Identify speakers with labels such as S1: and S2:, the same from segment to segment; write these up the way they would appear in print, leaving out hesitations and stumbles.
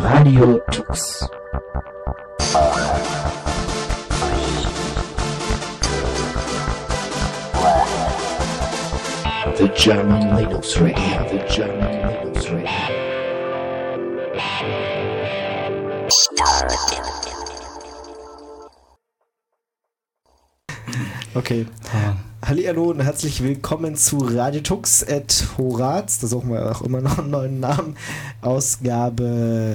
S1: Radio Tux. The German Linux Radio. The German Linux Radio.
S2: Okay. Hallihallo und herzlich willkommen zu Radio Tux at Horaz. Da suchen wir auch immer noch einen neuen Namen. Ausgabe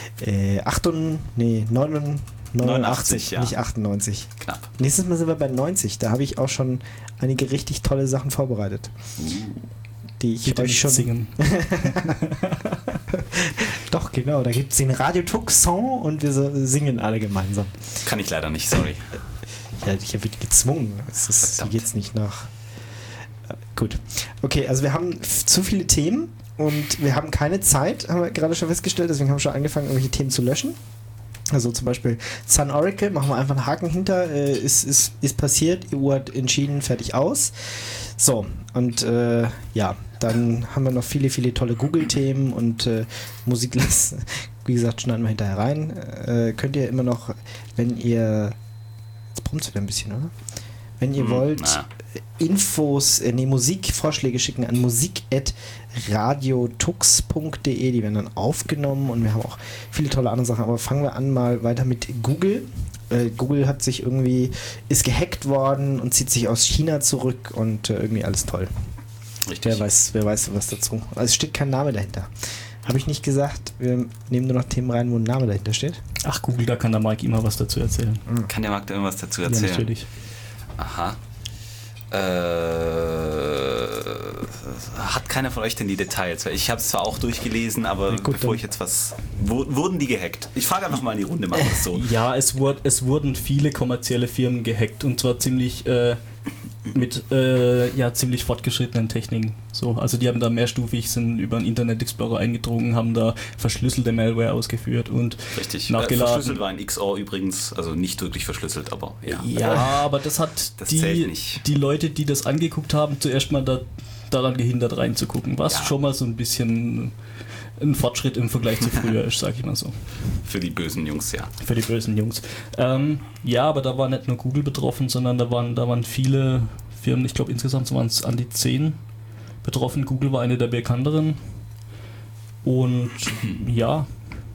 S2: 89,
S3: ja.
S2: Nicht 98.
S3: Knapp.
S2: Nächstes Mal sind wir bei 90. Da habe ich auch schon einige richtig tolle Sachen vorbereitet. Die ich euch schon
S4: singen.
S2: Doch, genau. Da gibt es den Radio Tux Song und wir singen alle gemeinsam.
S3: Kann ich leider nicht, sorry.
S2: Ja, ich werde gezwungen. Hier geht es nicht nach. Gut. Okay, also wir haben zu viele Themen und wir haben keine Zeit, haben wir gerade schon festgestellt, deswegen haben wir schon angefangen, irgendwelche Themen zu löschen. Also zum Beispiel Sun Oracle, machen wir einfach einen Haken hinter, ist passiert, EU hat entschieden, fertig aus. So, und ja, dann haben wir noch viele, viele tolle Google-Themen und Musik, wie gesagt, schneiden wir hinterher rein. Könnt ihr immer noch, wenn ihr, jetzt brummt es wieder ein bisschen, oder? Wenn ihr wollt, Musikvorschläge schicken an musik@radiotux.de, die werden dann aufgenommen und wir haben auch viele tolle andere Sachen, aber fangen wir an mal weiter mit Google. Google ist gehackt worden und zieht sich aus China zurück und irgendwie alles toll.
S3: Richtig.
S2: Wer weiß was dazu. Also es steht kein Name dahinter. Habe ich nicht gesagt, wir nehmen nur noch Themen rein, wo ein Name dahinter steht?
S4: Ach, Google, da kann der Mike immer was dazu erzählen.
S3: Kann der Marc da irgendwas dazu erzählen?
S4: Ja, natürlich.
S3: Aha. Hat keiner von euch denn die Details? Weil ich habe es zwar auch durchgelesen, aber
S2: gut,
S3: bevor ich jetzt wurden die gehackt? Ich frage einfach mal in die Runde, machen wir es so.
S4: Ja, es wurden viele kommerzielle Firmen gehackt und zwar ziemlich mit ziemlich fortgeschrittenen Techniken. So, also die haben da mehrstufig, sind über den Internet Explorer eingedrungen, haben da verschlüsselte Malware ausgeführt und
S3: Richtig.
S4: nachgeladen.
S3: Verschlüsselt war ein XOR übrigens, also nicht wirklich verschlüsselt, aber ja.
S4: Ja, aber das hat
S3: Das zählt nicht.
S4: die Leute, die das angeguckt haben, zuerst mal daran gehindert reinzugucken, was schon mal so ein bisschen ein Fortschritt im Vergleich zu früher ist, sag ich mal so.
S3: Für die bösen Jungs, ja.
S4: Für die bösen Jungs. Ja, aber da war nicht nur Google betroffen, sondern da waren viele Firmen, ich glaube insgesamt waren es an die 10 betroffen. Google war eine der bekannteren. Und ja,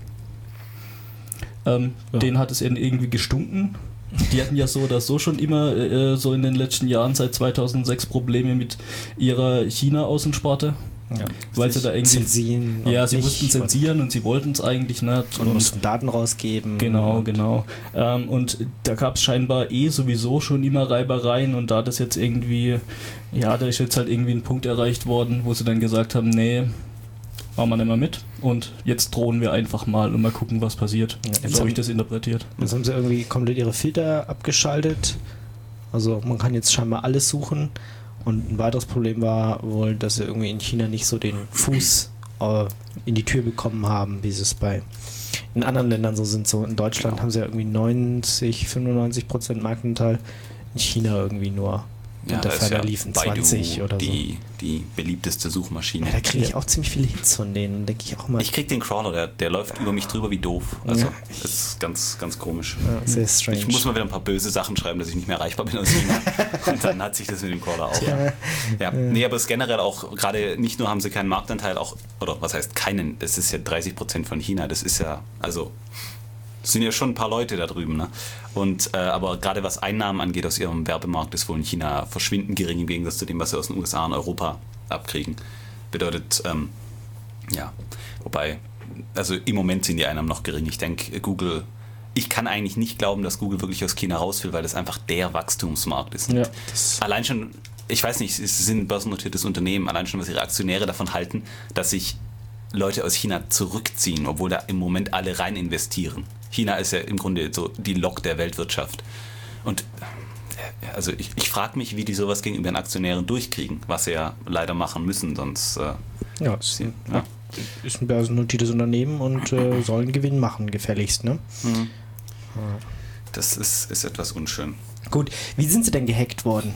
S4: denen hat es irgendwie gestunken. Die hatten ja so oder so schon immer so in den letzten Jahren seit 2006 Probleme mit ihrer China-Außensparte.
S2: Ja,
S4: weil sie da irgendwie
S2: zensieren.
S4: Sie mussten zensieren und sie wollten es eigentlich nicht.
S2: Und mussten Daten rausgeben.
S4: Genau. Und da gab es scheinbar sowieso schon immer Reibereien und da das jetzt irgendwie, da ist jetzt halt irgendwie ein Punkt erreicht worden, wo sie dann gesagt haben, nee, machen wir nicht mehr mit und jetzt drohen wir einfach mal und mal gucken, was passiert.
S2: Ja,
S4: So habe ich das interpretiert.
S2: Jetzt haben sie irgendwie komplett ihre Filter abgeschaltet. Also man kann jetzt scheinbar alles suchen. Und ein weiteres Problem war wohl, dass sie irgendwie in China nicht so den Fuß in die Tür bekommen haben, wie sie es in anderen Ländern so sind. So in Deutschland haben sie ja irgendwie 95% Marktanteil, in China irgendwie nur.
S3: Ja,
S2: und da ferner liefen
S3: Baidu
S2: 20 oder
S3: die beliebteste Suchmaschine.
S2: Ja, da kriege ich auch ziemlich viele Hits von denen, denke ich auch mal.
S3: Ich krieg den Crawler, der läuft über mich drüber wie doof. Also, das ist ganz, ganz komisch.
S2: Ja, sehr strange.
S3: Ich muss mal wieder ein paar böse Sachen schreiben, dass ich nicht mehr erreichbar bin aus China. Und dann hat sich das mit dem Crawler auch. Ja. Nee, aber es ist generell auch, gerade nicht nur haben sie keinen Marktanteil, oder was heißt keinen, das ist ja 30% von China, das ist ja, also es sind ja schon ein paar Leute da drüben, ne? Und aber gerade was Einnahmen angeht aus ihrem Werbemarkt, ist wohl in China verschwindend gering im Gegensatz zu dem, was sie aus den USA und Europa abkriegen. Bedeutet, wobei, also im Moment sind die Einnahmen noch gering. Ich denke, ich kann eigentlich nicht glauben, dass Google wirklich aus China raus will, weil das einfach der Wachstumsmarkt ist.
S2: Ja,
S3: allein schon, ich weiß nicht, sie sind ein börsennotiertes Unternehmen, allein schon, was ihre Aktionäre davon halten, dass sich Leute aus China zurückziehen, obwohl da im Moment alle rein investieren. China ist ja im Grunde so die Lok der Weltwirtschaft. Und also ich frage mich, wie die sowas gegenüber den Aktionären durchkriegen, was sie ja leider machen müssen, sonst
S2: ist ein börsennotiertes Unternehmen und soll einen Gewinn machen, gefälligst, ne?
S3: Mhm. Das ist etwas unschön.
S2: Gut, wie sind sie denn gehackt worden?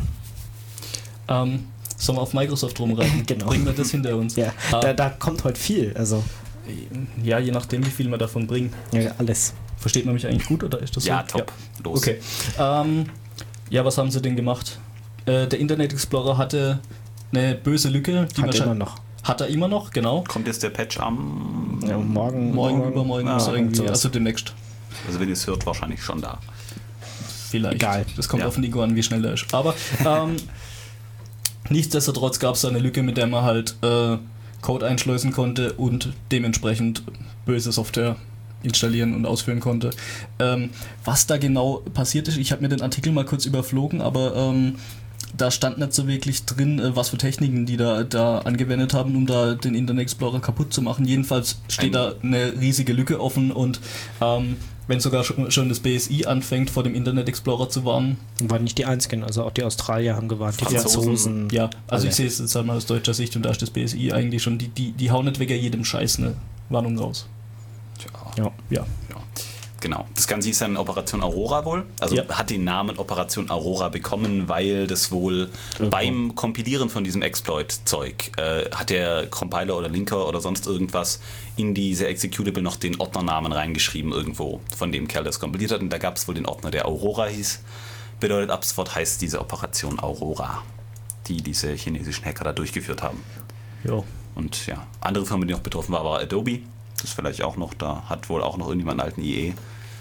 S4: Sollen wir auf Microsoft rumreiten?
S2: Genau.
S4: Bringen wir das hinter uns?
S2: Ja, da kommt heute viel, also
S4: Ja, je nachdem, wie viel wir davon bringen.
S2: Ja, alles.
S4: Versteht man mich eigentlich gut oder ist das so?
S3: Ja, top.
S4: Ja.
S3: Los.
S4: Okay. Ja, was haben sie denn gemacht? Der Internet Explorer hatte eine böse Lücke. Die
S2: Hat er immer noch.
S4: Hat er immer noch, genau.
S3: Kommt jetzt der Patch am...
S2: Ja, morgen,
S4: übermorgen, so irgendwie,
S2: sowas.
S4: also demnächst.
S3: Also wenn ihr es hört, wahrscheinlich schon da.
S4: Vielleicht.
S2: Egal.
S4: Das kommt
S3: Ja.
S4: auf Nico an, wie schnell er ist. Aber nichtsdestotrotz gab es da eine Lücke, mit der man halt Code einschleusen konnte und dementsprechend böse Software installieren und ausführen konnte. Was da genau passiert ist, ich habe mir den Artikel mal kurz überflogen, aber da stand nicht so wirklich drin, was für Techniken die da angewendet haben, um da den Internet Explorer kaputt zu machen. Jedenfalls steht da eine riesige Lücke offen und wenn sogar schon das BSI anfängt, vor dem Internet Explorer zu warnen.
S2: Waren nicht die einzigen, also auch die Australier haben gewarnt, die Franzosen.
S4: Ja, also
S2: alle.
S4: ich sehe es jetzt einmal aus deutscher Sicht und da ist das BSI eigentlich schon, die hauen nicht wegen jedem Scheiß eine Warnung raus.
S3: Tja.
S4: Ja.
S3: Genau. Das Ganze hieß dann Operation Aurora wohl. Also
S4: Ja.
S3: hat den Namen Operation Aurora bekommen, weil das wohl beim Kompilieren von diesem Exploit-Zeug hat der Compiler oder Linker oder sonst irgendwas in diese Executable noch den Ordnernamen reingeschrieben irgendwo, von dem Kerl, der es kompiliert hat. Und da gab es wohl den Ordner, der Aurora hieß. Bedeutet, ab sofort heißt diese Operation Aurora, die diese chinesischen Hacker da durchgeführt haben.
S4: Ja.
S3: Und ja, andere Firma, die noch betroffen war Adobe. Das ist vielleicht auch noch, da hat wohl auch noch irgendjemand einen alten IE.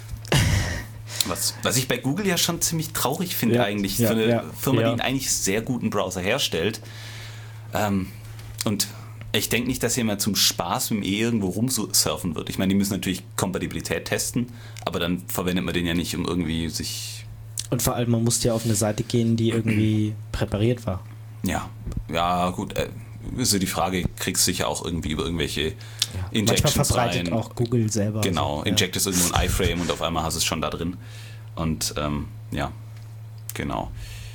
S3: Was ich bei Google ja schon ziemlich traurig finde eigentlich, für eine Firma, die einen eigentlich sehr guten Browser herstellt. Und ich denke nicht, dass jemand zum Spaß mit dem IE irgendwo rumsurfen wird. Ich meine, die müssen natürlich Kompatibilität testen, aber dann verwendet man den ja nicht, um irgendwie sich...
S2: Und vor allem, man musste ja auf eine Seite gehen, die irgendwie präpariert war.
S3: Ja, gut. Ist ja die Frage, kriegst du sicher auch irgendwie über irgendwelche Injections
S2: manchmal verbreitet
S3: rein.
S2: auch Google selber.
S3: Genau,
S2: so,
S3: injectest irgendwo ein iFrame und auf einmal hast du es schon da drin. Und ja, genau.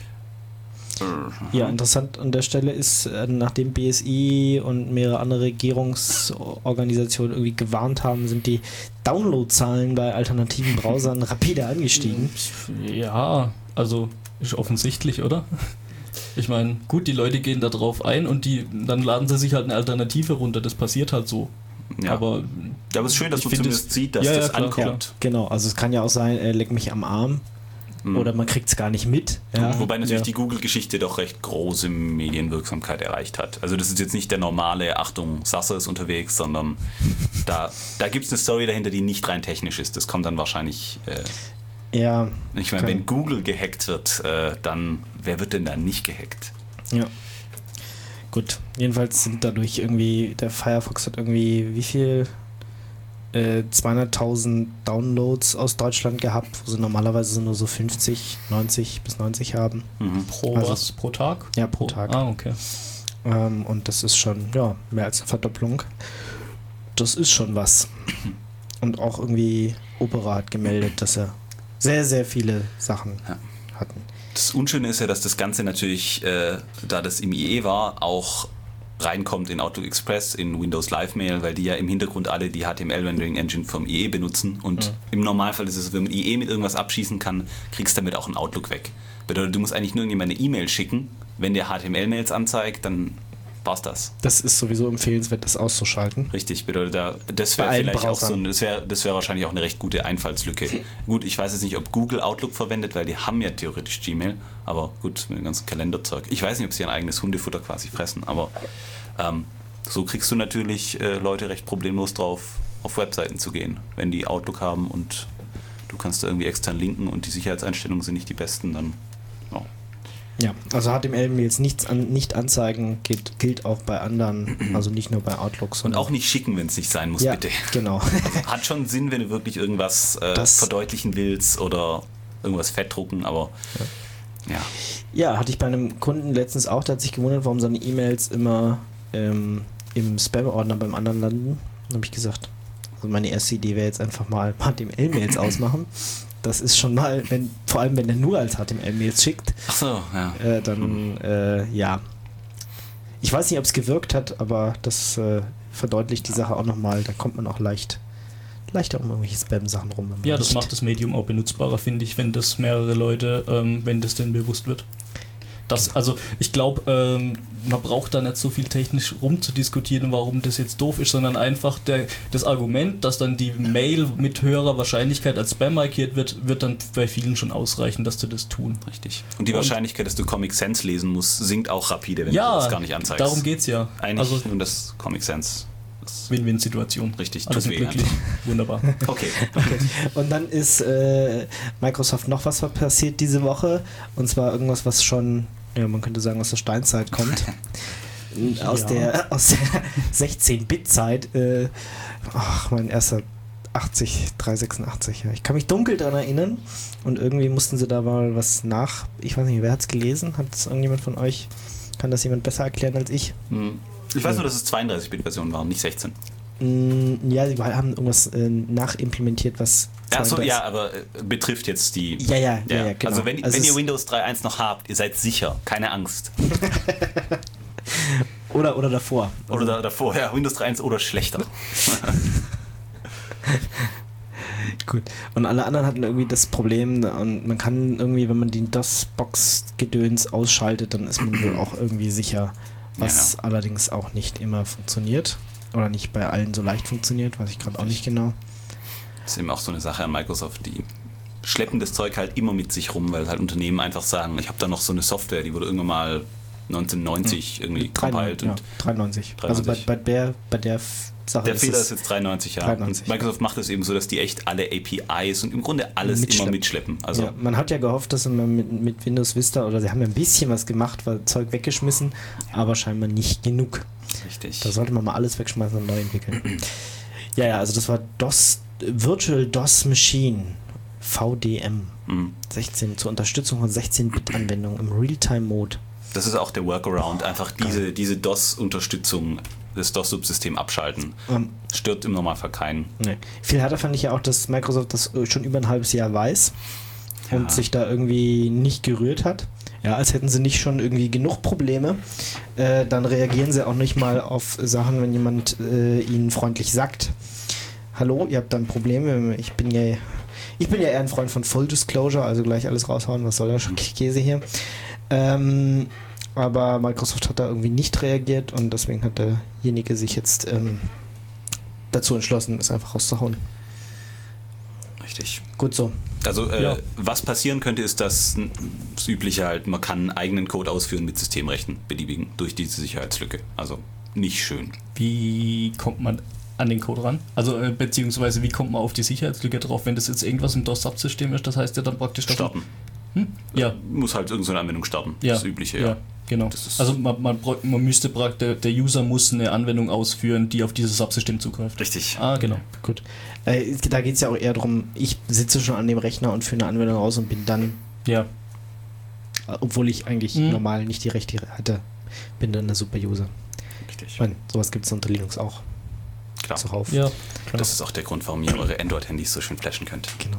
S2: Ja, interessant an der Stelle ist, nachdem BSI und mehrere andere Regierungsorganisationen irgendwie gewarnt haben, sind die Downloadzahlen bei alternativen Browsern rapide angestiegen.
S4: Ja, also ist offensichtlich, oder? Ich meine, gut, die Leute gehen da drauf ein und dann laden sie sich halt eine Alternative runter. Das passiert halt so.
S3: Ja.
S4: Aber
S3: es ist schön, dass
S4: ich
S3: man
S4: finde
S3: zumindest sieht, dass
S4: ja,
S3: das
S4: klar,
S3: ankommt.
S4: klar.
S2: Genau, also es kann ja auch sein, leck mich am Arm oder man kriegt es gar nicht mit. Ja.
S3: Wobei natürlich
S2: Ja.
S3: die Google-Geschichte doch recht große Medienwirksamkeit erreicht hat. Also das ist jetzt nicht der normale, Achtung, Sasse ist unterwegs, sondern da gibt es eine Story dahinter, die nicht rein technisch ist. Das kommt dann wahrscheinlich...
S2: Ja.
S3: ich meine, wenn Google gehackt wird, dann wer wird denn da nicht gehackt?
S2: Ja. Gut, jedenfalls sind dadurch irgendwie, der Firefox hat irgendwie, wie viel? 200.000 Downloads aus Deutschland gehabt, wo sie normalerweise nur so 90 bis 90 haben.
S4: pro
S2: Also-
S4: was? Pro Tag?
S2: Ja, pro Tag.
S4: Ah, okay.
S2: Und das ist schon, ja, mehr als eine Verdopplung. Das ist schon was. Und auch irgendwie Opera hat gemeldet, dass er sehr, sehr viele Sachen hatten.
S3: Das Unschöne ist ja, dass das Ganze natürlich, da das im IE war, auch reinkommt in Outlook Express, in Windows Live Mail, weil die ja im Hintergrund alle die HTML-Rendering-Engine vom IE benutzen. Und im Normalfall ist es, wenn man IE mit irgendwas abschießen kann, kriegst du damit auch einen Outlook weg. Bedeutet, du musst eigentlich nur jemand eine E-Mail schicken. Wenn der HTML-Mails anzeigt, dann war's das.
S2: Das ist sowieso empfehlenswert, das auszuschalten.
S3: Richtig, bedeutet, das
S2: Bei
S3: wäre
S2: allen
S3: vielleicht auch so
S2: Browsern.
S3: das wäre wahrscheinlich auch eine recht gute Einfallslücke. Gut, ich weiß jetzt nicht, ob Google Outlook verwendet, weil die haben ja theoretisch Gmail, aber gut, mit dem ganzen Kalenderzeug. Ich weiß nicht, ob sie ein eigenes Hundefutter quasi fressen, aber so kriegst du natürlich Leute recht problemlos drauf, auf Webseiten zu gehen. Wenn die Outlook haben und du kannst da irgendwie extern linken und die Sicherheitseinstellungen sind nicht die besten, dann ja.
S2: Ja, also HTML-Mails nicht anzeigen gilt auch bei anderen, also nicht nur bei Outlook.
S3: Und auch nicht schicken, wenn es nicht sein muss,
S2: ja,
S3: bitte.
S2: Genau.
S3: Hat schon Sinn, wenn du wirklich irgendwas verdeutlichen willst oder irgendwas fettdrucken, aber ja.
S2: Ja, hatte ich bei einem Kunden letztens auch, der hat sich gewundert, warum seine E-Mails immer im Spam-Ordner beim anderen landen. Dann habe ich gesagt, also meine erste Idee wäre jetzt einfach mal HTML-Mails ausmachen. Das ist schon mal, vor allem wenn er nur als HTML-Mails schickt,
S3: Ach so, ja.
S2: dann ja. Ich weiß nicht, ob es gewirkt hat, aber das verdeutlicht die Sache auch nochmal. Da kommt man auch leichter um irgendwelche Spam-Sachen rum. wenn man
S4: Ja, das
S2: nicht-
S4: macht das Medium auch benutzbarer, finde ich, wenn das mehrere Leute, wenn das denn bewusst wird. Also ich glaube, man braucht da nicht so viel technisch rumzudiskutieren, warum das jetzt doof ist, sondern einfach das Argument, dass dann die Mail mit höherer Wahrscheinlichkeit als Spam markiert wird dann bei vielen schon ausreichen, dass du das tun.
S3: Richtig. Und die Wahrscheinlichkeit, dass du Comic Sans lesen musst, sinkt auch rapide, wenn du das gar nicht anzeigst.
S4: Darum geht's ja.
S3: Eigentlich nur das Comic Sans.
S4: Win-Win-Situation.
S3: Richtig,
S4: alle sind glücklich.
S3: Wunderbar. Okay.
S2: Und dann ist Microsoft noch was passiert diese Woche, und zwar irgendwas, was schon, ja, man könnte sagen, aus der Steinzeit kommt. aus der 16-Bit-Zeit. Mein erster 386. Ja. Ich kann mich dunkel daran erinnern, und irgendwie mussten sie da mal was ich weiß nicht, wer hat es gelesen? Hat es irgendjemand von euch? Kann das jemand besser erklären als ich?
S3: Ich weiß nur, dass es 32-Bit-Versionen waren, nicht 16.
S2: Ja, sie haben irgendwas nachimplementiert, was...
S3: Achso, ja, aber betrifft jetzt die...
S2: Ja, genau.
S3: Also wenn ihr Windows 3.1 noch habt, ihr seid sicher, keine Angst.
S2: Oder davor.
S3: Oder davor, ja, Windows 3.1 oder schlechter.
S2: Gut. Und alle anderen hatten irgendwie das Problem, und man kann irgendwie, wenn man die DOS-Box-Gedöns ausschaltet, dann ist man wohl auch irgendwie sicher, was allerdings auch nicht immer funktioniert oder nicht bei allen so leicht funktioniert, weiß ich gerade auch nicht genau.
S3: Das ist eben auch so eine Sache an Microsoft, die schleppen das Zeug halt immer mit sich rum, weil halt Unternehmen einfach sagen, ich habe da noch so eine Software, die wurde irgendwann mal 1990 irgendwie compiled.
S2: Ja, 93. Also bei der Sache
S3: der Fehler ist jetzt 93, ja. 93, und Microsoft macht es eben so, dass die echt alle APIs und im Grunde alles immer mitschleppen. Also
S2: ja, man hat ja gehofft, dass man mit Windows Vista, oder sie haben ja ein bisschen was gemacht, war Zeug weggeschmissen, aber scheinbar nicht genug.
S3: Richtig.
S2: Da sollte man mal alles wegschmeißen und neu entwickeln. Ja, also das war Virtual DOS Machine, VDM, 16, zur Unterstützung von 16-Bit-Anwendungen im Realtime-Mode.
S3: Das ist auch der Workaround, einfach diese DOS-Unterstützung, das DOS-Subsystem abschalten. Stört im Normalfall keinen. Nee.
S2: Viel härter fand ich ja auch, dass Microsoft das schon über ein halbes Jahr weiß und sich da irgendwie nicht gerührt hat. Ja, als hätten sie nicht schon irgendwie genug Probleme. Dann reagieren sie auch nicht mal auf Sachen, wenn jemand ihnen freundlich sagt, hallo, ihr habt dann Probleme, ich bin ja eher ein Freund von Full Disclosure, also gleich alles raushauen, was soll der Käse hier. Aber Microsoft hat da irgendwie nicht reagiert, und deswegen hat derjenige sich jetzt dazu entschlossen, es einfach rauszuhauen.
S3: Richtig.
S2: Gut so.
S3: Also was passieren könnte, ist das Übliche halt, man kann eigenen Code ausführen mit Systemrechten, beliebigen, durch diese Sicherheitslücke. Also nicht schön.
S4: Wie kommt man an den Code ran? Also beziehungsweise wie kommt man auf die Sicherheitslücke drauf, wenn das jetzt irgendwas im DOS-Subsystem ist? Das heißt ja dann praktisch...
S3: Starten.
S4: Ja.
S3: Muss halt irgendeine Anwendung starten.
S4: Ja.
S3: Das Übliche,
S4: ja. Genau. Also man müsste praktisch, der User muss eine Anwendung ausführen, die auf dieses Subsystem zugreift.
S3: Richtig.
S4: Genau.
S2: Gut. Da geht es ja auch eher darum, ich sitze schon an dem Rechner und führe eine Anwendung aus und bin dann...
S4: Ja.
S2: Obwohl ich eigentlich normal nicht die Rechte hatte, bin dann der Super-User.
S3: Richtig.
S2: Ich meine, sowas gibt es unter Linux auch.
S3: Klar.
S2: Zuhauf.
S4: Ja.
S3: Das ist auch der Grund, warum ihr eure Android-Handys so schön flashen könnt.
S2: Genau.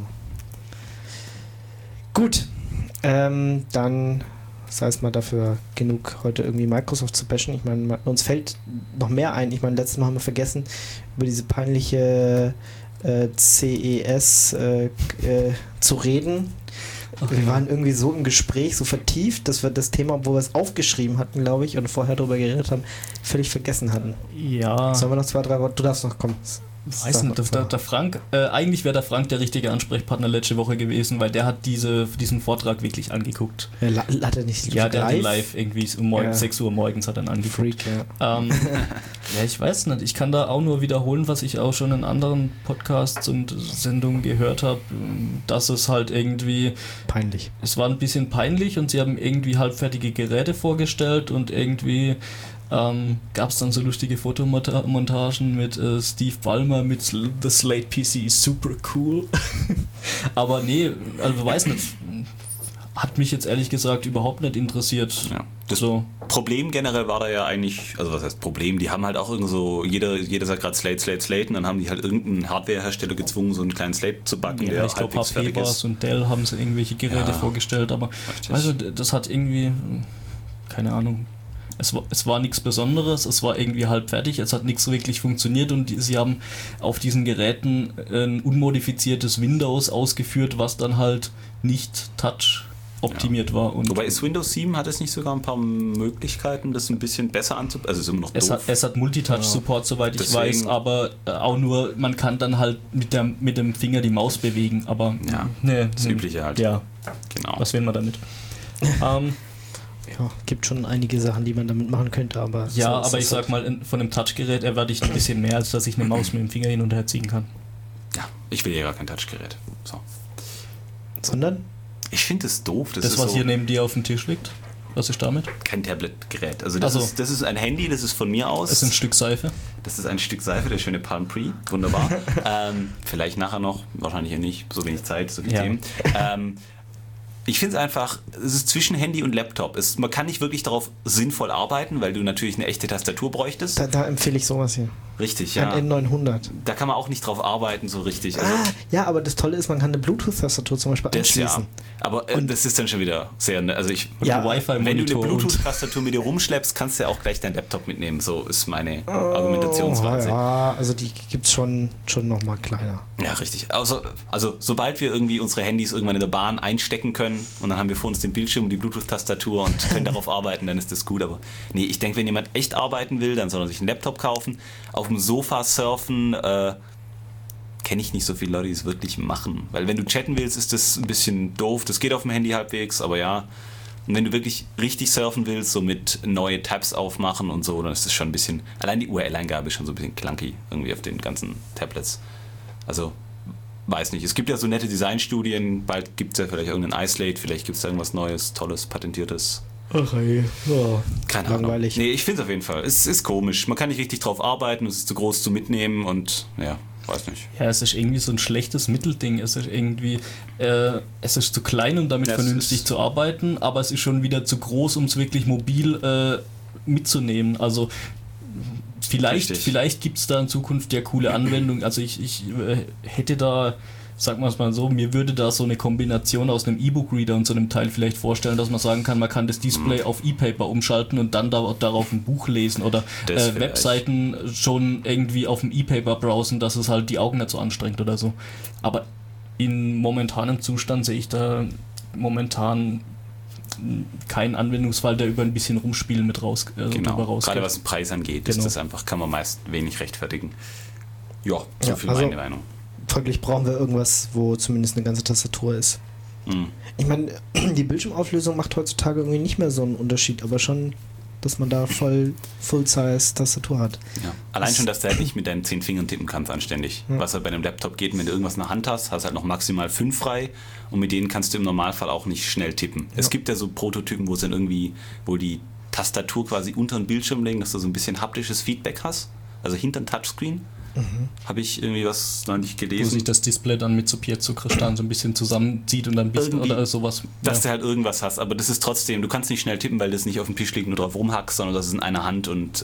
S2: Gut. Dann sei es mal dafür genug, heute irgendwie Microsoft zu bashen. Ich meine, uns fällt noch mehr ein. Ich meine, letztes Mal haben wir vergessen, über diese peinliche CES zu reden. Okay. Wir waren irgendwie so im Gespräch, so vertieft, dass wir das Thema, wo wir es aufgeschrieben hatten, glaube ich, und vorher darüber geredet haben, völlig vergessen hatten.
S4: Ja.
S2: Sollen wir noch 2, 3 Worte? Du darfst noch kommen.
S4: Weiß nicht, der Frank, eigentlich wäre der Frank der richtige Ansprechpartner letzte Woche gewesen, weil der hat diesen Vortrag wirklich angeguckt.
S2: Hat er nicht
S4: der hat den live irgendwie um 6 Uhr morgens hat er dann angeguckt.
S2: Freak, ja.
S4: Ja, ich weiß nicht, ich kann da auch nur wiederholen, was ich auch schon in anderen Podcasts und Sendungen gehört habe, dass es halt irgendwie...
S2: Peinlich.
S4: Es war ein bisschen peinlich, und sie haben irgendwie halbfertige Geräte vorgestellt, und irgendwie... gab es dann so lustige Fotomontagen mit Steve Ballmer mit The Slate PC is super cool. Aber nee, also weiß nicht, hat mich jetzt ehrlich gesagt überhaupt nicht interessiert.
S3: Ja. Das Problem generell war da ja eigentlich, also was heißt Problem, die haben halt auch irgend so, jeder sagt gerade Slate, und dann haben die halt irgendeinen Hardwarehersteller gezwungen, so einen kleinen Slate zu backen,
S4: ja,
S3: der
S4: ich glaube
S3: halbwegs fertig ist.
S4: und Dell haben sie irgendwelche Geräte vorgestellt, aber also das hat irgendwie, keine Ahnung, es war nichts Besonderes, es war irgendwie halb fertig, es hat nichts wirklich funktioniert, und sie haben auf diesen Geräten ein unmodifiziertes Windows ausgeführt, was dann halt nicht Touch optimiert war. Und
S3: wobei ist Windows 7, hat es nicht sogar ein paar Möglichkeiten, das ein bisschen besser anzupassen? Also ist immer noch doof.
S4: Es hat Multitouch-Support, soweit ich weiß, aber auch nur, man kann dann halt mit dem Finger die Maus bewegen, aber
S3: das Übliche halt.
S4: Ja,
S3: genau.
S4: Was will man damit?
S2: Ja, gibt schon einige Sachen, die man damit machen könnte, aber...
S4: Ja, aber ich sag mal, von einem Touchgerät erwarte ich ein bisschen mehr, als dass ich eine Maus mit dem Finger hin und her ziehen kann.
S3: Ja, ich will ja gar kein Touchgerät. So.
S2: Sondern?
S3: Ich finde es doof.
S4: Das was so hier neben dir auf dem Tisch liegt? Was ist damit?
S3: Kein Tablet-Gerät. Also das ist ein Handy, das ist von mir aus.
S4: Das ist ein Stück Seife.
S3: Das ist ein Stück Seife, der schöne Palm Pre. Wunderbar. Vielleicht nachher noch, wahrscheinlich ja nicht. So wenig Zeit, so viele Themen. Ich finde es einfach, es ist zwischen Handy und Laptop. Man kann nicht wirklich darauf sinnvoll arbeiten, weil du natürlich eine echte Tastatur bräuchtest.
S2: Da empfehle ich sowas hier.
S3: Richtig, ja.
S2: Ein N900.
S3: Da kann man auch nicht drauf arbeiten, so richtig. Also
S2: ja, aber das Tolle ist, man kann eine Bluetooth-Tastatur zum Beispiel anschließen.
S3: Ja. Aber das ist dann schon wieder sehr... Also wenn du eine Bluetooth-Tastatur mit dir rumschleppst, kannst du ja auch gleich deinen Laptop mitnehmen. So ist meine Argumentationsweise.
S2: Ja, also die gibt es schon nochmal kleiner.
S3: Ja, richtig. Also sobald wir irgendwie unsere Handys irgendwann in der Bahn einstecken können und dann haben wir vor uns den Bildschirm und die Bluetooth-Tastatur und können darauf arbeiten, dann ist das gut. Aber nee, ich denke, wenn jemand echt arbeiten will, dann soll er sich einen Laptop kaufen. Auf dem Sofa surfen kenne ich nicht so viele Leute, die es wirklich machen. Weil wenn du chatten willst, ist das ein bisschen doof. Das geht auf dem Handy halbwegs, aber ja. Und wenn du wirklich richtig surfen willst, so mit neue Tabs aufmachen und so, dann ist das schon ein bisschen... Allein die URL-Eingabe ist schon so ein bisschen clunky irgendwie auf den ganzen Tablets. Also, weiß nicht. Es gibt ja so nette Designstudien. Bald gibt es ja vielleicht irgendeinen iSlate. Vielleicht gibt es da irgendwas Neues, Tolles, Patentiertes.
S2: Ach ey, ja.
S3: Keine Langweilig. Ahnung. Nee, ich finde es auf jeden Fall. Es ist komisch. Man kann nicht richtig drauf arbeiten, es ist zu groß zu mitnehmen und ja, weiß nicht.
S4: Ja, es ist irgendwie so ein schlechtes Mittelding. Es ist irgendwie, es ist zu klein, um damit vernünftig zu arbeiten, aber es ist schon wieder zu groß, um es wirklich mobil mitzunehmen. Also vielleicht gibt es da in Zukunft ja coole Anwendungen. Also ich hätte da... Sagen wir es mal so, mir würde da so eine Kombination aus einem E-Book-Reader und so einem Teil vielleicht vorstellen, dass man sagen kann, man kann das Display auf E-Paper umschalten und dann darauf ein Buch lesen oder Webseiten schon irgendwie auf dem E-Paper browsen, dass es halt die Augen nicht so anstrengt oder so. Aber in momentanem Zustand sehe ich da momentan keinen Anwendungsfall, der über ein bisschen Rumspielen mit rausgeht.
S3: Gerade was den Preis angeht, ist das einfach, kann man meist wenig rechtfertigen. Ja, so viel meine Meinung.
S2: Folglich brauchen wir irgendwas, wo zumindest eine ganze Tastatur ist. Ich meine, die Bildschirmauflösung macht heutzutage irgendwie nicht mehr so einen Unterschied, aber schon, dass man da Full-Size Tastatur hat.
S3: Ja. Allein schon, dass du halt nicht mit deinen 10 Fingern tippen kannst anständig. Ja. Was halt bei einem Laptop geht, wenn du irgendwas in der Hand hast, hast du halt noch maximal 5 frei und mit denen kannst du im Normalfall auch nicht schnell tippen. Ja. Es gibt ja so Prototypen, wo es dann irgendwie, wo die Tastatur quasi unter den Bildschirm legen, dass du so ein bisschen haptisches Feedback hast, also hinter den Touchscreen. Habe ich irgendwie was noch nicht gelesen.
S4: Wo sich das Display dann mit so Piezo-Kristallen so ein bisschen zusammenzieht und dann ein bisschen oder sowas.
S3: Dass du halt irgendwas hast, aber das ist trotzdem, du kannst nicht schnell tippen, weil das nicht auf dem Tisch liegt und drauf rumhackst, sondern das ist in einer Hand und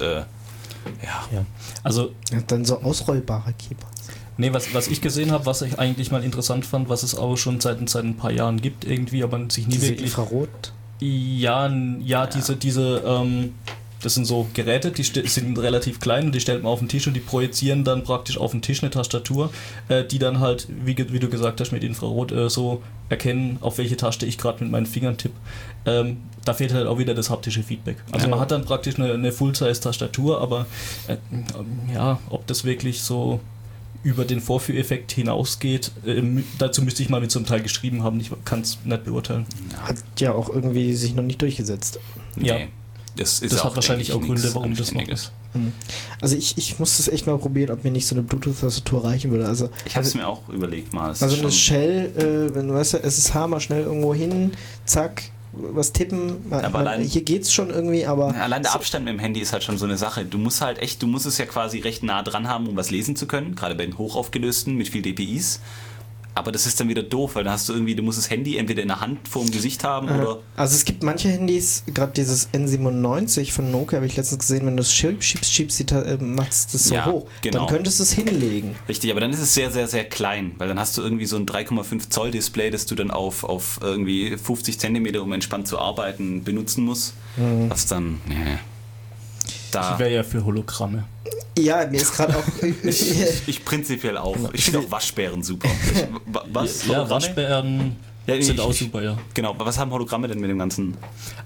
S4: Also
S2: dann so ausrollbare Keyboards.
S4: Nee, was ich gesehen habe, was ich eigentlich mal interessant fand, was es auch schon seit ein paar Jahren gibt irgendwie, aber sich nie wirklich...
S2: Infrarot?
S4: Ja, diese das sind so Geräte, die sind relativ klein und die stellt man auf den Tisch und die projizieren dann praktisch auf den Tisch eine Tastatur, die dann halt, wie du gesagt hast, mit Infrarot so erkennen, auf welche Taste ich gerade mit meinen Fingern tippe. Da fehlt halt auch wieder das haptische Feedback. Also man hat dann praktisch eine Full-Size-Tastatur, aber ob das wirklich so über den Vorführeffekt hinausgeht, dazu müsste ich mal mit so einem Teil geschrieben haben, ich kann es nicht beurteilen.
S2: Hat ja auch irgendwie sich noch nicht durchgesetzt.
S3: Nee.
S4: Ja.
S3: Das
S4: hat wahrscheinlich auch Gründe, warum das noch ist.
S2: Also ich muss das echt mal probieren, ob mir nicht so eine Bluetooth-Tastatur reichen würde. Also,
S3: ich habe es mir auch überlegt mal.
S2: Also eine Shell, wenn du weißt, SSH mal schnell irgendwo hin, zack, was tippen. Hier geht's schon irgendwie, aber...
S3: Allein der Abstand mit dem Handy ist halt schon so eine Sache. Du musst es ja quasi recht nah dran haben, um was lesen zu können, gerade bei den hochaufgelösten mit viel DPIs. Aber das ist dann wieder doof, weil da hast du irgendwie, du musst das Handy entweder in der Hand vor dem Gesicht haben oder...
S2: Also es gibt manche Handys, gerade dieses N97 von Nokia, habe ich letztens gesehen, wenn du es schiebst, machst du das so hoch. Genau. Dann könntest du es hinlegen.
S3: Richtig, aber dann ist es sehr, sehr, sehr klein, weil dann hast du irgendwie so ein 3,5 Zoll Display, das du dann auf irgendwie 50 Zentimeter, um entspannt zu arbeiten, benutzen musst. Was dann...
S4: Ich wäre ja für Hologramme.
S2: Ja, mir ist gerade auch...
S3: ich prinzipiell auch. Ich finde auch Waschbären super.
S4: Was? Ja, Waschbären... sind auch super, ja.
S3: Genau, aber was haben Hologramme denn mit dem ganzen...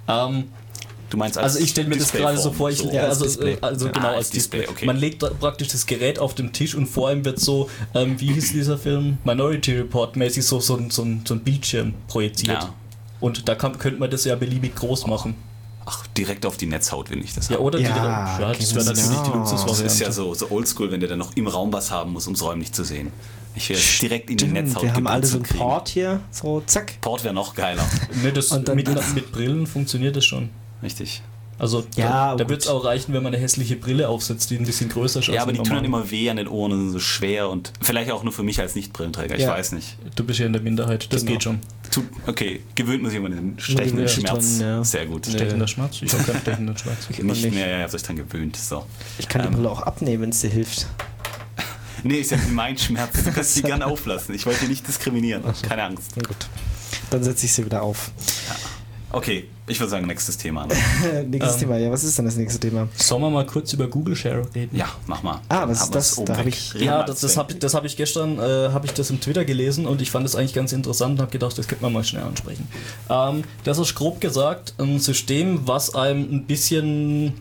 S3: Du meinst
S4: also ich stelle mir das gerade so vor, als Display.
S3: Okay.
S4: Man legt praktisch das Gerät auf den Tisch und vor ihm wird so, wie hieß dieser Film? Minority Report mäßig so ein Bildschirm projiziert.
S3: Ja.
S4: Und da könnte man das ja beliebig groß machen.
S3: Ach, direkt auf die Netzhaut will ich das
S4: Ja,
S3: haben.
S4: oder
S2: Ja,
S4: das wäre natürlich die Luxusvariante.
S3: Das ist ja so oldschool, wenn der dann noch im Raum was haben muss, um es räumlich zu sehen. Ich will es direkt in die Netzhaut
S2: Wir haben alle so einen
S3: kriegen.
S2: Port hier, so zack.
S3: Port wäre noch geiler.
S4: Nee, das
S2: Und dann
S4: mit Brillen funktioniert das schon.
S3: Richtig.
S4: Also
S2: Ja,
S4: da wird es auch reichen, wenn man eine hässliche Brille aufsetzt, die ein bisschen größer ist.
S3: Ja, aber die tun dann
S4: normal.
S3: immer weh an den Ohren und sind so schwer und vielleicht auch nur für mich als Nicht-Brillenträger, ich
S2: Ja.
S3: weiß nicht.
S4: Du bist ja in der Minderheit, das
S2: Genau.
S4: geht schon.
S3: Okay, gewöhnt man sich immer an den stechenden
S2: gewöhnt
S3: Schmerz.
S2: dran, ja.
S3: Sehr gut.
S4: Stechender Schmerz? Ich habe keinen stechenden Schmerz.
S3: Nicht
S2: nicht.
S3: mehr, ja, sich dran gewöhnt. So.
S2: Ich kann die Brille auch abnehmen, wenn es dir hilft.
S3: Nee, ist ja mein Schmerz. Du kannst sie gerne auflassen. Ich wollte dich nicht diskriminieren. Keine Angst.
S2: Na gut. Dann setze ich sie wieder auf.
S3: Okay, ich würde sagen, nächstes Thema.
S2: Nächstes Thema, ja, was ist denn das nächste Thema?
S4: Sollen wir mal kurz über Google Share reden?
S3: Ja, mach mal.
S2: Was
S3: Haben
S2: ist
S3: wir's
S2: das?
S3: oben
S2: Da hab
S3: weg.
S2: ich-
S3: Reden
S4: Ja,
S3: wir
S4: das
S3: als
S4: habe ich gestern habe ich das im Twitter gelesen und ich fand das eigentlich ganz interessant und habe gedacht, das könnte man mal schnell ansprechen. Das ist grob gesagt ein System, was einem ein bisschen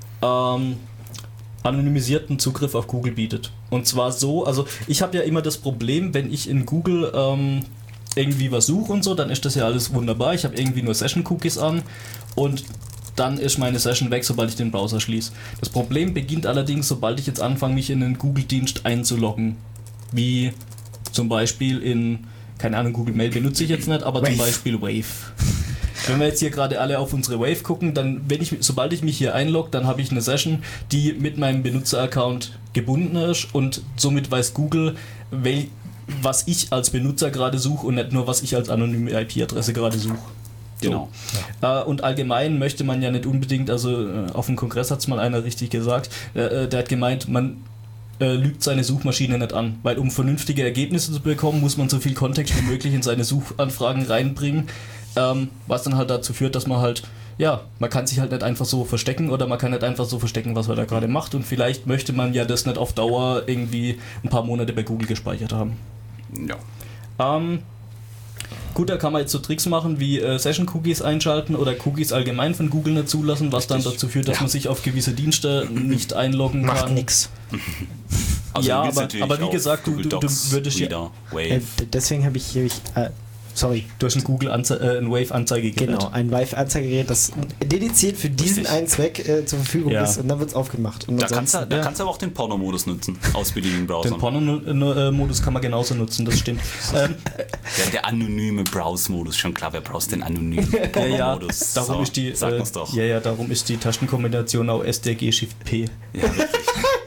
S4: anonymisierten Zugriff auf Google bietet. Und zwar so, also ich habe ja immer das Problem, wenn ich in Google irgendwie was suche und so, dann ist das ja alles wunderbar. Ich habe irgendwie nur Session-Cookies an und dann ist meine Session weg, sobald ich den Browser schließe. Das Problem beginnt allerdings, sobald ich jetzt anfange, mich in einen Google-Dienst einzuloggen. Wie zum Beispiel in, keine Ahnung, Google Mail benutze ich jetzt nicht, aber zum Beispiel Wave. Wenn wir jetzt hier gerade alle auf unsere Wave gucken, dann, sobald ich mich hier einlogge, dann habe ich eine Session, die mit meinem Benutzer-Account gebunden ist und somit weiß Google, was ich als Benutzer gerade suche und nicht nur, was ich als anonyme IP-Adresse gerade suche.
S3: Genau.
S4: Und allgemein möchte man ja nicht unbedingt, also auf dem Kongress hat es mal einer richtig gesagt, der hat gemeint, man lügt seine Suchmaschine nicht an, weil um vernünftige Ergebnisse zu bekommen, muss man so viel Kontext wie möglich in seine Suchanfragen reinbringen, was dann halt dazu führt, dass man halt, ja, man kann sich halt nicht einfach so verstecken oder man kann nicht einfach so verstecken, was man da gerade macht und vielleicht möchte man ja das nicht auf Dauer irgendwie ein paar Monate bei Google gespeichert haben.
S3: Ja.
S4: Gut, da kann man jetzt so Tricks machen wie Session-Cookies einschalten oder Cookies allgemein von Google nicht zulassen, was dann dazu führt, dass man sich auf gewisse Dienste nicht einloggen kann.
S2: Macht nix.
S3: Also
S4: Ja,
S3: du willst natürlich
S4: aber wie
S3: auf
S4: gesagt, du
S3: Google Docs,
S4: würdest ja-
S3: Reader, Wave.
S2: Deswegen habe ich sorry.
S4: Du hast ein ein Wave-Anzeigegerät.
S2: Genau, ein Wave-Anzeigegerät, das dediziert für diesen
S3: Richtig.
S2: einen Zweck zur Verfügung
S4: Ja.
S2: ist und dann wird es aufgemacht. Und
S3: Da kannst du
S2: ansonsten-
S3: aber auch den Porno-Modus nutzen, aus beliebigen Browsern.
S4: Den Porno-Modus kann man genauso nutzen, das stimmt.
S3: Der anonyme Browse-Modus, schon klar, wer browst den anonymen
S4: Ja,
S3: Porno-Modus?
S4: darum
S3: So,
S4: ist die
S3: sag uns doch.
S4: darum ist die Tastenkombination auch STRG Shift P.
S3: Ja, richtig.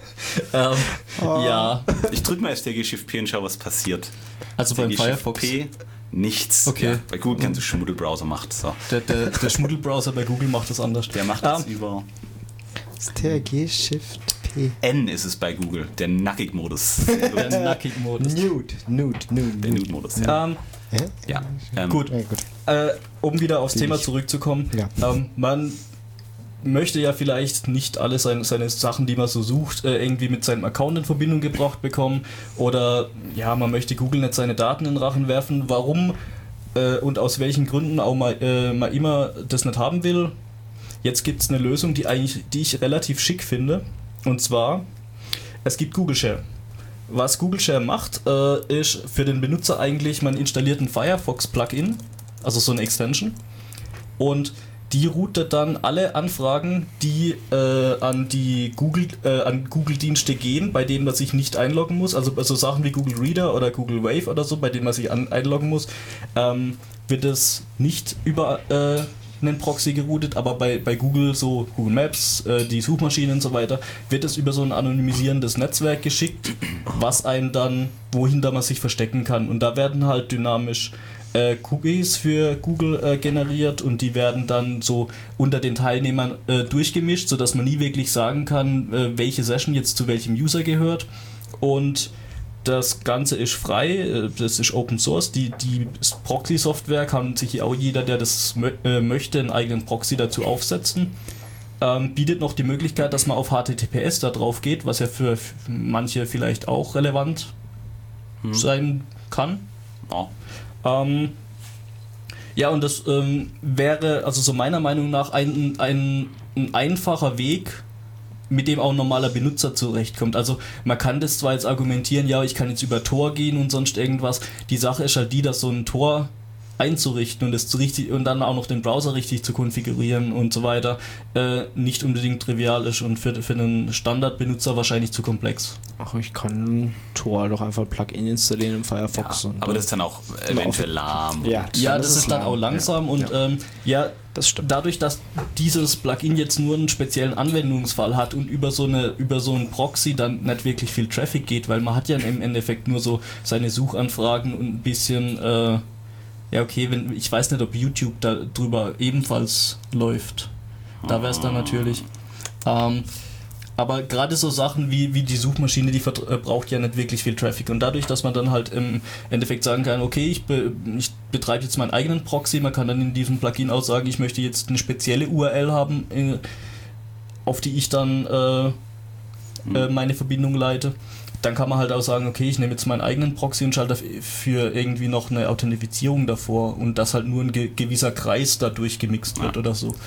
S4: Ja,
S3: Ich drücke mal STRG Shift P und schau, was passiert.
S4: also beim
S3: STRG Shift
S4: Firefox.
S3: P, nichts.
S4: Okay.
S3: Ja, bei Google kannst du Schmuddelbrowser macht. So.
S4: Der Schmuddelbrowser bei Google macht das anders.
S3: Der macht das über
S2: STRG Shift P.
S3: N ist es bei Google, der Nackig-Modus.
S4: Der Nackig-Modus.
S2: Nude.
S3: Der Nude-Modus, ja. Ja,
S4: Gut.
S2: Ja, gut.
S4: Um wieder aufs
S2: Bin
S4: Thema
S2: ich.
S4: zurückzukommen,
S2: Ja.
S4: Man möchte ja vielleicht nicht alle seine Sachen, die man so sucht, irgendwie mit seinem Account in Verbindung gebracht bekommen oder ja, man möchte Google nicht seine Daten in den Rachen werfen. Warum und aus welchen Gründen auch man immer das nicht haben will. Jetzt gibt es eine Lösung, die ich relativ schick finde, und zwar, es gibt Google Share. Was Google Share macht, ist für den Benutzer eigentlich, man installiert ein Firefox-Plugin, also so eine Extension, und die routet dann alle Anfragen, die an Google-Dienste gehen, bei denen man sich nicht einloggen muss, also Sachen wie Google Reader oder Google Wave oder so, bei denen man sich einloggen muss, wird es nicht über einen Proxy geroutet, aber bei Google, so Google Maps, die Suchmaschinen und so weiter, wird es über so ein anonymisierendes Netzwerk geschickt, was einen dann, wohin da man sich verstecken kann. Und da werden halt dynamisch Cookies für Google generiert und die werden dann so unter den Teilnehmern durchgemischt, sodass man nie wirklich sagen kann, welche Session jetzt zu welchem User gehört. Und das Ganze ist frei, das ist Open Source. Die Proxy-Software kann sich auch jeder, der das möchte, einen eigenen Proxy dazu aufsetzen. Bietet noch die Möglichkeit, dass man auf HTTPS da drauf geht, was ja für manche vielleicht auch relevant sein kann.
S3: Ja.
S4: Ja, und das wäre, also so meiner Meinung nach, ein einfacher Weg, mit dem auch ein normaler Benutzer zurechtkommt. Also man kann das zwar jetzt argumentieren, ja, ich kann jetzt über Tor gehen und sonst irgendwas. Die Sache ist halt die, dass so ein Tor einzurichten und das richtig und dann auch noch den Browser richtig zu konfigurieren und so weiter nicht unbedingt trivial ist und für einen Standardbenutzer wahrscheinlich zu komplex.
S2: Ach, ich kann Tor doch einfach ein Plugin installieren im Firefox.
S3: Ja, aber das ist dann auch eventuell lahm.
S4: Ja, das ist dann auch langsam und
S2: das stimmt.
S4: Dadurch, dass dieses Plugin jetzt nur einen speziellen Anwendungsfall hat und über so einen Proxy dann nicht wirklich viel Traffic geht, weil man hat ja im Endeffekt nur so seine Suchanfragen und ein bisschen ja, okay, ich weiß nicht, ob YouTube da drüber ebenfalls läuft. Da wäre es dann natürlich. Aber gerade so Sachen wie die Suchmaschine, die braucht ja nicht wirklich viel Traffic. Und dadurch, dass man dann halt im Endeffekt sagen kann, okay, ich betreibe jetzt meinen eigenen Proxy, man kann dann in diesem Plugin auch sagen, ich möchte jetzt eine spezielle URL haben, auf die ich dann meine Verbindung leite. Dann kann man halt auch sagen, okay, ich nehme jetzt meinen eigenen Proxy und schalte für irgendwie noch eine Authentifizierung davor und dass halt nur ein gewisser Kreis dadurch gemixt wird oder so.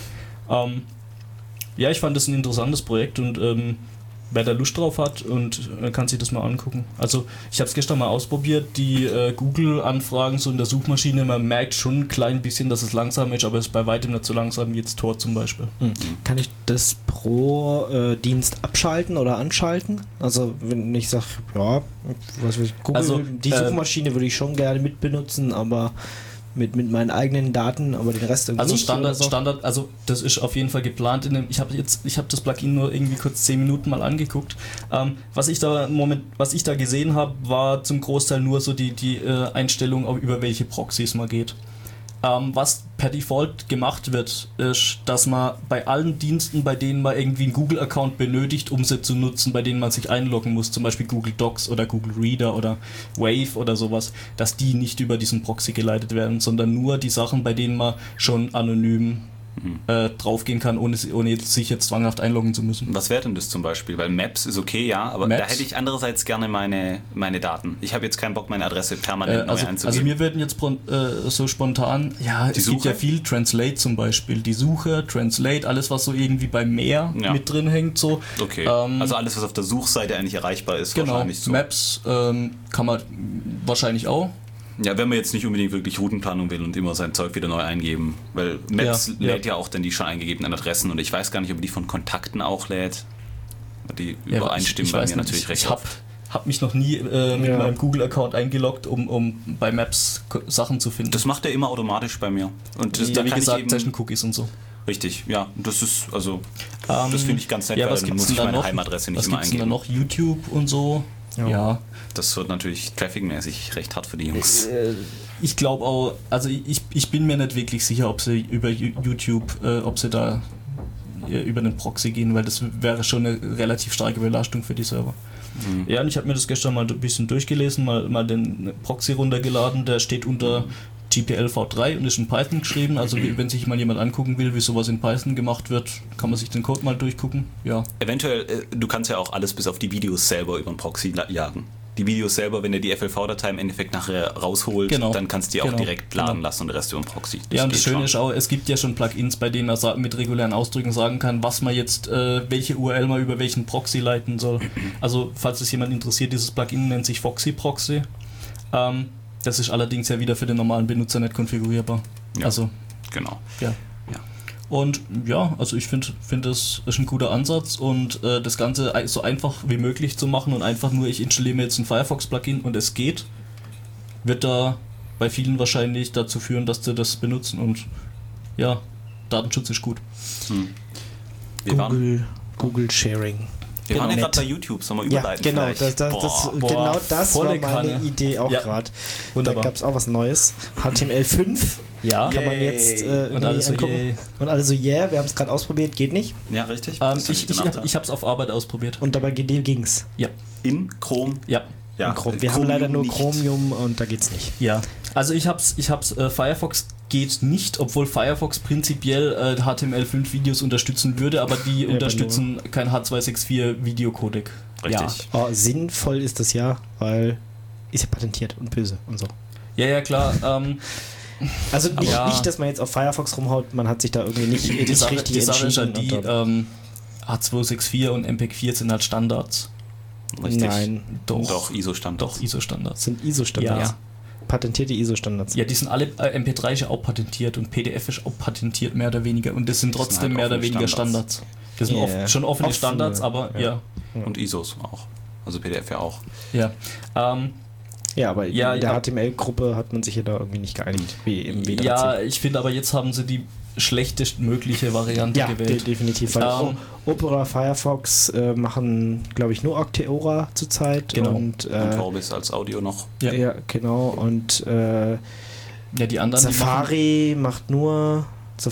S4: Ja, ich fand das ein interessantes Projekt und wer da Lust drauf hat und kann sich das mal angucken. Also ich habe es gestern mal ausprobiert, die Google-Anfragen so in der Suchmaschine, man merkt schon ein klein bisschen, dass es langsam ist, aber es ist bei weitem nicht so langsam wie jetzt Tor zum Beispiel.
S2: Kann ich das pro Dienst abschalten oder anschalten? Also wenn ich sage, ja, was weiß ich, Google,
S4: also,
S2: die Suchmaschine würde ich schon gerne mitbenutzen, aber mit meinen eigenen Daten, aber den Rest irgendwie
S4: also
S2: nicht.
S4: Standard, also das ist auf jeden Fall geplant. Ich habe das Plugin nur irgendwie kurz 10 Minuten mal angeguckt. Was ich da gesehen habe, war zum Großteil nur so die Einstellung, über welche Proxys man geht. Was per Default gemacht wird, ist, dass man bei allen Diensten, bei denen man irgendwie einen Google-Account benötigt, um sie zu nutzen, bei denen man sich einloggen muss, zum Beispiel Google Docs oder Google Reader oder Wave oder sowas, dass die nicht über diesen Proxy geleitet werden, sondern nur die Sachen, bei denen man schon anonym draufgehen kann, ohne sich jetzt zwanghaft einloggen zu müssen.
S3: Was wäre denn das zum Beispiel? Weil Maps ist okay, ja, aber Maps, da hätte ich andererseits gerne meine Daten. Ich habe jetzt keinen Bock, meine Adresse permanent neu einzugeben.
S4: Also mir würden jetzt so spontan, ja, es gibt ja viel Translate zum Beispiel, die Suche, Translate, alles was so irgendwie beim Meer mit drin hängt, so.
S3: Okay, also alles was auf der Suchseite eigentlich erreichbar ist,
S4: genau,
S3: wahrscheinlich so.
S4: Maps kann man wahrscheinlich auch.
S3: Ja, wenn man jetzt nicht unbedingt wirklich Routenplanung will und immer sein Zeug wieder neu eingeben, weil Maps lädt ja auch dann die schon eingegebenen Adressen und ich weiß gar nicht, ob die von Kontakten auch lädt. Die übereinstimmen bei mir natürlich recht.
S4: Ich habe mich noch nie mit meinem Google-Account eingeloggt, um bei Maps Sachen zu finden.
S3: Das macht er immer automatisch bei mir. Und das,
S4: wie gesagt, Session-Cookies und so.
S3: Richtig, ja, das ist, also, das finde ich ganz nett,
S4: weil
S3: dann muss ich meine Heimadresse nicht immer eingeben.
S4: Was gibt's denn da noch? YouTube und so? Ja. Das
S3: wird natürlich trafficmäßig recht hart für die Jungs.
S4: Ich glaube auch, also ich bin mir nicht wirklich sicher, ob sie über YouTube, ob sie da über den Proxy gehen, weil das wäre schon eine relativ starke Belastung für die Server. Ja, und ich habe mir das gestern mal ein bisschen durchgelesen, mal den Proxy runtergeladen, der steht unter GPL-v3 und ist in Python geschrieben, also wenn sich mal jemand angucken will, wie sowas in Python gemacht wird, kann man sich den Code mal durchgucken. Ja.
S3: Eventuell, du kannst ja auch alles bis auf die Videos selber über den Proxy jagen. Die Videos selber, wenn er die FLV-Datei im Endeffekt nachher rausholt, dann kannst du die auch direkt laden lassen und den Rest über den Proxy.
S4: Ja, und das Schöne ist auch, es gibt ja schon Plugins, bei denen man mit regulären Ausdrücken sagen kann, was man jetzt, welche URL man über welchen Proxy leiten soll. Also, falls es jemand interessiert, dieses Plugin nennt sich Foxy Proxy. Das ist allerdings ja wieder für den normalen Benutzer nicht konfigurierbar.
S3: Ja, also, genau.
S4: Ja. Und ja, also ich finde, das ist ein guter Ansatz und das Ganze so einfach wie möglich zu machen und einfach nur, ich installiere mir jetzt ein Firefox-Plugin und es geht, wird da bei vielen wahrscheinlich dazu führen, dass sie das benutzen und ja, Datenschutz ist gut.
S2: Google Sharing.
S3: Wir waren ja gerade bei YouTube, sollen wir überleiten?
S2: Genau, das war meine Idee auch gerade. Da gab es auch was Neues. HTML5 kann man jetzt
S4: und alles
S2: angucken. Und alle so, wir haben es gerade ausprobiert, geht nicht.
S3: Ja, richtig.
S4: Ich habe es auf Arbeit ausprobiert.
S2: Und dabei ging's.
S4: Ja.
S3: In Chrome?
S4: Ja.
S2: In Chrome. Wir haben leider nur Chromium und da geht's nicht.
S4: Ja. Also ich hab's Firefox geht nicht, obwohl Firefox prinzipiell HTML5 Videos unterstützen würde, aber die unterstützen kein H264 Videocodec.
S3: Richtig.
S2: Ja. Sinnvoll ist das ja, weil ist ja patentiert und böse und so.
S4: Ja, klar.
S2: Also nicht, dass man jetzt auf Firefox rumhaut, man hat sich da irgendwie nicht
S4: die Sache
S2: richtig
S4: ist
S2: entschieden.
S4: halt H264 und MPEG-4 sind halt Standards.
S3: Richtig.
S2: Nein,
S3: Doch, ISO-Standards.
S4: Doch, ISO-Standards.
S2: sind ISO-Standards.
S4: Ja.
S2: Patentierte ISO-Standards.
S4: Ja, die sind alle, MP3 ist ja auch patentiert und PDF ist auch patentiert, mehr oder weniger. Und das sind trotzdem
S3: halt
S4: mehr oder
S3: offene
S4: weniger
S3: Standards.
S4: Standards. Das sind schon offene Standards, aber ja.
S3: Und ISOs auch. Also PDF ja auch.
S4: Ja,
S2: Ja, aber in der
S4: ja.
S2: HTML-Gruppe hat man sich ja da irgendwie nicht geeinigt, wie im W3C.
S4: Ja, ich finde aber jetzt haben sie die schlechtestmögliche Variante gewählt.
S2: Definitiv. Weil Opera, Firefox machen, glaube ich, nur Octeora zurzeit.
S4: Genau.
S2: Und
S3: Vorbis als Audio noch.
S2: ja, genau. Und
S4: Die anderen,
S2: Safari macht nur.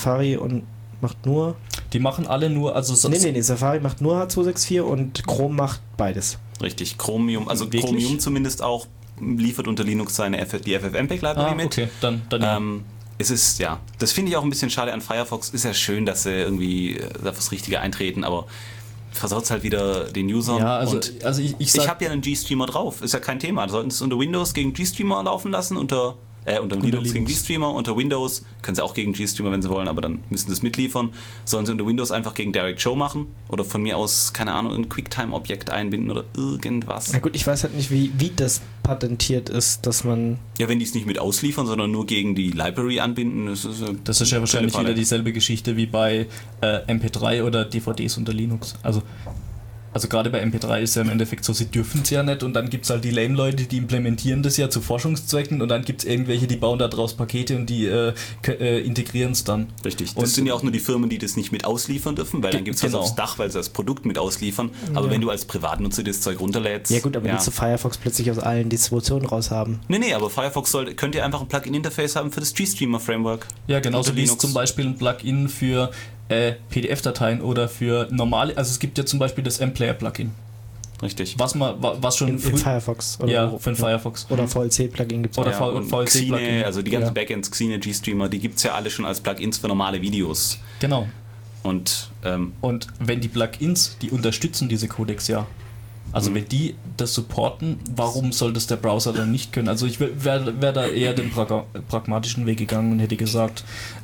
S4: die machen alle nur, also
S2: Nee, Safari macht nur H264 und Chrome macht beides.
S3: Richtig, Chromium, also
S4: Wirklich?
S3: Chromium zumindest auch liefert unter Linux die FFmpeg-Library mit.
S4: okay, dann ja.
S3: Es ist, ja, das finde ich auch ein bisschen schade an Firefox. Ist ja schön, dass sie irgendwie da fürs Richtige eintreten, aber versaut es halt wieder den Usern.
S4: Ja, also
S3: ich habe ja einen G-Streamer drauf, ist ja kein Thema. Da sollten es unter Windows gegen G-Streamer laufen lassen, unter Linux gegen G-Streamer, unter Windows können sie auch gegen G-Streamer, wenn sie wollen, aber dann müssen sie es mitliefern. Sollen sie unter Windows einfach gegen Direct Show machen oder von mir aus, keine Ahnung, ein QuickTime-Objekt einbinden oder irgendwas.
S2: Na gut, ich weiß halt nicht, wie das patentiert ist, dass man...
S3: Ja, wenn die es nicht mit ausliefern, sondern nur gegen die Library anbinden, das ist
S4: ja wahrscheinlich wieder dieselbe Geschichte wie bei MP3 oder DVDs unter Linux. Also gerade bei MP3 ist ja im Endeffekt so, sie dürfen es ja nicht und dann gibt es halt die Lame-Leute, die implementieren das ja zu Forschungszwecken und dann gibt es irgendwelche, die bauen da draus Pakete und die integrieren es dann.
S3: Richtig, das sind ja auch nur die Firmen, die das nicht mit ausliefern dürfen, weil dann gibt es was aufs Dach, weil sie das Produkt mit ausliefern, aber wenn du als Privatnutzer das Zeug runterlädst...
S2: Ja gut, aber willst du Firefox plötzlich aus allen Distributionen raus haben?
S3: Nee, aber Firefox könnt ihr einfach ein Plugin-Interface haben für das GStreamer-Framework.
S4: Ja, genauso wie es zum Beispiel ein Plugin für PDF-Dateien oder für normale, also es gibt ja zum Beispiel das M-Player-Plugin.
S3: Richtig.
S2: Was schon für Firefox.
S4: Oder für den Firefox.
S2: Oder VLC-Plugin gibt es
S3: auch. Oder VLC-Plugin. Also die ganzen Backends, Xine, G-Streamer, die gibt es ja alle schon als Plugins für normale Videos.
S4: Genau.
S3: Und
S4: wenn die Plugins, die unterstützen diese Codecs ja. Also wenn die das supporten, warum soll das der Browser dann nicht können? Also ich wäre da eher den pragmatischen Weg gegangen und hätte gesagt,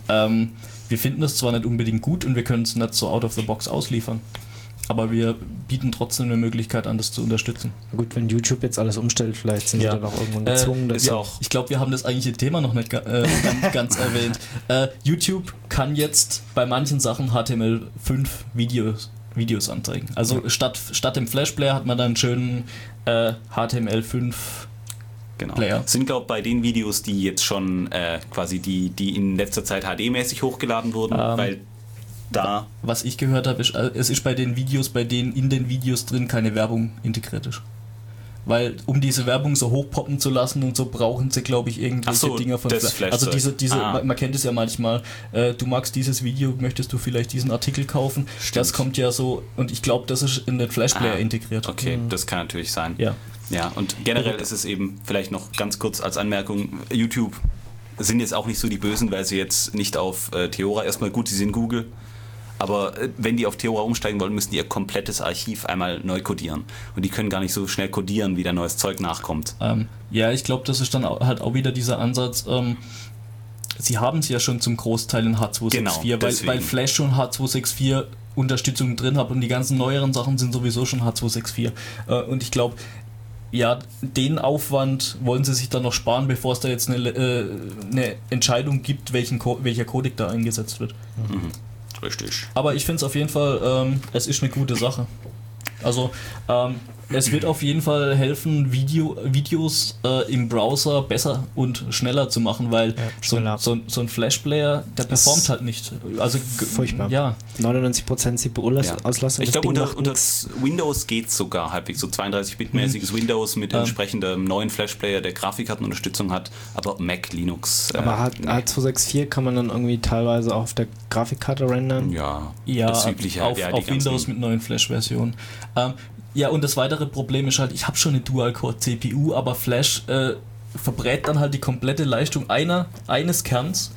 S4: wir finden das zwar nicht unbedingt gut und wir können es nicht so out of the box ausliefern, aber wir bieten trotzdem eine Möglichkeit an, das zu unterstützen.
S2: Gut, wenn YouTube jetzt alles umstellt, vielleicht sind sie dann auch irgendwann gezwungen.
S4: Ich glaube, wir haben das eigentliche Thema noch nicht ganz erwähnt. YouTube kann jetzt bei manchen Sachen HTML5 Videos anzeigen. Also statt dem Flash-Player hat man dann einen schönen HTML5
S3: Genau.
S4: Player.
S3: Sind, glaube ich, bei den Videos, die jetzt schon quasi die in letzter Zeit HD-mäßig hochgeladen wurden, weil da...
S4: Was ich gehört habe, es ist bei den Videos, bei denen in den Videos drin keine Werbung integriert ist. Weil, um diese Werbung so hochpoppen zu lassen und so, brauchen sie, glaube ich, irgendwelche Dinger von
S3: Flash.
S4: Also man kennt es ja manchmal, du magst dieses Video, möchtest du vielleicht diesen Artikel kaufen?
S3: Stimmt.
S4: Das kommt ja so, und ich glaube, das ist in den Flash-Player integriert.
S3: Okay, das kann natürlich sein.
S4: Ja,
S3: und generell ist es eben, vielleicht noch ganz kurz als Anmerkung, YouTube sind jetzt auch nicht so die Bösen, weil sie jetzt nicht auf Theora, erstmal gut, sie sind Google, aber wenn die auf Theora umsteigen wollen, müssen die ihr komplettes Archiv einmal neu codieren. Und die können gar nicht so schnell codieren, wie da neues Zeug nachkommt.
S4: Ja, ich glaube, das ist dann halt auch wieder dieser Ansatz, sie haben es ja schon zum Großteil in H264, weil Flash schon H264 Unterstützung drin hat und die ganzen neueren Sachen sind sowieso schon H264. Und ich glaube, ja, den Aufwand wollen sie sich dann noch sparen, bevor es da jetzt eine Entscheidung gibt, welcher Codec da eingesetzt wird.
S3: Mhm. Richtig.
S4: Aber ich finde es auf jeden Fall, es ist eine gute Sache. Also, es wird auf jeden Fall helfen, Videos im Browser besser und schneller zu machen, weil so ein Flash-Player, der performt halt nicht. Also
S2: furchtbar.
S4: Ja.
S2: 99% CPU-Auslastung.
S3: Ich glaube, unter Windows geht es sogar halbwegs, so 32-Bit-mäßiges Windows mit entsprechendem neuen Flash-Player, der Grafikkartenunterstützung hat, aber Mac, Linux.
S2: Aber H264 kann man dann irgendwie teilweise auch auf der Grafikkarte rendern?
S3: Ja,
S4: das Übliche. Auf Windows mit neuen Flash-Versionen. Ja, und das weitere Problem ist halt, ich habe schon eine Dual-Core-CPU, aber Flash verbrät dann halt die komplette Leistung eines Kerns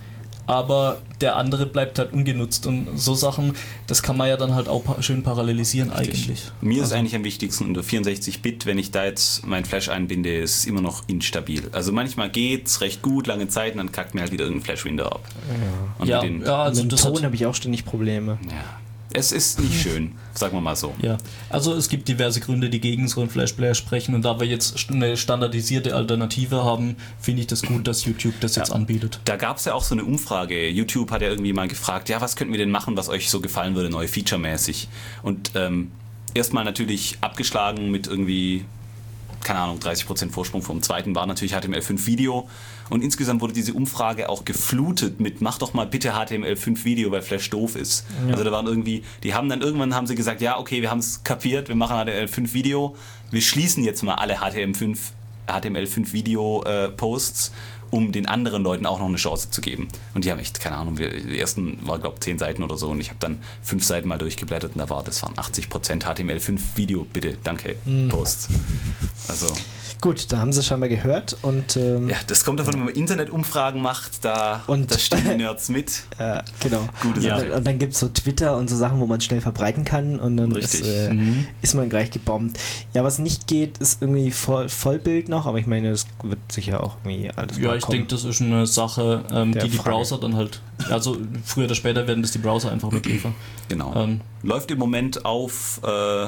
S4: aber der andere bleibt halt ungenutzt und so Sachen, das kann man ja dann halt auch schön parallelisieren eigentlich.
S3: Mir ist eigentlich am wichtigsten unter 64-Bit, wenn ich da jetzt mein Flash einbinde, ist es immer noch instabil. Also manchmal geht's recht gut, lange Zeit, und dann kackt mir halt wieder irgendein Flash-Window ab.
S2: Ja.
S3: Und
S4: also
S2: mit dem Ton habe ich auch ständig Probleme.
S3: ja. Es ist nicht schön, sagen wir mal so.
S4: Ja, also es gibt diverse Gründe, die gegen so einen Flash-Player sprechen und da wir jetzt eine standardisierte Alternative haben, finde ich das gut, dass YouTube das jetzt anbietet.
S3: Da gab es ja auch so eine Umfrage. YouTube hat ja irgendwie mal gefragt, ja, was könnten wir denn machen, was euch so gefallen würde, neu featuremäßig. Und erstmal natürlich abgeschlagen mit irgendwie, keine Ahnung, 30% Vorsprung vom zweiten war natürlich HTML5 Video. Und insgesamt wurde diese Umfrage auch geflutet mit mach doch mal bitte HTML5 Video, weil Flash doof ist. Ja. Also da waren irgendwie, irgendwann haben sie gesagt, ja okay, wir haben es kapiert, wir machen HTML5 Video, wir schließen jetzt mal alle HTML5 Video Posts, um den anderen Leuten auch noch eine Chance zu geben. Und die haben echt, keine Ahnung, die ersten war glaube ich 10 Seiten oder so und ich habe dann 5 Seiten mal durchgeblättert und das waren 80% HTML5 Video, bitte, danke, Posts. Also
S2: gut, da haben sie scheinbar gehört und
S3: ja, das kommt davon, wenn man Internetumfragen macht, da stehen die Nerds mit.
S2: Genau.
S3: Gute Sache.
S2: Und dann gibt es so Twitter und so Sachen, wo man schnell verbreiten kann und dann ist man gleich gebombt. Ja, was nicht geht, ist irgendwie Vollbild noch, aber ich meine, das wird sicher auch irgendwie alles
S4: ja, ich denke, das ist eine Sache, die Browser dann halt, also früher oder später werden das die Browser einfach mitliefern.
S3: Genau. Läuft im Moment auf,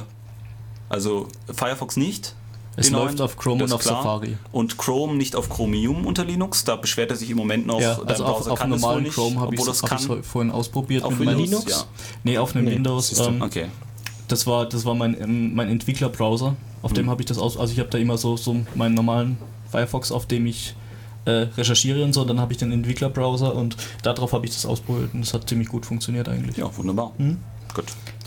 S3: also Firefox nicht.
S4: Es läuft auf Chrome und auf Safari.
S3: Und Chrome nicht auf Chromium unter Linux. Da beschwert er sich im Moment noch.
S4: Ja, also auf normalen Chrome habe ich es vorhin ausprobiert.
S3: Auf
S4: mit
S3: Linux?
S4: Linux?
S3: Ja.
S4: Nee, auf einem Windows.
S3: Okay.
S4: Das war mein Entwicklerbrowser. Auf dem habe ich das also ich habe da immer so meinen normalen Firefox, auf dem ich recherchiere und so. Dann habe ich den Entwicklerbrowser und darauf habe ich das ausprobiert. Und das hat ziemlich gut funktioniert eigentlich.
S3: Ja, wunderbar. Gut.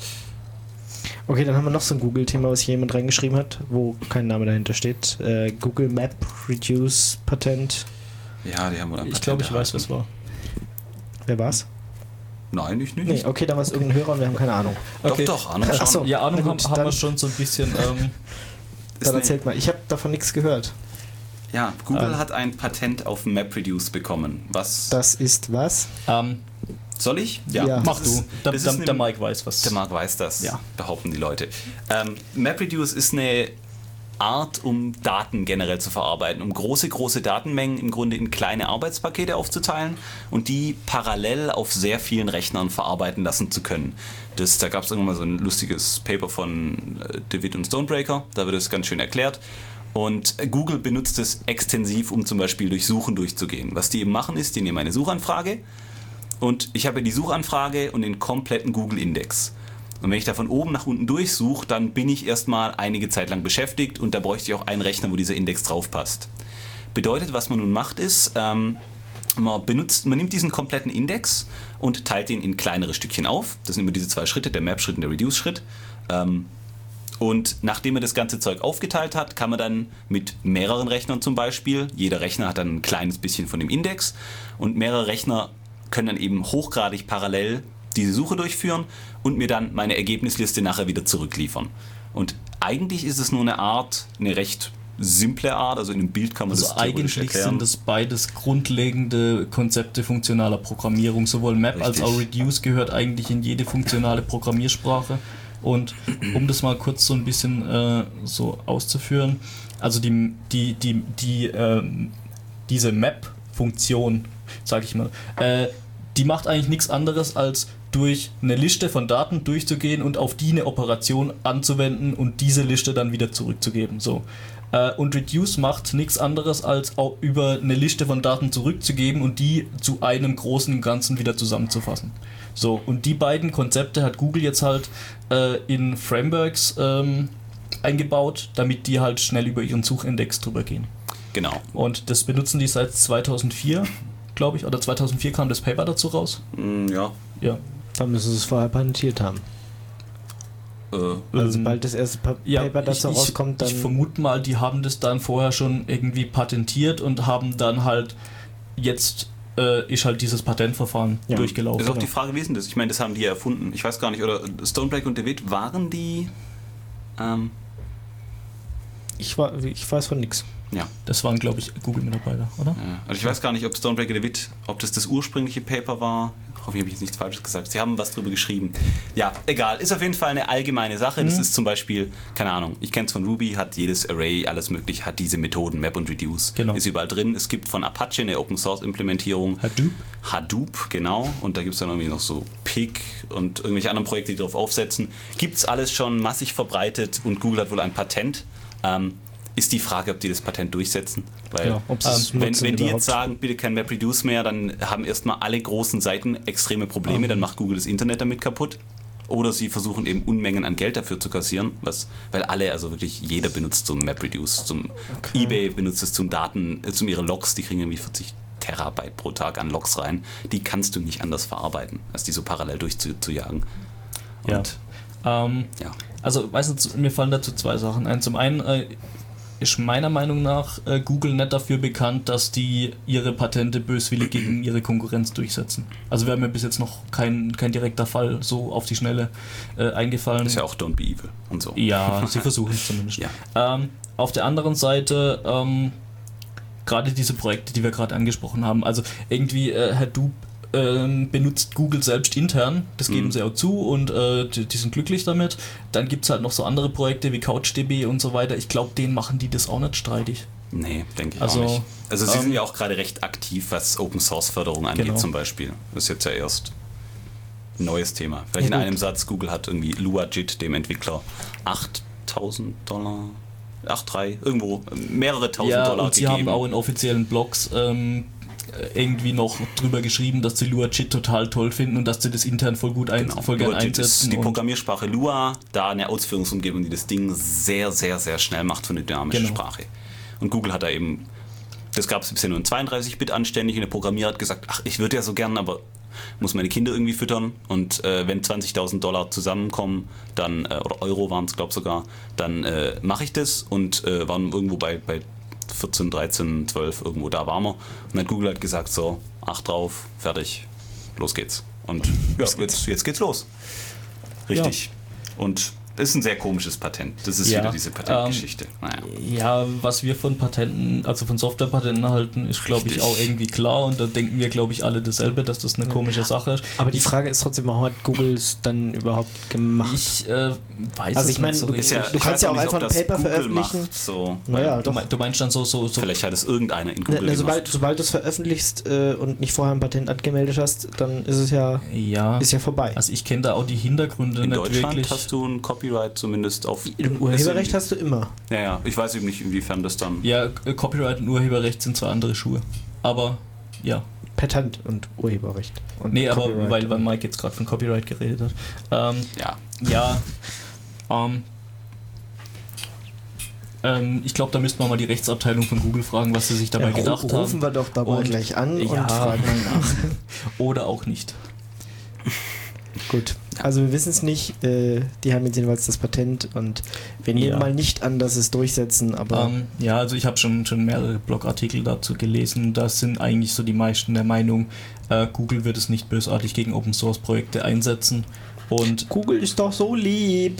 S2: Okay, dann haben wir noch so ein Google-Thema, was hier jemand reingeschrieben hat, wo kein Name dahinter steht. Google Map Reduce Patent.
S3: Ja, die haben wohl ein Patent.
S4: Ich glaube, ich weiß, was war.
S2: Wer war's?
S3: Nein, ich nicht.
S2: Nee, okay, da war es irgendein Hörer und wir haben keine Ahnung.
S3: Okay. Doch, Ahnung schon.
S2: Achso,
S4: ja, Ahnung haben wir schon so ein bisschen.
S2: Dann erzählt mal, ich habe davon nichts gehört.
S3: Ja, Google hat ein Patent auf MapReduce bekommen. Was?
S2: Das ist was?
S3: Soll ich?
S2: Ja.
S4: Mach du. Der Mike weiß was.
S3: Der Mike weiß das,
S4: ja.
S3: Behaupten die Leute. MapReduce ist eine Art, um Daten generell zu verarbeiten, um große Datenmengen im Grunde in kleine Arbeitspakete aufzuteilen und die parallel auf sehr vielen Rechnern verarbeiten lassen zu können. Da gab es irgendwann mal so ein lustiges Paper von DeWitt und Stonebreaker, da wird es ganz schön erklärt. Und Google benutzt es extensiv, um zum Beispiel durch Suchen durchzugehen. Was die eben machen ist, die nehmen eine Suchanfrage und ich habe die Suchanfrage und den kompletten Google-Index. Und wenn ich da von oben nach unten durchsuche, dann bin ich erstmal einige Zeit lang beschäftigt und da bräuchte ich auch einen Rechner, wo dieser Index drauf passt. Bedeutet, was man nun macht, ist, man nimmt diesen kompletten Index und teilt ihn in kleinere Stückchen auf. Das sind immer diese 2 Schritte, der Map-Schritt und der Reduce-Schritt. Und nachdem er das ganze Zeug aufgeteilt hat, kann man dann mit mehreren Rechnern zum Beispiel, jeder Rechner hat dann ein kleines bisschen von dem Index und mehrere Rechner können dann eben hochgradig parallel diese Suche durchführen und mir dann meine Ergebnisliste nachher wieder zurückliefern. Und eigentlich ist es nur eine recht simple Art, also in einem Bild kann man das theoretisch
S4: eigentlich
S3: erklären.
S4: sind das beides grundlegende Konzepte funktionaler Programmierung. Sowohl Map als auch Reduce gehört eigentlich in jede funktionale Programmiersprache. Und um das mal kurz so ein bisschen so auszuführen, also diese Map-Funktion, sage ich mal, die macht eigentlich nichts anderes als durch eine Liste von Daten durchzugehen und auf die eine Operation anzuwenden und diese Liste dann wieder zurückzugeben. So. Und Reduce macht nichts anderes als auch über eine Liste von Daten zurückzugeben und die zu einem großen Ganzen wieder zusammenzufassen. So, und die beiden Konzepte hat Google jetzt halt in Frameworks eingebaut, damit die halt schnell über ihren Suchindex drüber gehen.
S3: Genau.
S4: Und das benutzen die seit 2004, glaube ich, oder 2004 kam das Paper dazu raus.
S3: Ja.
S2: Dann müssen sie es vorher patentiert haben. Also sobald das erste Paper dazu rauskommt, dann...
S4: Ich vermute mal, die haben das dann vorher schon irgendwie patentiert und haben dann halt jetzt ist halt dieses Patentverfahren durchgelaufen.
S3: Das ist auch die Frage, wie ist denn das? Ich meine, das haben die ja erfunden. Ich weiß gar nicht, oder Stonebreaker und DeWitt, waren die...
S2: Ich weiß von nichts.
S3: Ja.
S4: Das waren, glaube ich, Google-Mitarbeiter, oder?
S3: Ja. Also ich weiß gar nicht, ob Stonebraker DeWitt, ob das ursprüngliche Paper war. Hoffentlich habe ich jetzt nichts Falsches gesagt. Sie haben was drüber geschrieben. Ja, egal. Ist auf jeden Fall eine allgemeine Sache. Das ist zum Beispiel, keine Ahnung, ich kenne es von Ruby, hat jedes Array, alles mögliche, hat diese Methoden, Map und Reduce.
S4: Genau.
S3: Ist überall drin. Es gibt von Apache eine Open-Source-Implementierung. Hadoop, genau. Und da gibt es dann irgendwie noch so Pig und irgendwelche anderen Projekte, die darauf aufsetzen. Gibt es alles schon massig verbreitet und Google hat wohl ein Patent. Ist die Frage, ob die das Patent durchsetzen. Weil
S2: Ja, ob sie es
S3: wenn
S2: nutzen
S3: die
S2: überhaupt.
S3: jetzt sagen, bitte kein MapReduce mehr, dann haben erstmal alle großen Seiten extreme Probleme, dann macht Google das Internet damit kaputt. Oder sie versuchen eben Unmengen an Geld dafür zu kassieren, weil alle, also wirklich jeder benutzt so MapReduce. eBay benutzt es zum ihre Logs, die kriegen irgendwie 40 Terabyte pro Tag an Logs rein. Die kannst du nicht anders verarbeiten, als die so parallel durchzujagen. Und
S4: Ja.
S3: ja.
S4: Also, weißt du, mir fallen dazu zwei Sachen ein. Zum einen ist meiner Meinung nach Google nicht dafür bekannt, dass die ihre Patente böswillig gegen ihre Konkurrenz durchsetzen. Also wäre mir bis jetzt noch kein direkter Fall so auf die Schnelle eingefallen.
S3: Ist ja auch Don't Be Evil und so.
S4: Ja, sie versuchen es zumindest.
S3: Ja.
S4: Auf der anderen Seite gerade diese Projekte, die wir gerade angesprochen haben, also irgendwie Hadoop benutzt Google selbst intern, das geben sie auch zu und die sind glücklich damit. Dann gibt es halt noch so andere Projekte wie CouchDB und so weiter. Ich glaube, denen machen die das auch nicht streitig.
S3: Nee, denke ich
S4: Also,
S3: auch nicht. Also sie sind ja auch gerade recht aktiv, was Open-Source-Förderung angeht
S4: Genau.
S3: zum Beispiel. Das ist jetzt ja erst ein neues Thema. Vielleicht in einem Satz, Google hat irgendwie Luajit, dem Entwickler, $8.000, 8,3, irgendwo mehrere tausend Dollar
S4: und sie
S3: gegeben.
S4: haben auch in offiziellen Blogs irgendwie noch drüber geschrieben, dass sie Luajit total toll finden und dass sie das intern voll gut voll gern
S3: Luajit
S4: einsetzen.
S3: ist die
S4: und
S3: Programmiersprache Lua, da eine Ausführungsumgebung, die das Ding sehr, sehr, sehr schnell macht für eine dynamische Sprache. Und Google hat da eben, das gab es bisher nur in 32-Bit anständig und der Programmierer hat gesagt, ach, ich würde ja so gern, aber muss meine Kinder irgendwie füttern und wenn $20.000 zusammenkommen, dann, oder Euro waren es, glaube ich sogar, dann mache ich das und waren irgendwo bei 14, 13, 12, irgendwo da waren wir. Und dann hat Google halt gesagt, so, 8 drauf, fertig, los geht's. Und ja, jetzt geht's los. Richtig. Und es ist ein sehr komisches Patent. Das ist wieder diese Patentgeschichte. Naja.
S4: Ja, was wir von Patenten, also von Softwarepatenten halten, ist, glaube ich,
S3: Richtig.
S4: auch irgendwie klar und da denken wir, glaube ich, alle dasselbe, dass das eine komische Sache ist.
S2: Aber die Frage ist trotzdem, warum hat Google es dann überhaupt gemacht?
S4: Ich weiß
S2: Also
S4: es
S2: ich meine,
S4: nicht so
S2: du
S4: richtig.
S2: du kannst ja auch einfach ein Paper
S3: Google
S2: veröffentlichen.
S3: Macht, so.
S2: Naja, doch.
S4: Du meinst dann so
S3: Vielleicht hat es irgendeiner in Google gemacht.
S2: Sobald du es veröffentlichst und nicht vorher ein Patent angemeldet hast, dann ist es ja,
S4: ja,
S2: ist ja vorbei.
S4: also ich kenne da auch die Hintergründe
S3: In
S4: nicht
S3: Deutschland
S4: wirklich.
S3: hast du ein Copyright zumindest auf...
S2: Im Urheberrecht hast du immer.
S3: Ja, ich weiß eben nicht, inwiefern das dann...
S4: Ja, Copyright und Urheberrecht sind zwar andere Schuhe, aber ja.
S2: Patent und Urheberrecht. Und
S4: Nee, aber
S2: Copyright.
S4: weil Mike jetzt gerade von Copyright geredet hat.
S3: Ja.
S4: Ja, ich glaube, da müssten wir mal die Rechtsabteilung von Google fragen, was sie sich dabei gedacht haben.
S2: Rufen wir doch dabei
S4: Und-
S2: gleich an und
S4: Ja.
S2: fragen mal nach.
S4: Oder auch nicht.
S2: Gut, also wir wissen es nicht. Die haben jetzt jedenfalls das Patent und wir nehmen
S4: Ja.
S2: mal nicht an, dass sie es durchsetzen, aber
S4: Ja, also ich habe schon mehrere Blogartikel dazu gelesen. Da sind eigentlich so die meisten der Meinung, Google wird es nicht bösartig gegen Open Source Projekte einsetzen. Und
S2: Google ist doch so lieb.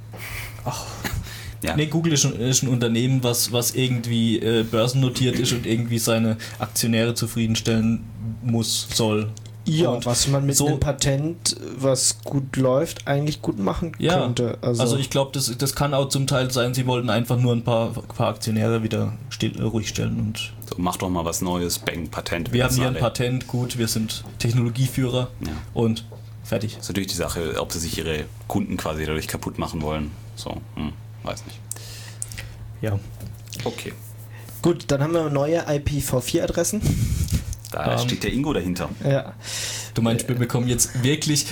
S3: Ja.
S4: nee, Google ist ein Unternehmen, was irgendwie börsennotiert ist und irgendwie seine Aktionäre zufriedenstellen soll.
S2: Ja,
S4: Und
S2: was man mit
S4: so-
S2: einem Patent, was gut läuft, eigentlich gut machen
S4: Ja,
S2: könnte.
S4: Also ich glaube, das kann auch zum Teil sein, sie wollten einfach nur ein paar Aktionäre wieder ruhig stellen. Und
S3: So, mach doch mal was Neues, bang, Patent.
S4: wir haben hier ein
S3: alle.
S4: Patent, gut, wir sind Technologieführer
S3: Ja.
S4: und fertig.
S3: Das ist natürlich die Sache, ob sie sich ihre Kunden quasi dadurch kaputt machen wollen. So, weiß nicht.
S4: Ja.
S3: Okay.
S2: Gut, dann haben wir neue IPv4-Adressen.
S3: Da steht der Ingo dahinter.
S2: Ja.
S4: Du meinst, wir bekommen jetzt wirklich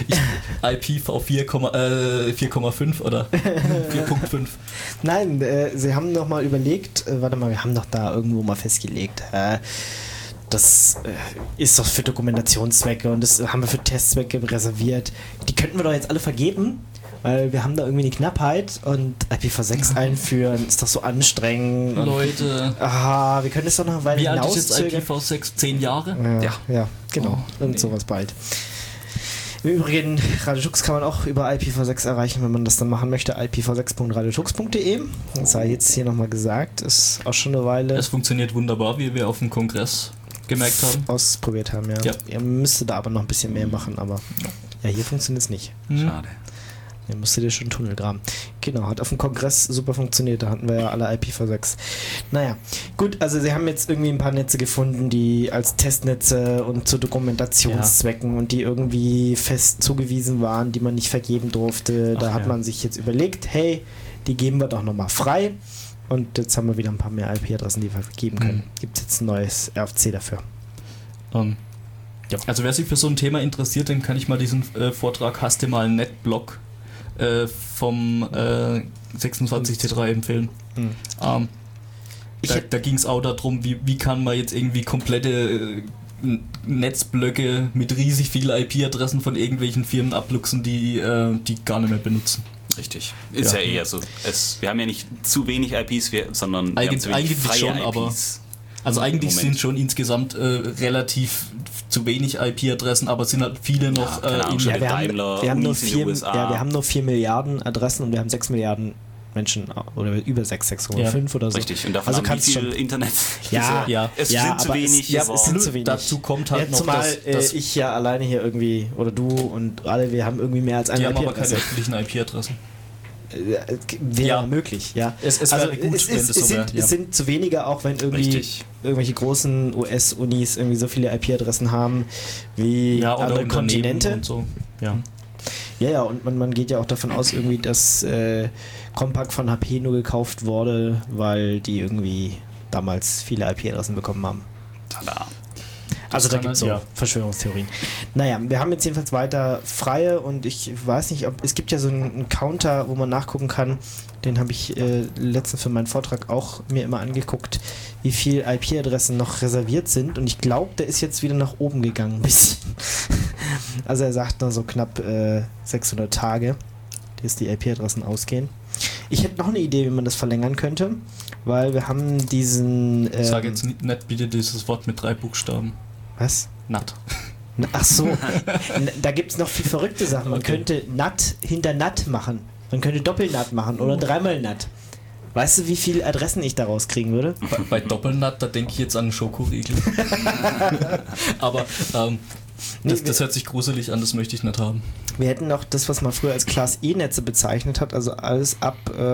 S4: IPv4,5 oder 4.5?
S2: Nein, sie haben noch mal überlegt, warte mal, wir haben doch da irgendwo mal festgelegt, das ist doch für Dokumentationszwecke und das haben wir für Testzwecke reserviert. Die könnten wir doch jetzt alle vergeben, weil wir haben da irgendwie eine Knappheit und IPv6 einführen ist doch so anstrengend. Und,
S4: Leute,
S2: wir können es doch noch eine Weile
S4: wie alt ist jetzt
S2: hinauszögern.
S4: IPv6? 10 Jahre?
S2: Ja, genau. Irgend sowas bald. Im Übrigen, Radio Tux kann man auch über IPv6 erreichen, wenn man das dann machen möchte. ipv6.radiotux.de. Das sei jetzt hier nochmal gesagt. Ist auch schon eine Weile.
S4: Es funktioniert wunderbar, wie wir auf dem Kongress gemerkt haben.
S2: Ausprobiert haben, ja. Ihr müsstet da aber noch ein bisschen mehr machen, aber ja, hier funktioniert es nicht.
S3: Schade.
S2: Ihr musstet ihr schon einen Tunnel graben. Genau, hat auf dem Kongress super funktioniert, da hatten wir ja alle IPv6. Naja, gut, also sie haben jetzt irgendwie ein paar Netze gefunden, die als Testnetze und zu Dokumentationszwecken und die irgendwie fest zugewiesen waren, die man nicht vergeben durfte. Da hat man sich jetzt überlegt, hey, die geben wir doch nochmal frei. Und jetzt haben wir wieder ein paar mehr IP-Adressen, die wir vergeben können. Gibt es jetzt ein neues RFC dafür.
S4: Ja. Also wer sich für so ein Thema interessiert, dann kann ich mal diesen Vortrag Hast du mal einen Netblog vom 26T3 empfehlen. Da ging es auch darum, wie kann man jetzt irgendwie komplette Netzblöcke mit riesig vielen IP-Adressen von irgendwelchen Firmen abluchsen, die gar nicht mehr benutzen.
S3: Richtig. Ist ja eher so. Wir haben ja nicht zu wenig IPs, sondern wir haben zu wenig freie
S4: schon,
S3: IPs.
S4: Aber also eigentlich sind schon insgesamt relativ zu wenig IP-Adressen, aber es sind halt viele noch
S2: wir haben nur 4 Milliarden Adressen und wir haben 6 Milliarden Menschen oder über 6,5 oder so.
S3: Richtig, und davon
S2: also
S3: haben wie viel Internet? Es sind zu wenig.
S2: Es sind zu wenig.
S4: Dazu kommt halt noch,
S2: zumal dass ich ja alleine hier irgendwie, oder du und alle, wir haben irgendwie mehr als eine IP-Adresse.
S4: Wir haben aber keine öffentlichen IP-Adressen.
S2: Wäre möglich, ja.
S4: Es
S2: sind zu wenige, auch wenn irgendwelche großen US-Unis irgendwie so viele IP-Adressen haben wie andere Kontinente.
S4: Und so.
S2: Ja, und man geht ja auch davon aus, irgendwie, dass Compaq von HP nur gekauft wurde, weil die irgendwie damals viele IP-Adressen bekommen haben.
S3: Tada.
S2: Also da gibt es so Verschwörungstheorien. Naja, wir haben jetzt jedenfalls weiter freie und ich weiß nicht, es gibt ja so einen Counter, wo man nachgucken kann, den habe ich letztens für meinen Vortrag auch mir immer angeguckt, wie viele IP-Adressen noch reserviert sind und ich glaube, der ist jetzt wieder nach oben gegangen ein bisschen. Also er sagt noch so knapp 600 Tage, dass die IP-Adressen ausgehen. Ich hätte noch eine Idee, wie man das verlängern könnte, weil wir haben diesen...
S4: Sag jetzt nicht bitte dieses Wort mit 3 Buchstaben.
S2: Was?
S4: NAT.
S2: Ach so, da gibt es noch viel verrückte Sachen. Man könnte NAT hinter NAT machen. Man könnte Doppel-NAT machen oder dreimal NAT. Weißt du, wie viele Adressen ich daraus kriegen würde?
S4: Bei Doppel-NAT, da denke ich jetzt an einen Schokoriegel. Aber das hört sich gruselig an, das möchte ich nicht haben.
S2: Wir hätten noch das, was man früher als Class E-Netze bezeichnet hat, also alles ab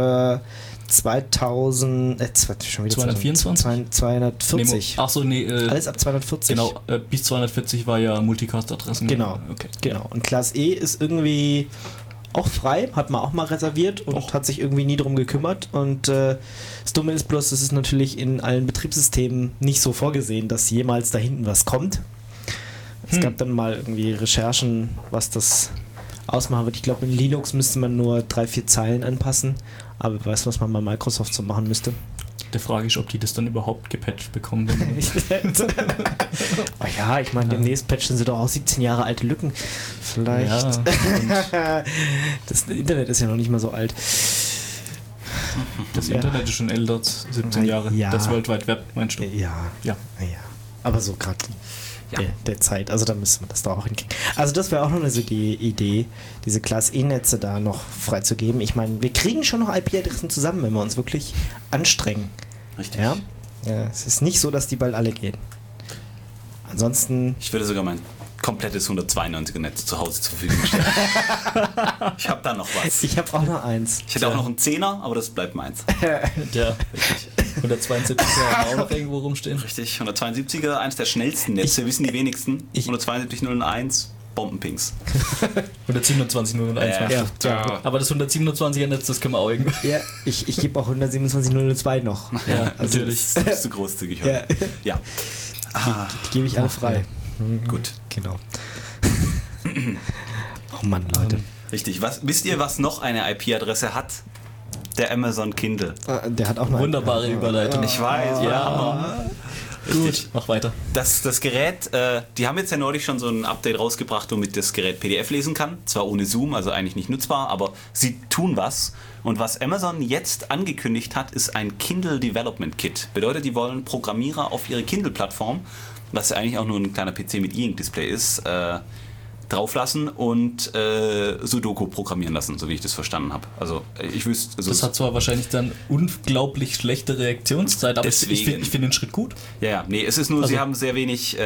S2: 240. Alles ab 240.
S4: Genau, bis 240 war ja Multicast-Adressen.
S2: Genau, okay. Genau. Und Class E ist irgendwie auch frei, hat man auch mal reserviert und hat sich irgendwie nie drum gekümmert. Und das Dumme ist bloß, es ist natürlich in allen Betriebssystemen nicht so vorgesehen, dass jemals da hinten was kommt. Es gab dann mal irgendwie Recherchen, was das ausmachen wird. Ich glaube, in Linux müsste man nur 3-4 Zeilen anpassen, aber wer weiß, was man bei Microsoft so machen müsste.
S4: Die Frage ist, ob die das dann überhaupt gepatcht bekommen.
S2: Oh ja, ich meine, demnächst patchen sie doch auch 17 Jahre alte Lücken. Vielleicht. Ja, das Internet ist ja noch nicht mal so alt.
S4: Das Internet ist schon älter als 17 Jahre.
S2: Ja.
S4: Das World Wide Web, meinst du?
S2: Ja. Aber so gerade der Zeit, also da müssen wir das doch auch hinkriegen. Also das wäre auch noch eine so die Idee, diese Class E-Netze da noch freizugeben. Ich meine, wir kriegen schon noch IP-Adressen zusammen, wenn wir uns wirklich anstrengen.
S3: Richtig.
S2: Ja, es ist nicht so, dass die bald alle gehen. Ansonsten...
S3: Ich würde sogar mein komplettes 192er-Netz zu Hause zur Verfügung stellen. Ich habe da noch was.
S2: Ich habe auch noch eins.
S3: Ich hätte auch noch einen 10er, aber das bleibt meins.
S4: Ja, richtig. 172er haben auch noch irgendwo rumstehen.
S3: Richtig, 172er, eines der schnellsten Netze, wissen die wenigsten. 172.001, Bombenpings.
S4: 127.001.
S2: Ja.
S4: Aber das 127er Netz, das können wir auch irgendwie.
S2: Ja, ich gebe auch 127.002 noch.
S4: Ja, also natürlich.
S3: Das bist du großzügig heute. Ja.
S2: Die gebe ich alle frei.
S3: Gut.
S2: Genau. Oh Mann, Leute.
S3: Richtig. Wisst ihr, was noch eine IP-Adresse hat? Der Amazon Kindle.
S2: Der hat auch eine
S4: wunderbare Überleitung.
S3: Ich weiß, Hammer.
S4: Gut, mach weiter.
S3: Das Gerät, die haben jetzt ja neulich schon so ein Update rausgebracht, womit das Gerät PDF lesen kann. Zwar ohne Zoom, also eigentlich nicht nutzbar, aber sie tun was. Und was Amazon jetzt angekündigt hat, ist ein Kindle Development Kit. Bedeutet, die wollen Programmierer auf ihre Kindle-Plattform, was ja eigentlich auch nur ein kleiner PC mit E-Ink-Display ist, drauf lassen und Sudoku programmieren lassen, so wie ich das verstanden habe. Also ich wüsste... Also
S4: das hat zwar wahrscheinlich dann unglaublich schlechte Reaktionszeit, aber ich finde den Schritt gut.
S3: Ja, nee, es ist nur, sie haben sehr wenig...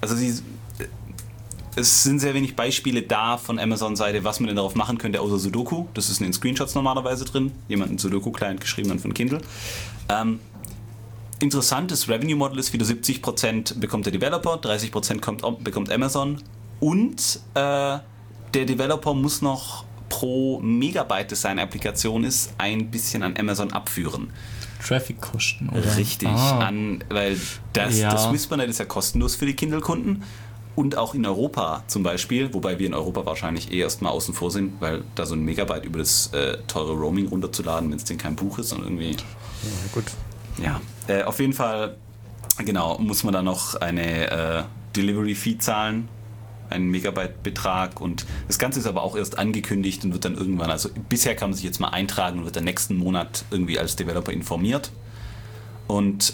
S3: es sind sehr wenig Beispiele da von Amazon-Seite, was man denn darauf machen könnte, außer Sudoku. Das ist in den Screenshots normalerweise drin. Jemand einen Sudoku-Client geschrieben dann von Kindle. Interessantes Revenue-Model ist wieder 70% bekommt der Developer, 30% bekommt Amazon und der Developer muss noch pro Megabyte, das seine Applikation ist, ein bisschen an Amazon abführen.
S4: Traffic-Kosten, oder?
S3: Richtig, weil das Whispernet ist ja kostenlos für die Kindle-Kunden. Und auch in Europa zum Beispiel, wobei wir in Europa wahrscheinlich erstmal außen vor sind, weil da so ein Megabyte über das teure Roaming runterzuladen, wenn es denn kein Buch ist und irgendwie...
S2: Ja, gut.
S3: Ja, auf jeden Fall, genau, muss man da noch eine Delivery-Fee zahlen, einen Megabyte-Betrag und das Ganze ist aber auch erst angekündigt und wird dann irgendwann, also bisher kann man sich jetzt mal eintragen und wird dann nächsten Monat irgendwie als Developer informiert und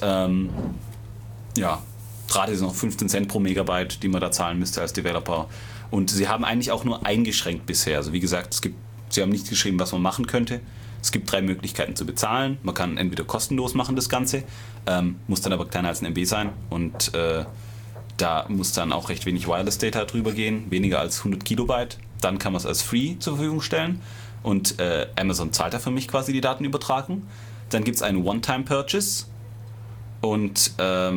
S3: Rate ist noch 15 Cent pro Megabyte, die man da zahlen müsste als Developer. Und sie haben eigentlich auch nur eingeschränkt bisher. Also wie gesagt, sie haben nicht geschrieben, was man machen könnte. Es gibt 3 Möglichkeiten zu bezahlen. Man kann entweder kostenlos machen das Ganze, muss dann aber kleiner als ein MB sein. Und da muss dann auch recht wenig Wireless Data drüber gehen, weniger als 100 Kilobyte. Dann kann man es als Free zur Verfügung stellen. Und Amazon zahlt da für mich quasi die Datenübertragung. Dann gibt es einen One-Time-Purchase. Und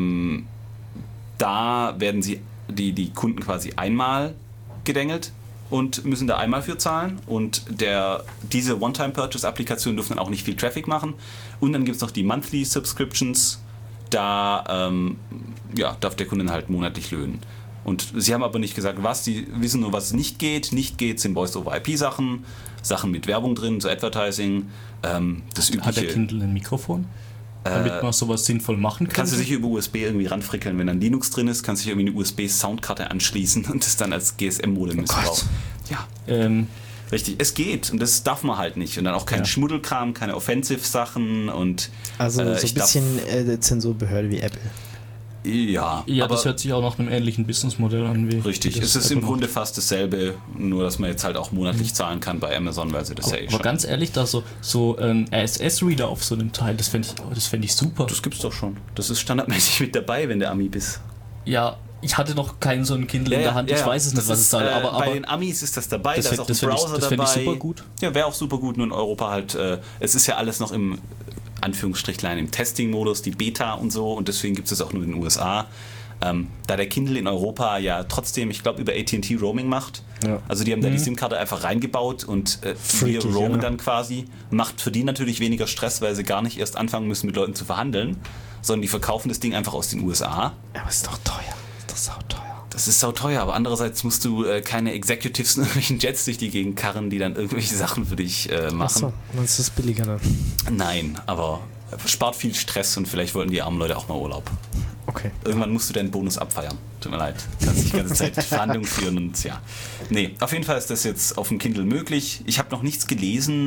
S3: da werden die Kunden quasi einmal gedengelt und müssen da einmal für zahlen. Und diese One-Time-Purchase-Applikationen dürfen dann auch nicht viel Traffic machen. Und dann gibt es noch die Monthly Subscriptions. Da darf der Kunde halt monatlich löhnen. Und sie haben aber nicht gesagt, was. Sie wissen nur, was nicht geht. Nicht geht sind Voice-over-IP-Sachen, Sachen mit Werbung drin, so Advertising. Das übliche.
S4: Hat der Kindle ein Mikrofon? Damit man sowas sinnvoll machen kann.
S3: Kannst du sicher über USB irgendwie ranfrickeln, wenn dann Linux drin ist, kannst du dich irgendwie eine USB-Soundkarte anschließen und das dann als GSM-Modem missbrauchen. Ja. Richtig, es geht und das darf man halt nicht. Und dann auch kein Schmuddelkram, keine Offensive-Sachen und
S2: also so ein bisschen Zensurbehörde wie Apple.
S3: Ja, aber
S4: das hört sich auch nach einem ähnlichen Businessmodell an wie.
S3: Richtig, es ist im Grunde fast dasselbe, nur dass man jetzt halt auch monatlich zahlen kann bei Amazon, weil sie das
S4: aber ganz ehrlich, da so ein RSS-Reader auf so einem Teil, das fände ich super.
S3: Das gibt's doch schon. Das ist standardmäßig mit dabei, wenn der Ami bist.
S4: Ja, ich hatte noch keinen so einen Kindle in der Hand, ich weiß es nicht, was es da ist. Aber
S3: bei den Amis ist das dabei, da ist auch ein Browser dabei.
S4: Das fände ich super gut.
S3: Ja, wäre auch super gut, nur in Europa halt, es ist ja alles noch im Anführungsstrichlein im Testing-Modus, die Beta und so und deswegen gibt es das auch nur in den USA. Da der Kindle in Europa ja trotzdem, ich glaube, über AT&T Roaming macht. Ja. Also die haben da die SIM-Karte einfach reingebaut und wir roamen dann quasi. Macht für die natürlich weniger Stress, weil sie gar nicht erst anfangen müssen, mit Leuten zu verhandeln, sondern die verkaufen das Ding einfach aus den USA.
S2: Ja, aber ist doch teuer. Das ist sauteuer.
S3: Das ist sauteuer, aber andererseits musst du keine Executives in irgendwelchen Jets durch die Gegend karren, die dann irgendwelche Sachen für dich machen.
S2: Achso, dann ist das billiger dann.
S3: Nein, aber spart viel Stress und vielleicht wollten die armen Leute auch mal Urlaub.
S2: Okay.
S3: Irgendwann musst du deinen Bonus abfeiern. Tut mir leid. Du kannst nicht die ganze Zeit Verhandlungen führen und ja. Nee, auf jeden Fall ist das jetzt auf dem Kindle möglich. Ich habe noch nichts gelesen,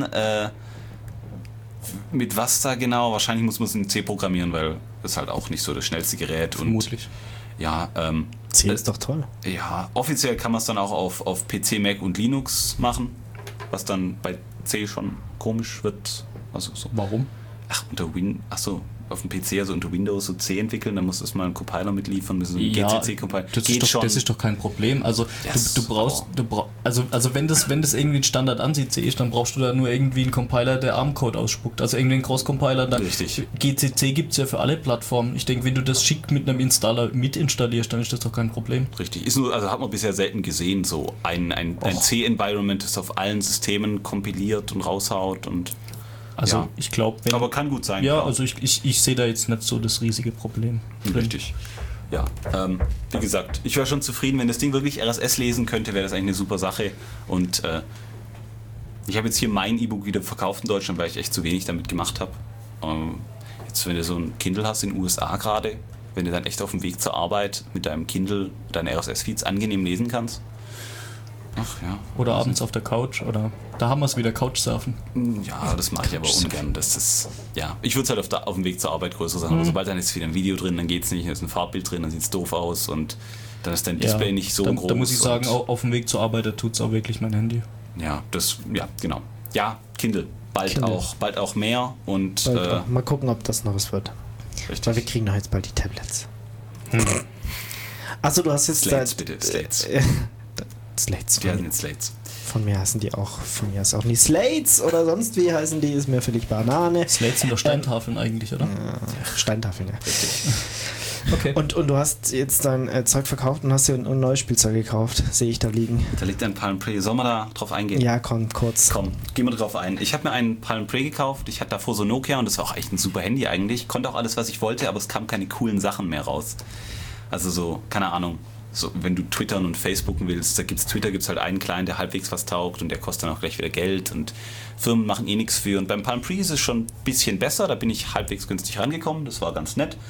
S3: mit was da genau. Wahrscheinlich muss man es in C programmieren, weil das halt auch nicht so das schnellste Gerät.
S4: Vermutlich.
S3: Und ja,
S2: C ist doch toll.
S3: Ja, offiziell kann man es dann auch auf PC, Mac und Linux machen, was dann bei C schon komisch wird. Also so.
S4: Warum?
S3: Auf dem PC, also unter Windows so C entwickeln, dann muss das mal ein Compiler mitliefern, mit so einem GCC-Compiler.
S4: Das ist doch kein Problem. Also du brauchst, wenn das irgendwie ein Standard ansieht, C ist, dann brauchst du da nur irgendwie einen Compiler, der ARM-Code ausspuckt. Also irgendwie einen Cross-Compiler.
S3: Richtig.
S4: GCC gibt es ja für alle Plattformen. Ich denke, wenn du das schick mit einem Installer mitinstallierst, dann ist das doch kein Problem.
S3: Richtig. Hat man bisher selten gesehen, so ein C-Environment, das auf allen Systemen kompiliert und raushaut und
S4: also ich glaube,
S3: aber kann gut sein.
S4: Ja, klar. Also ich sehe da jetzt nicht so das riesige Problem drin.
S3: Richtig. Ja, wie gesagt, ich wäre schon zufrieden, wenn das Ding wirklich RSS lesen könnte, wäre das eigentlich eine super Sache. Und ich habe jetzt hier mein E-Book wieder verkauft in Deutschland, weil ich echt zu wenig damit gemacht habe. Jetzt, wenn du so ein Kindle hast in den USA gerade, wenn du dann echt auf dem Weg zur Arbeit mit deinem Kindle deine RSS-Feeds angenehm lesen kannst. Ach ja.
S4: Oder abends auf der Couch, oder da haben wir es wieder, Couchsurfen.
S3: Ja, das mache ich aber ungern. Ich würde es halt auf dem Weg zur Arbeit größer sagen, aber sobald dann ist wieder ein Video drin, dann geht es nicht, da ist ein Farbbild drin, dann sieht es doof aus und Dann ist dein Display nicht so groß.
S4: Da muss ich sagen, auf dem Weg zur Arbeit, da tut es auch wirklich mein Handy.
S3: Ja, genau. Ja, Kindle. Bald auch mehr. Und
S2: mal gucken, ob das noch was wird.
S3: Richtig.
S2: Weil wir kriegen doch jetzt bald die Tablets. Achso, du hast jetzt
S3: Slates, bitte. Slates.
S2: Slates.
S3: Die heißen jetzt Slates.
S2: Von mir heißen die auch. Von mir ist auch nicht Slates oder sonst wie heißen die, ist mir völlig Banane.
S4: Slates sind doch Steintafeln eigentlich, oder?
S2: Steintafeln, ja.
S3: Richtig.
S2: Okay. Und du hast jetzt dein Zeug verkauft und hast dir ein neues Spielzeug gekauft, sehe ich da liegen.
S3: Da liegt ein Palm Pre. Sollen wir da drauf eingehen?
S2: Ja, komm, kurz.
S3: Komm, gehen wir drauf ein. Ich habe mir einen Palm Pre gekauft. Ich hatte davor so Nokia und das war auch echt ein super Handy eigentlich. Konnte auch alles, was ich wollte, aber es kamen keine coolen Sachen mehr raus. Also so, keine Ahnung. So, wenn du twittern und Facebooken willst, gibt's halt einen kleinen, der halbwegs was taugt und der kostet dann auch gleich wieder Geld und Firmen machen eh nichts für. Und beim Palm Pre ist es schon ein bisschen besser, da bin ich halbwegs günstig rangekommen, das war ganz nett.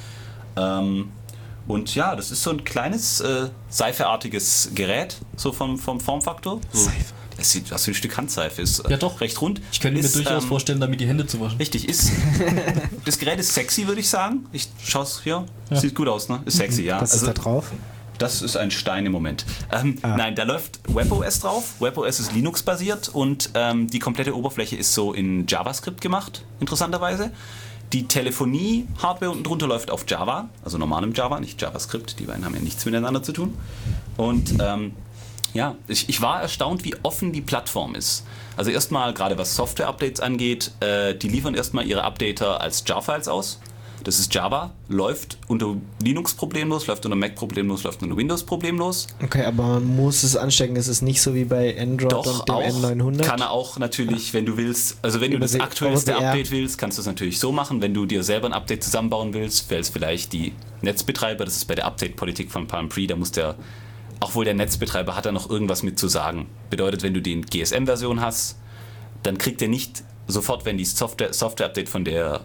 S3: Und ja, das ist so ein kleines seifeartiges Gerät, so vom Formfaktor. So, es sieht aus wie ein Stück Handseife, ist
S4: ja, doch
S3: recht rund.
S4: Ich könnte mir durchaus vorstellen, damit die Hände zu waschen.
S3: Richtig, das Gerät ist sexy, würde ich sagen. Ich schaue es hier, sieht gut aus, ne? Ist sexy, ja.
S2: Was ist da drauf?
S3: Das ist ein Stein im Moment. Nein, da läuft WebOS drauf. WebOS ist Linux-basiert und die komplette Oberfläche ist so in JavaScript gemacht, interessanterweise. Die Telefonie-Hardware unten drunter läuft auf Java, also normalem Java, nicht JavaScript. Die beiden haben ja nichts miteinander zu tun. Und ich war erstaunt, wie offen die Plattform ist. Also erstmal, gerade was Software-Updates angeht, die liefern erstmal ihre Updater als Jar-Files aus. Das ist Java, läuft unter Linux problemlos, läuft unter Mac problemlos, läuft unter Windows problemlos.
S2: Okay, aber man muss es anstecken, es ist nicht so wie bei Android
S3: doch,
S2: und dem
S3: auch,
S2: N900?
S3: Kann er auch natürlich, wenn du willst, also wenn du das aktuellste Update willst, kannst du es natürlich so machen. Wenn du dir selber ein Update zusammenbauen willst, wählst vielleicht die Netzbetreiber, das ist bei der Update-Politik von Palm Pre, da muss auch wohl der Netzbetreiber hat da noch irgendwas mit zu sagen. Bedeutet, wenn du die GSM-Version hast, dann kriegt er nicht sofort, wenn die Software-Update von der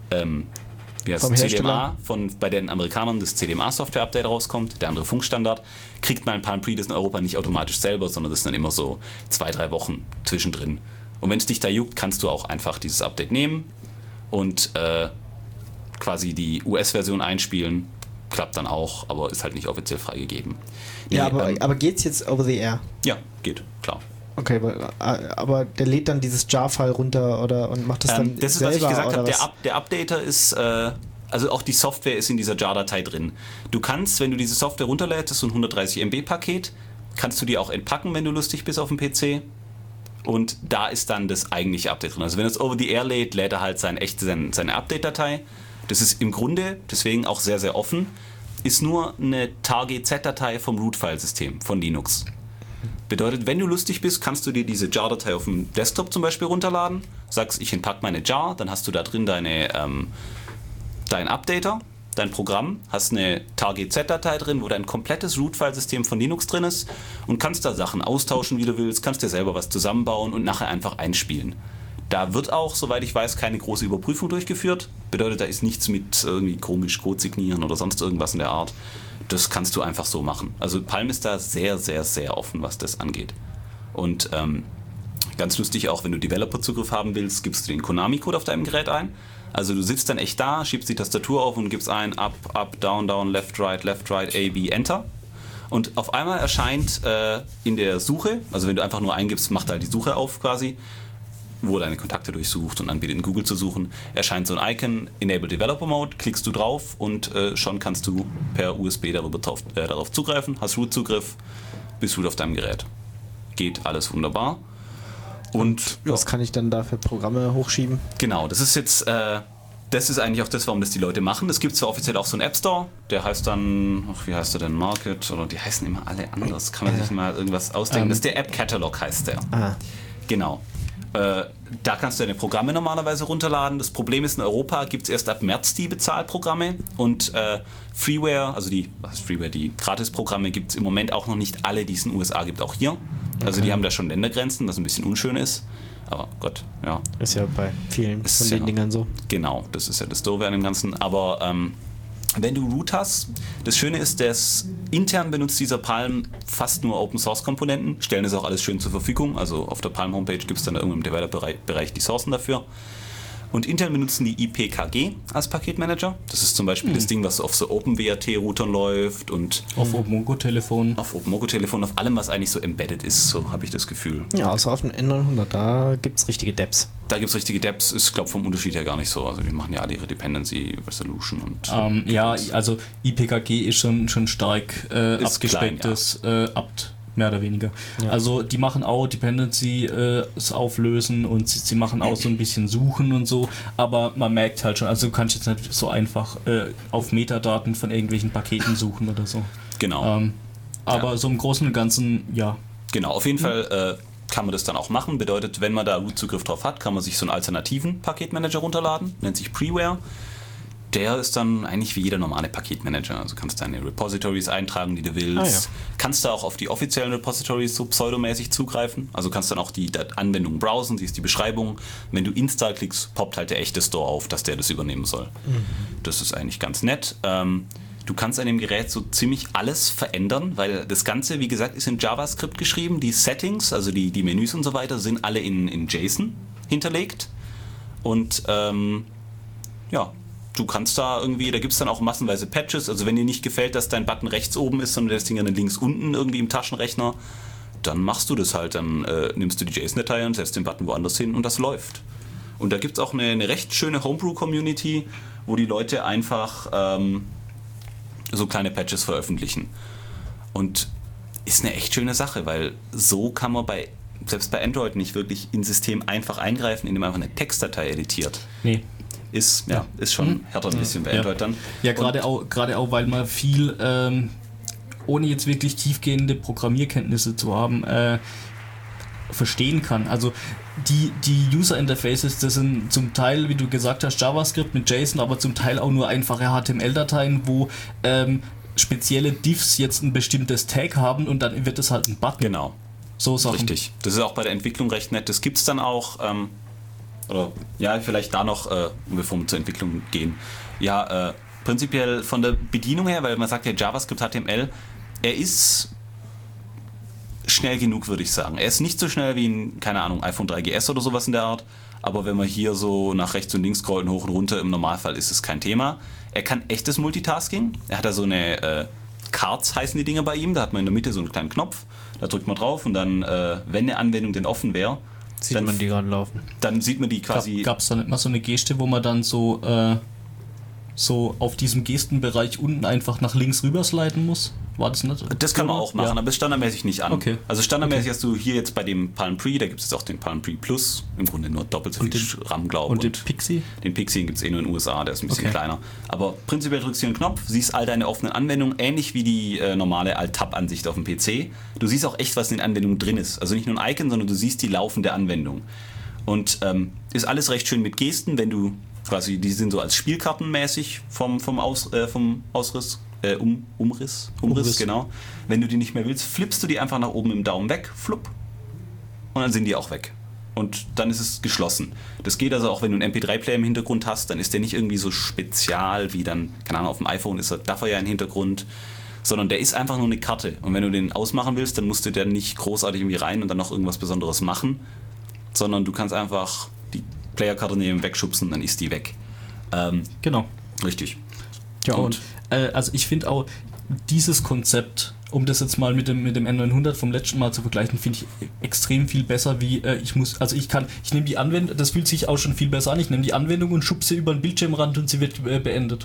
S3: CDMA, bei den Amerikanern das CDMA-Software-Update rauskommt, der andere Funkstandard, kriegt man ein Palm Pre das in Europa nicht automatisch selber, sondern das ist dann immer so 2-3 Wochen zwischendrin. Und wenn es dich da juckt, kannst du auch einfach dieses Update nehmen und quasi die US-Version einspielen. Klappt dann auch, aber ist halt nicht offiziell freigegeben. Nee,
S2: ja, aber geht's jetzt over the air?
S3: Ja, geht, klar.
S2: Okay, aber der lädt dann dieses Jar-File runter und macht das dann
S3: das ist,
S2: selber,
S3: was ich gesagt habe.
S2: was?
S3: Der Updater ist, also auch die Software ist in dieser Jar-Datei drin. Du kannst, wenn du diese Software runterlädst, das ist so ein 130 MB-Paket, kannst du die auch entpacken, wenn du lustig bist auf dem PC. Und da ist dann das eigentliche Update drin. Also wenn es over the air lädt, lädt er halt seine Update-Datei. Das ist im Grunde, deswegen auch sehr, sehr offen, ist nur eine tar-gz-Datei vom Root-File-System von Linux. Bedeutet, wenn du lustig bist, kannst du dir diese Jar-Datei auf dem Desktop zum Beispiel runterladen, sagst, ich entpacke meine Jar, dann hast du da drin dein Updater, dein Programm, hast eine tar-gz-Datei drin, wo dein komplettes Root-File-System von Linux drin ist und kannst da Sachen austauschen, wie du willst, kannst dir selber was zusammenbauen und nachher einfach einspielen. Da wird auch, soweit ich weiß, keine große Überprüfung durchgeführt. Bedeutet, da ist nichts mit irgendwie komisch Code signieren oder sonst irgendwas in der Art. Das kannst du einfach so machen. Also Palm ist da sehr, sehr, sehr offen, was das angeht. Und ganz lustig auch, wenn du Developer-Zugriff haben willst, gibst du den Konami-Code auf deinem Gerät ein. Also du sitzt dann echt da, schiebst die Tastatur auf und gibst ein Up, Up, Down, Down, Left, Right, A, B, Enter. Und auf einmal erscheint in der Suche, also wenn du einfach nur eingibst, macht er halt die Suche auf quasi, wo deine Kontakte durchsucht und anbietet in Google zu suchen, erscheint so ein Icon, Enable Developer Mode, klickst du drauf und schon kannst du per USB darauf zugreifen, hast Root-Zugriff, bist Root auf deinem Gerät. Geht alles wunderbar. Und
S2: was kann ich dann da für Programme hochschieben?
S3: Genau, das ist jetzt, das ist eigentlich auch das, warum das die Leute machen. Es gibt zwar offiziell auch so einen App Store, der heißt dann, wie heißt der denn, Market, oder die heißen immer alle anders, kann man sich mal irgendwas ausdenken. Das ist der App Catalog, heißt der. Genau. Da kannst du deine Programme normalerweise runterladen. Das Problem ist, in Europa gibt es erst ab März die Bezahlprogramme und Freeware, also die Gratisprogramme gibt es im Moment auch noch nicht alle, die es in den USA gibt, auch hier. Also die haben da schon Ländergrenzen, was ein bisschen unschön ist. Aber Gott, ja.
S2: Ist ja bei vielen von den Dingern so.
S3: Genau, das ist ja das Doofe an dem Ganzen. Aber wenn du Root hast, das Schöne ist, dass intern benutzt dieser Palm fast nur Open-Source-Komponenten, stellen das auch alles schön zur Verfügung. Also auf der Palm-Homepage gibt es dann irgendwo im Developer-Bereich die Sourcen dafür. Und Intel benutzen die IPKG als Paketmanager. Das ist zum Beispiel das Ding, was auf so OpenWRT-Routern läuft und
S4: auf OpenMongo-Telefon.
S3: Auf OpenMongo-Telefon, auf allem, was eigentlich so embedded ist, so habe ich das Gefühl.
S2: Ja, außer auf dem N900, da gibt es richtige Depps.
S3: Da gibt es richtige Depps, ist, glaube ich, vom Unterschied her gar nicht so. Also die machen ja alle ihre Dependency Resolution und...
S4: ja, also IPKG ist schon stark abgespecktes Apt. Mehr oder weniger. Ja. Also die machen auch Dependency auflösen und sie machen auch so ein bisschen Suchen und so, aber man merkt halt schon, also du kannst jetzt nicht so einfach auf Metadaten von irgendwelchen Paketen suchen oder so.
S3: Genau.
S4: Aber so im Großen und Ganzen, ja.
S3: Genau, auf jeden Fall kann man das dann auch machen. Bedeutet, wenn man da Root-Zugriff drauf hat, kann man sich so einen alternativen Paketmanager runterladen, nennt sich Preware. Der ist dann eigentlich wie jeder normale Paketmanager. Also kannst deine Repositories eintragen, die du willst. Kannst du auch auf die offiziellen Repositories so pseudomäßig zugreifen. Also kannst dann auch die Anwendung browsen, siehst die Beschreibung. Wenn du Install klickst, poppt halt der echte Store auf, dass der das übernehmen soll. Das ist eigentlich ganz nett. Du kannst an dem Gerät so ziemlich alles verändern, weil das Ganze, wie gesagt, ist in JavaScript geschrieben. Die Settings, also die Menüs und so weiter, sind alle in JSON hinterlegt. Und du kannst da irgendwie, da gibt es dann auch massenweise Patches, also wenn dir nicht gefällt, dass dein Button rechts oben ist, sondern das Ding dann links unten irgendwie im Taschenrechner, dann machst du das halt, dann nimmst du die JSON-Datei und setzt den Button woanders hin und das läuft. Und da gibt es auch eine recht schöne Homebrew-Community, wo die Leute einfach so kleine Patches veröffentlichen. Und ist eine echt schöne Sache, weil so kann man selbst bei Android nicht wirklich ins System einfach eingreifen, indem man einfach eine Textdatei editiert.
S4: Nee.
S3: Ist schon härter ein bisschen bei Android dann.
S4: Ja, gerade auch, weil man viel, ohne jetzt wirklich tiefgehende Programmierkenntnisse zu haben, verstehen kann. Also die User Interfaces, das sind zum Teil, wie du gesagt hast, JavaScript mit JSON, aber zum Teil auch nur einfache HTML-Dateien, wo spezielle Diffs jetzt ein bestimmtes Tag haben und dann wird es halt ein Button.
S3: Genau.
S4: So Sachen.
S3: Richtig. Das ist auch bei der Entwicklung recht nett. Das gibt es dann auch... Oder ja, vielleicht da noch, bevor wir zur Entwicklung gehen. Ja, prinzipiell von der Bedienung her, weil man sagt ja JavaScript, HTML, er ist schnell genug, würde ich sagen. Er ist nicht so schnell wie ein, keine Ahnung, iPhone 3GS oder sowas in der Art, aber wenn man hier so nach rechts und links scrollt, hoch und runter, im Normalfall ist es kein Thema. Er kann echtes Multitasking. Er hat da so eine Cards heißen die Dinger bei ihm, da hat man in der Mitte so einen kleinen Knopf, da drückt man drauf und dann, wenn eine Anwendung denn offen wäre,
S2: sieht man die gerade laufen.
S3: Dann sieht man die quasi...
S4: Gab es da nicht mal so eine Geste, wo man dann so auf diesem Gestenbereich unten einfach nach links rüber sliden muss? War das nicht?
S3: Das kann man auch machen, aber ist standardmäßig nicht an.
S4: Okay.
S3: Also standardmäßig hast du hier jetzt bei dem Palm Pre, da gibt es jetzt auch den Palm Pre Plus, im Grunde nur doppelt so viel RAM, glaube ich.
S4: Und den Pixie?
S3: Den Pixie gibt es nur in den USA, der ist ein bisschen kleiner. Aber prinzipiell drückst du hier einen Knopf, siehst all deine offenen Anwendungen, ähnlich wie die normale Alt-Tab-Ansicht auf dem PC. Du siehst auch echt, was in den Anwendungen drin ist. Also nicht nur ein Icon, sondern du siehst die laufende Anwendung. Und ist alles recht schön mit Gesten, wenn du quasi, die sind so als Spielkartenmäßig vom Ausriss, Umriss, genau. Wenn du die nicht mehr willst, flippst du die einfach nach oben im Daumen weg, flupp, und dann sind die auch weg. Und dann ist es geschlossen. Das geht also auch, wenn du einen MP3-Player im Hintergrund hast, dann ist der nicht irgendwie so spezial wie dann, keine Ahnung, auf dem iPhone darf er ja ein Hintergrund, sondern der ist einfach nur eine Karte. Und wenn du den ausmachen willst, dann musst du den nicht großartig irgendwie rein und dann noch irgendwas Besonderes machen, sondern du kannst einfach die Playerkarte nehmen, wegschubsen, dann ist die weg.
S4: Genau.
S3: Richtig.
S4: Ja, und also ich finde auch dieses Konzept, um das jetzt mal mit dem N900 vom letzten Mal zu vergleichen, finde ich extrem viel besser, wie ich nehme die Anwendung, das fühlt sich auch schon viel besser an, ich nehme die Anwendung und schub sie über den Bildschirmrand und sie wird beendet.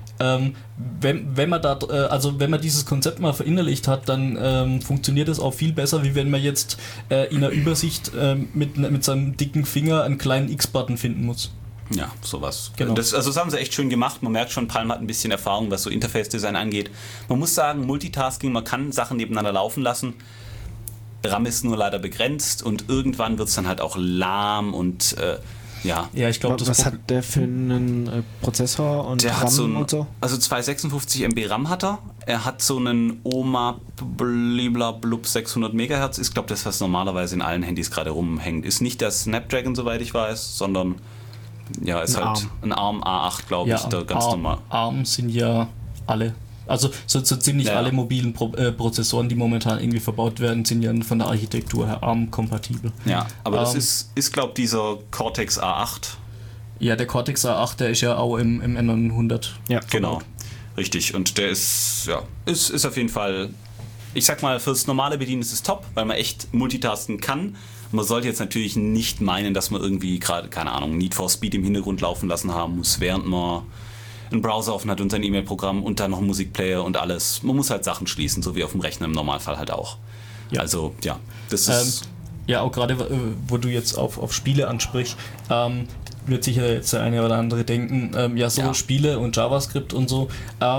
S4: Wenn man dieses Konzept mal verinnerlicht hat, dann funktioniert es auch viel besser, wie wenn man jetzt in der Übersicht mit seinem dicken Finger einen kleinen X-Button finden muss.
S3: Ja, sowas.
S4: Genau.
S3: Das haben sie echt schön gemacht. Man merkt schon, Palm hat ein bisschen Erfahrung, was so Interface-Design angeht. Man muss sagen, Multitasking, man kann Sachen nebeneinander laufen lassen. RAM ist nur leider begrenzt und irgendwann wird es dann halt auch lahm und ja.
S2: Ja, ich glaube, was hat der für einen Prozessor und
S3: der
S2: RAM
S3: hat so
S2: und so?
S3: Also 256 MB RAM hat er. Er hat so einen OMA blub 600 MHz. Ich glaube, das, was normalerweise in allen Handys gerade rumhängt, ist nicht der Snapdragon, soweit ich weiß, sondern ja, ist ein halt ein ARM A8, glaube ich, da ganz normal.
S4: ARM sind ja alle. Also so ziemlich alle mobilen Prozessoren, die momentan irgendwie verbaut werden, sind ja von der Architektur her ARM-kompatibel.
S3: Ja, aber das ist glaube ich, dieser Cortex A8.
S4: Ja, der Cortex A8, der ist ja auch im N900.
S2: Ja,
S3: Genau, richtig. Und der ist auf jeden Fall, ich sag mal, fürs normale Bedienen ist es top, weil man echt multitasken kann. Man sollte jetzt natürlich nicht meinen, dass man irgendwie gerade, keine Ahnung, Need for Speed im Hintergrund laufen lassen haben muss, während man einen Browser offen hat und sein E-Mail-Programm und dann noch einen Musikplayer und alles. Man muss halt Sachen schließen, so wie auf dem Rechner im Normalfall halt auch. Ja. Also, ja, das ist...
S4: ja, auch gerade, wo du jetzt auf Spiele ansprichst, wird sicher jetzt der eine oder andere denken, Spiele und JavaScript und so,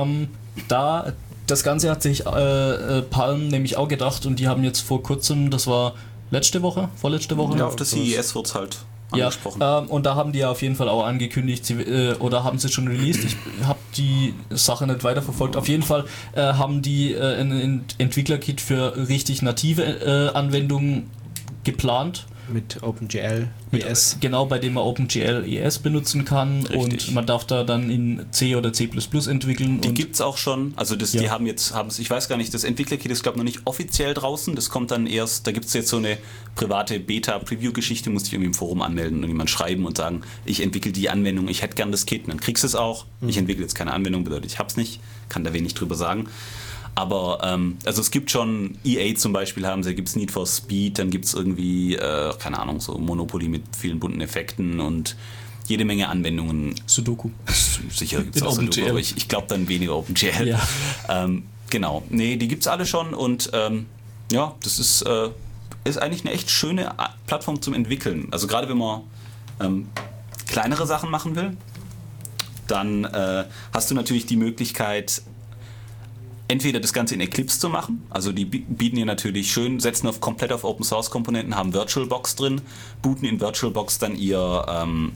S4: das Ganze hat sich Palm nämlich auch gedacht und die haben jetzt vor kurzem, das war vorletzte Woche?
S3: Ja, auf der CES wird es halt angesprochen.
S4: Ja, und da haben die ja auf jeden Fall auch angekündigt, oder haben sie schon released, ich habe die Sache nicht weiterverfolgt, auf jeden Fall haben die ein Entwickler-Kit für richtig native Anwendungen geplant.
S2: Mit OpenGL ES.
S4: Genau, bei dem man OpenGL ES benutzen kann.
S3: Richtig.
S4: Und man darf da dann in C oder C++ entwickeln.
S3: Die gibt es auch schon, also die haben es, ich weiß gar nicht, das Entwicklerkit ist glaube ich noch nicht offiziell draußen, das kommt dann erst, da gibt es jetzt so eine private Beta-Preview-Geschichte, musste ich irgendwie im Forum anmelden und jemand schreiben und sagen, ich entwickle die Anwendung, ich hätte gern das Kit, und dann kriegst du es auch. Ich entwickle jetzt keine Anwendung, bedeutet ich hab's nicht, kann da wenig drüber sagen. Aber, also es gibt schon, EA zum Beispiel gibt es Need for Speed, dann gibt es irgendwie, keine Ahnung, so Monopoly mit vielen bunten Effekten und jede Menge Anwendungen.
S4: Sudoku.
S3: Sicher gibt es auch Sudoku, aber ich glaube dann weniger OpenGL.
S4: Ja.
S3: Genau, nee, die gibt es alle schon und das ist eigentlich eine echt schöne Plattform zum Entwickeln. Also gerade wenn man kleinere Sachen machen will, dann hast du natürlich die Möglichkeit, entweder das Ganze in Eclipse zu machen, also die bieten hier natürlich schön, setzen komplett auf Open Source Komponenten, haben VirtualBox drin, booten in VirtualBox dann ihr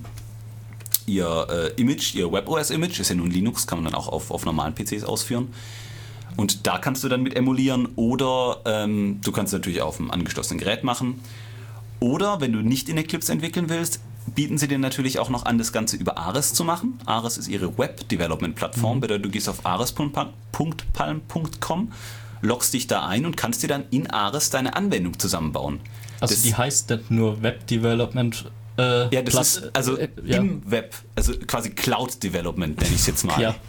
S3: Image, ihr WebOS Image, ist ja nun Linux, kann man dann auch auf normalen PCs ausführen. Und da kannst du dann mit emulieren oder du kannst es natürlich auf einem angeschlossenen Gerät machen. Oder wenn du nicht in Eclipse entwickeln willst, bieten sie dir natürlich auch noch an, das Ganze über Ares zu machen. Ares ist ihre Web-Development-Plattform, bedeutet, du gehst auf ares.palm.com, loggst dich da ein und kannst dir dann in Ares deine Anwendung zusammenbauen.
S4: Also die heißt nicht nur Web-Development.
S3: Ist also im Web, also quasi Cloud Development nenne ich es jetzt mal.
S4: Ja.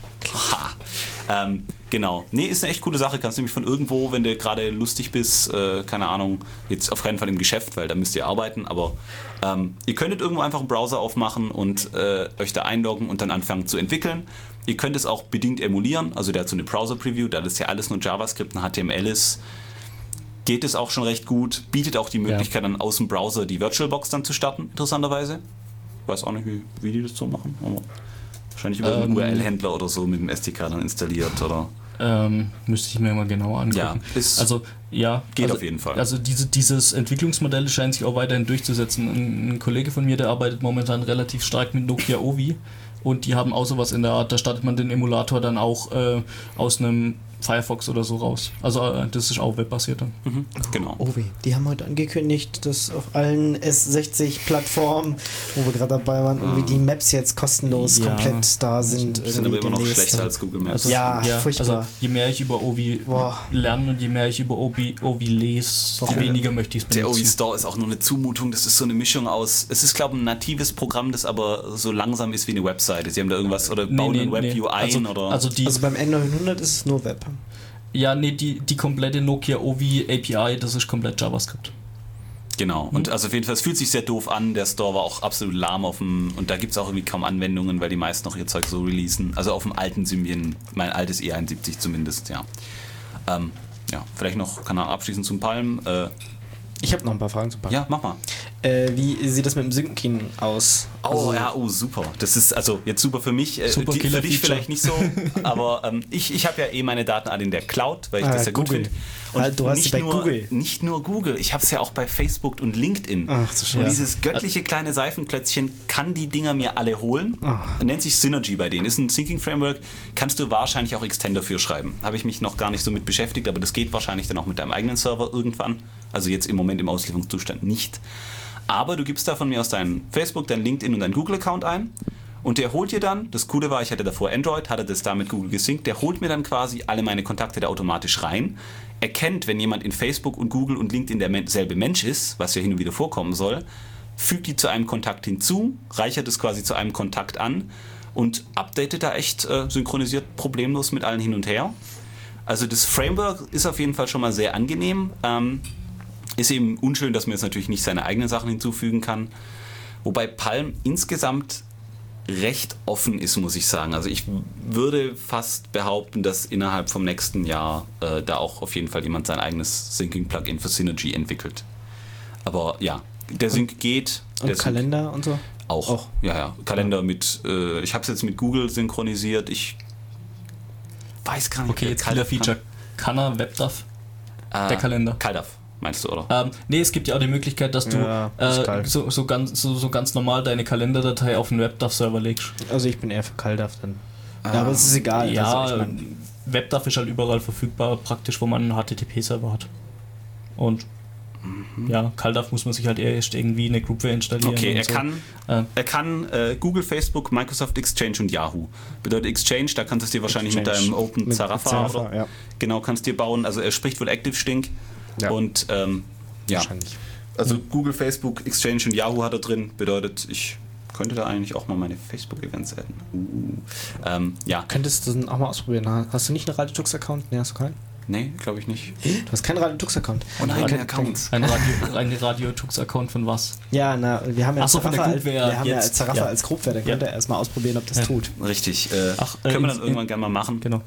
S3: Genau. Nee, ist eine echt coole Sache. Kannst nämlich von irgendwo, wenn du gerade lustig bist, keine Ahnung, jetzt auf keinen Fall im Geschäft, weil da müsst ihr arbeiten, aber ihr könntet irgendwo einfach einen Browser aufmachen und euch da einloggen und dann anfangen zu entwickeln. Ihr könnt es auch bedingt emulieren, also der hat so eine Browser-Preview, da das ja alles nur JavaScript und HTML ist, geht es auch schon recht gut, bietet auch die Möglichkeit dann aus dem Browser die VirtualBox dann zu starten, interessanterweise. Ich weiß auch nicht, wie die das so machen, aber wahrscheinlich über einen URL-Händler oder so mit dem SDK dann installiert, oder?
S4: Müsste ich mir mal genauer angucken.
S3: Geht auf jeden Fall.
S4: Also dieses Entwicklungsmodell scheint sich auch weiterhin durchzusetzen. Ein Kollege von mir, der arbeitet momentan relativ stark mit Nokia Ovi und die haben auch sowas in der Art, da startet man den Emulator dann auch aus einem Firefox oder so raus. Also das ist auch webbasiert dann.
S3: Genau.
S2: Ovi, die haben heute angekündigt, dass auf allen S60-Plattformen, wo wir gerade dabei waren, irgendwie die Maps jetzt kostenlos komplett da sind.
S3: Die sind aber immer noch schlechter als Google Maps.
S4: Also,
S2: furchtbar.
S4: Also je mehr ich über Ovi lerne und je mehr ich über Ovi lese, je weniger möchte ich es benutzen.
S3: Der Ovi Store ist auch nur eine Zumutung, das ist so eine Mischung aus, es ist glaube ich ein natives Programm, das aber so langsam ist wie eine Webseite. Sie haben da irgendwas, oder bauen ein Web-View ein, oder?
S2: Also beim N900 ist es nur Web.
S4: Ja, nee, die komplette Nokia Ovi API, das ist komplett JavaScript.
S3: Genau, und also auf jeden Fall, es fühlt sich sehr doof an, der Store war auch absolut lahm und da gibt es auch irgendwie kaum Anwendungen, weil die meisten noch ihr Zeug so releasen. Also auf dem alten Symbian, mein altes E71 zumindest, ja. Vielleicht noch, kann er abschließend zum Palm.
S2: Ich habe noch ein paar Fragen zum Palm.
S3: Ja, mach mal.
S2: Wie sieht das mit dem Synken aus?
S3: Super. Das ist also jetzt super für mich.
S4: Super
S3: für dich vielleicht nicht so, aber ich habe ja meine Daten alle in der Cloud, weil ich das ja gut finde. Und
S2: du hast sie bei Google.
S3: Nicht nur Google, ich habe es ja auch bei Facebook und LinkedIn.
S2: Ach, so schön.
S3: Und dieses göttliche kleine Seifenklötzchen kann die Dinger mir alle holen. Nennt sich Synergy bei denen. Ist ein Syncing-Framework, kannst du wahrscheinlich auch Extender für schreiben. Habe ich mich noch gar nicht so mit beschäftigt, aber das geht wahrscheinlich dann auch mit deinem eigenen Server irgendwann. Also jetzt im Moment im Auslieferungszustand nicht. Aber du gibst da von mir aus deinen Facebook, dein LinkedIn und dein Google-Account ein und der holt dir dann, das Coole war, ich hatte davor Android, hatte das da mit Google gesynkt, der holt mir dann quasi alle meine Kontakte da automatisch rein, erkennt, wenn jemand in Facebook und Google und LinkedIn derselbe Mensch ist, was ja hin und wieder vorkommen soll, fügt die zu einem Kontakt hinzu, reichert es quasi zu einem Kontakt an und updatet da echt synchronisiert problemlos mit allen hin und her. Also das Framework ist auf jeden Fall schon mal sehr angenehm. Ist eben unschön, dass man jetzt natürlich nicht seine eigenen Sachen hinzufügen kann. Wobei Palm insgesamt recht offen ist, muss ich sagen. Also ich würde fast behaupten, dass innerhalb vom nächsten Jahr da auch auf jeden Fall jemand sein eigenes Syncing-Plugin für Synergy entwickelt. Aber ja, der Sync geht.
S2: Und Kalender
S3: Sync
S2: und so?
S3: auch. Ja. Kalender mit, ich habe es jetzt mit Google synchronisiert. Ich weiß gar nicht.
S4: Okay, jetzt Killer-Feature. Kann er WebDAV? Der Kalender.
S3: CalDAV, meinst du, oder?
S4: Nee, es gibt ja auch die Möglichkeit, dass du so ganz normal deine Kalenderdatei auf einen WebDAV-Server legst.
S2: Also ich bin eher für CalDAV dann. Ja, aber es ist egal.
S4: Ja,
S2: also ich mein,
S4: WebDAV ist halt überall verfügbar, praktisch, wo man einen HTTP-Server hat. Und ja, CalDAV muss man sich halt erst irgendwie eine Groupware installieren.
S3: Okay,
S4: und
S3: er kann Google, Facebook, Microsoft Exchange und Yahoo. Bedeutet Exchange, da kannst du es dir wahrscheinlich mit deinem Open Zarafa oder
S2: ja.
S3: Genau, kannst dir bauen. Also er spricht wohl ActiveSync.
S2: Ja.
S3: Und ja,
S2: wahrscheinlich.
S3: also Google, Facebook, Exchange und Yahoo hat er drin. Bedeutet, ich könnte da eigentlich auch mal meine Facebook-Events adden. Ja.
S2: Könntest du das auch mal ausprobieren? Hast du nicht einen Radiotux-Account? Nee, hast du keinen?
S3: Nee, glaube ich nicht.
S2: Du hast keinen Radiotux-Account.
S3: Oh nein, keine Accounts.
S4: Ein Radio-Tux-Account von was?
S2: Ja, wir haben ja
S4: Zarafa
S2: als Groupware, dann könnt ihr erstmal ausprobieren, ob das tut.
S3: Richtig. Können wir dann irgendwann gerne mal machen.
S4: Genau.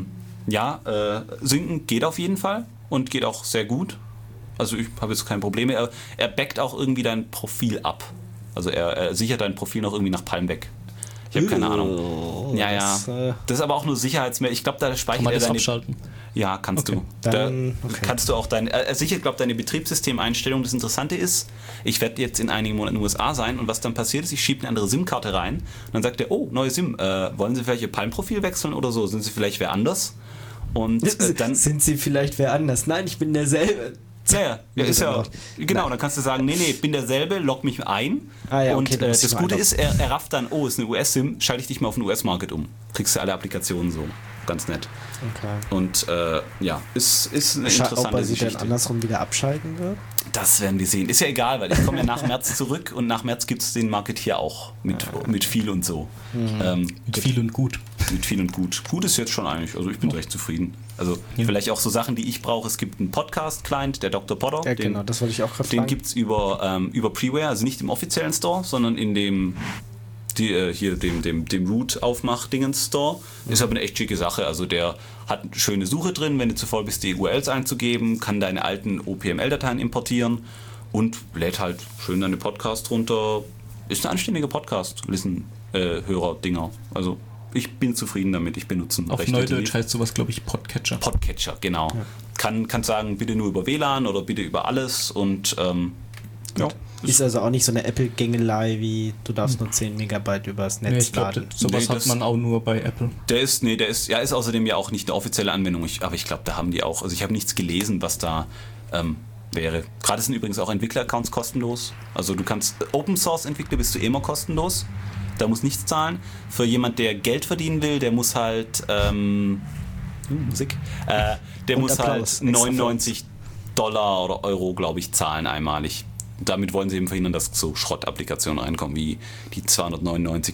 S3: Synken geht auf jeden Fall und geht auch sehr gut. Also ich habe jetzt keine Probleme. Er backt auch irgendwie dein Profil ab. Also er sichert dein Profil noch irgendwie nach Palm weg. Ich habe keine Ahnung. Ja. Das ist aber auch nur Sicherheitsmäßig. Ich glaube, da speichert er deine...
S4: abschalten?
S3: Ja, kannst du. Kannst du auch er sichert, glaube ich, deine Betriebssystemeinstellung. Das Interessante ist, ich werde jetzt in einigen Monaten in den USA sein und was dann passiert ist, ich schiebe eine andere SIM-Karte rein und dann sagt er, oh, neue SIM, wollen Sie vielleicht Ihr Palm-Profil wechseln oder so? Sind Sie vielleicht wer anders? Und dann...
S2: Sind Sie vielleicht wer anders? Nein, ich bin derselbe.
S3: Ja, ist ja. Genau, dann kannst du sagen, nee, ich bin derselbe, log mich ein. Und das Gute ist, er rafft dann, oh, ist eine US-SIM, schalte ich dich mal auf den US-Market um. Kriegst du alle Applikationen so. Ganz nett.
S2: Okay.
S3: Und ist eine interessante
S2: Ob er sie
S3: Geschichte.
S2: dann andersrum wieder abschalten wird?
S3: Das werden wir sehen. Ist ja egal, weil ich komme ja nach März zurück und nach März gibt es den Market hier auch mit viel und so.
S4: Mit viel und gut.
S3: Mit viel und gut. Gut ist jetzt schon eigentlich, also ich bin recht zufrieden. Also vielleicht auch so Sachen, die ich brauche. Es gibt einen Podcast-Client, der Dr. Potter.
S2: Ja, genau, das wollte ich auch gerade
S3: fragen. Den gibt es über Preware, also nicht im offiziellen Store, sondern in dem Root-Aufmach-Dingens-Store. Ist aber eine echt schicke Sache. Also der hat eine schöne Suche drin, wenn du zu faul bist, die URLs einzugeben, kann deine alten OPML-Dateien importieren und lädt halt schön deine Podcasts runter. Ist ein anständiger Podcast-Hörer-Dinger. Also ich bin zufrieden damit, ich benutze ihn.
S4: Auf Neudeutsch heißt sowas, glaube ich, Podcatcher.
S3: Podcatcher, genau. Ja. Kann sagen, bitte nur über WLAN oder bitte über alles und
S2: ist also auch nicht so eine Apple-Gängelei wie du darfst nur 10 Megabyte übers Netz laden.
S4: Sowas hat man auch nur bei Apple.
S3: Der ist außerdem ja auch nicht eine offizielle Anwendung, aber ich glaube, da haben die auch, also ich habe nichts gelesen, was da wäre. Gerade sind übrigens auch Entwickler-Accounts kostenlos. Also du kannst Open-Source-Entwickler bist du immer kostenlos. Da muss nichts zahlen. Für jemand, der Geld verdienen will, der muss halt Musik. Der muss halt 99 Dollar oder Euro, glaube ich, zahlen einmalig. Damit wollen sie eben verhindern, dass so Schrott-Applikationen reinkommen, wie die 299.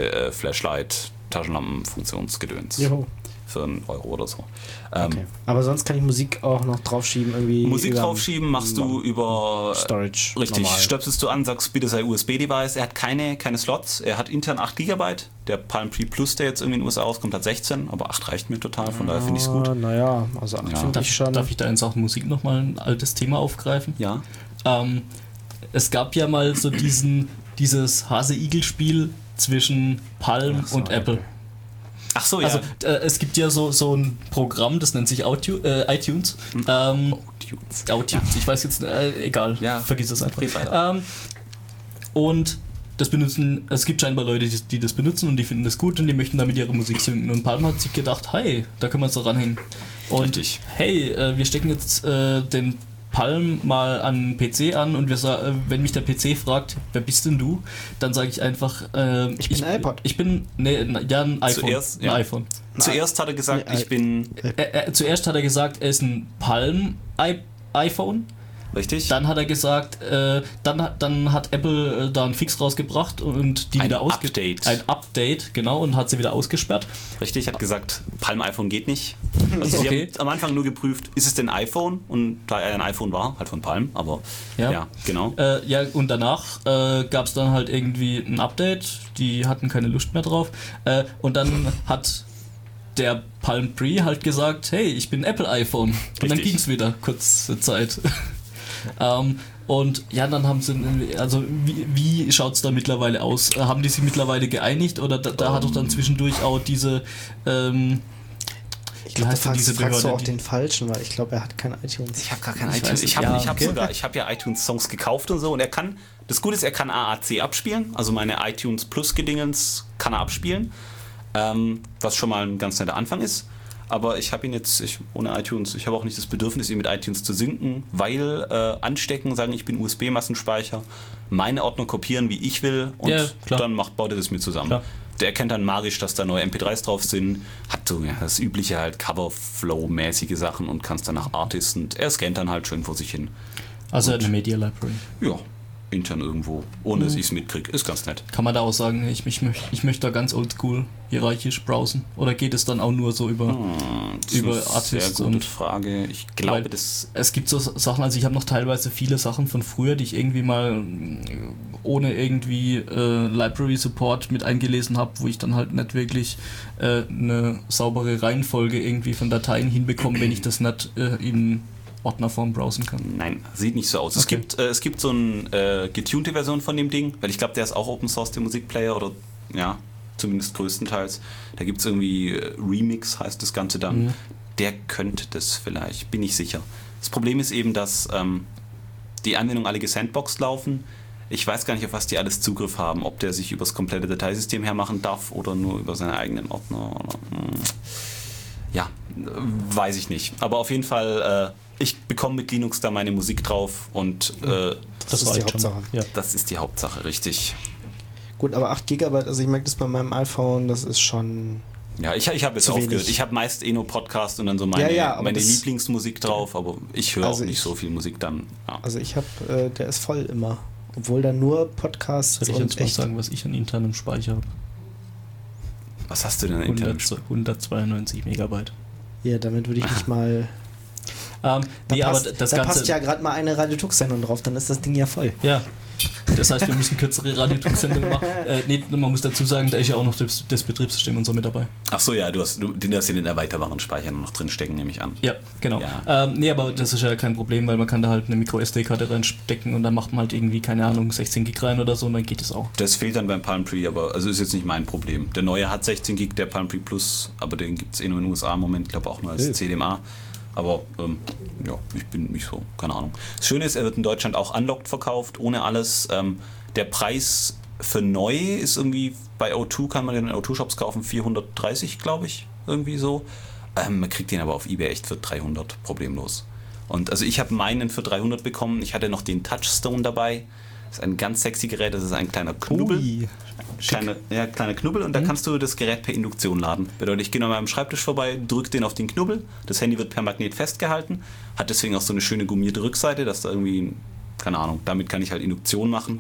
S3: Flashlight-Taschenlampen-Funktionsgedöns. Für einen Euro oder so.
S2: Okay. Aber sonst kann ich Musik auch noch draufschieben irgendwie.
S3: Musik draufschieben machst du über
S2: Storage.
S3: Richtig,
S2: normal.
S3: stöpselst du an, sagst bitte sei USB-Device. Er hat keine Slots, er hat intern 8 GB. Der Palm Pre Plus, der jetzt irgendwie in den USA rauskommt, hat 16, aber 8 reicht mir total, von daher finde ich es gut.
S2: Naja, also 8 finde ich schon.
S4: Darf ich da in Sachen Musik nochmal ein altes Thema aufgreifen?
S3: Ja.
S4: Es gab ja mal so dieses Hase-Igel-Spiel zwischen Palm und Apple.
S3: Ach so, ja.
S4: Also es gibt ja so ein Programm, das nennt sich iTunes. iTunes. Ich weiß jetzt, egal, vergiss es einfach. Und es gibt scheinbar Leute, die das benutzen und die finden das gut und die möchten damit ihre Musik synken. Und Palm hat sich gedacht, hey, da können wir uns doch ranhängen. Und hey, wir stecken jetzt den Palm mal an den PC an und wenn mich der PC fragt, wer bist denn du, dann sage ich einfach,
S2: ich bin ein iPod.
S4: Ich bin, ein iPhone. Ein iPhone.
S3: Zuerst hat er gesagt,
S4: zuerst hat er gesagt, er ist ein Palm iPhone
S3: richtig.
S4: Dann hat er gesagt, dann hat Apple da einen Fix rausgebracht und die wieder
S3: Update.
S4: Ein Update, genau, und hat sie wieder ausgesperrt.
S3: Richtig, hat gesagt, Palm iPhone geht nicht. Also
S4: Okay.
S3: sie haben am Anfang nur geprüft, ist es denn iPhone? Und da er ein iPhone war, halt von Palm, aber ja genau.
S4: Ja, und danach gab es dann halt irgendwie ein Update, die hatten keine Lust mehr drauf. Und dann hat der Palm Pre halt gesagt, hey, ich bin Apple iPhone. Und dann ging es wieder, kurze Zeit. Und ja, dann haben sie, also wie schaut es da mittlerweile aus? Haben die sich mittlerweile geeinigt oder da hat doch dann zwischendurch auch diese
S2: Ich glaube,
S4: diese
S2: fragst du
S4: Behörde,
S2: auch den Falschen, weil ich glaube, er hat kein iTunes.
S3: Ich habe gar kein
S4: Ich
S3: iTunes.
S4: weiß
S3: Ich
S4: nicht.
S3: habe ja iTunes-Songs gekauft und so und das Gute ist, er kann AAC abspielen, also meine iTunes Plus Gedingens kann er abspielen, was schon mal ein ganz netter Anfang ist. Aber ich habe ihn jetzt, ohne iTunes, ich habe auch nicht das Bedürfnis, ihn mit iTunes zu synken, weil anstecken, sagen, ich bin USB-Massenspeicher, meine Ordner kopieren, wie ich will und dann baut er das mir zusammen.
S4: Klar.
S3: Der erkennt dann magisch, dass da neue MP3s drauf sind, hat so das übliche halt Coverflow-mäßige Sachen und kannst dann nach Artist und er scannt dann halt schön vor sich hin.
S4: Also eine Media Library.
S3: Ja, intern irgendwo, ohne dass ich es mitkriege. Ist ganz nett.
S4: Kann man da auch sagen, ich möchte da ganz oldschool hierarchisch browsen? Oder geht es dann auch nur so über Artists?
S3: Sehr gute Frage. Ich glaube,
S4: Es gibt so Sachen, also ich habe noch teilweise viele Sachen von früher, die ich irgendwie mal ohne irgendwie Library Support mit eingelesen habe, wo ich dann halt nicht wirklich eine saubere Reihenfolge irgendwie von Dateien hinbekomme, wenn ich das nicht in Ordnerform browsen kann.
S3: Nein, sieht nicht so aus.
S4: Okay.
S3: Es gibt so eine getunte Version von dem Ding, weil ich glaube, der ist auch Open Source, der Musikplayer, oder ja, zumindest größtenteils. Da gibt es irgendwie Remix, heißt das Ganze dann. Der könnte das vielleicht, bin ich sicher. Das Problem ist eben, dass die Anwendungen alle gesandboxed laufen. Ich weiß gar nicht, auf was die alles Zugriff haben, ob der sich über das komplette Dateisystem hermachen darf oder nur über seine eigenen Ordner. Oder, ja, weiß ich nicht. Aber auf jeden Fall, ich bekomme mit Linux da meine Musik drauf und
S2: Das ist die Hauptsache.
S4: Ja.
S3: das ist die Hauptsache, richtig.
S2: Gut, aber 8 GB, also ich merke das bei meinem iPhone, das ist schon...
S3: Ja, ich habe jetzt
S2: Zu
S3: aufgehört.
S2: wenig.
S3: Ich habe meist nur Podcast und dann so meine
S2: das-
S3: Lieblingsmusik drauf, aber ich höre
S2: Also
S3: auch nicht
S2: ich-
S3: so viel Musik dann. Ja.
S2: Also ich habe, der ist voll immer. Obwohl da nur Podcasts
S4: Soll ich
S2: und
S4: jetzt mal
S2: echt...
S4: sagen, was ich an internem Speicher habe?
S3: Was hast du denn intern?
S4: 192 Megabyte.
S2: Ja, damit würde ich nicht mal...
S4: Nee, aber das
S2: da
S4: Ganze...
S2: passt ja gerade mal eine Radio-Tux-Sendung drauf, dann ist das Ding ja voll.
S4: Ja, das heißt, wir müssen kürzere Radio-Sendungen machen. Nee, man muss dazu sagen, da ist ja auch noch das Betriebssystem und so mit dabei.
S3: Ach so, ja, du hast in den erweiterbaren Speicher noch drin stecken, nehme ich an.
S4: Ja, genau.
S3: Ja.
S4: Nee, aber das ist ja kein Problem, weil man kann da halt eine Micro-SD-Karte reinstecken und dann macht man halt irgendwie, keine Ahnung, 16 Gig rein oder so und dann geht es auch.
S3: Das fehlt dann beim Palm Pre, aber also ist jetzt nicht mein Problem. Der neue hat 16 Gig, der Palm Pre Plus, aber den gibt es nur in den USA im Moment, ich glaube auch nur als CDMA. Aber ja, ich bin nicht so, keine Ahnung. Das Schöne ist, er wird in Deutschland auch unlocked verkauft, ohne alles. Der Preis für neu ist irgendwie, bei O2 kann man den in O2-Shops kaufen, 430, glaube ich, irgendwie so. Man kriegt den aber auf eBay echt für 300 problemlos. Und also ich habe meinen für 300 bekommen, ich hatte noch den Touchstone dabei. Das ist ein ganz sexy Gerät, das ist ein kleiner Knubbel.
S2: Ui.
S3: Kleiner Knubbel und da kannst du das Gerät per Induktion laden. Bedeutet, ich gehe an meinem Schreibtisch vorbei, drücke den auf den Knubbel, das Handy wird per Magnet festgehalten, hat deswegen auch so eine schöne gummierte Rückseite, dass da irgendwie, keine Ahnung, damit kann ich halt Induktion machen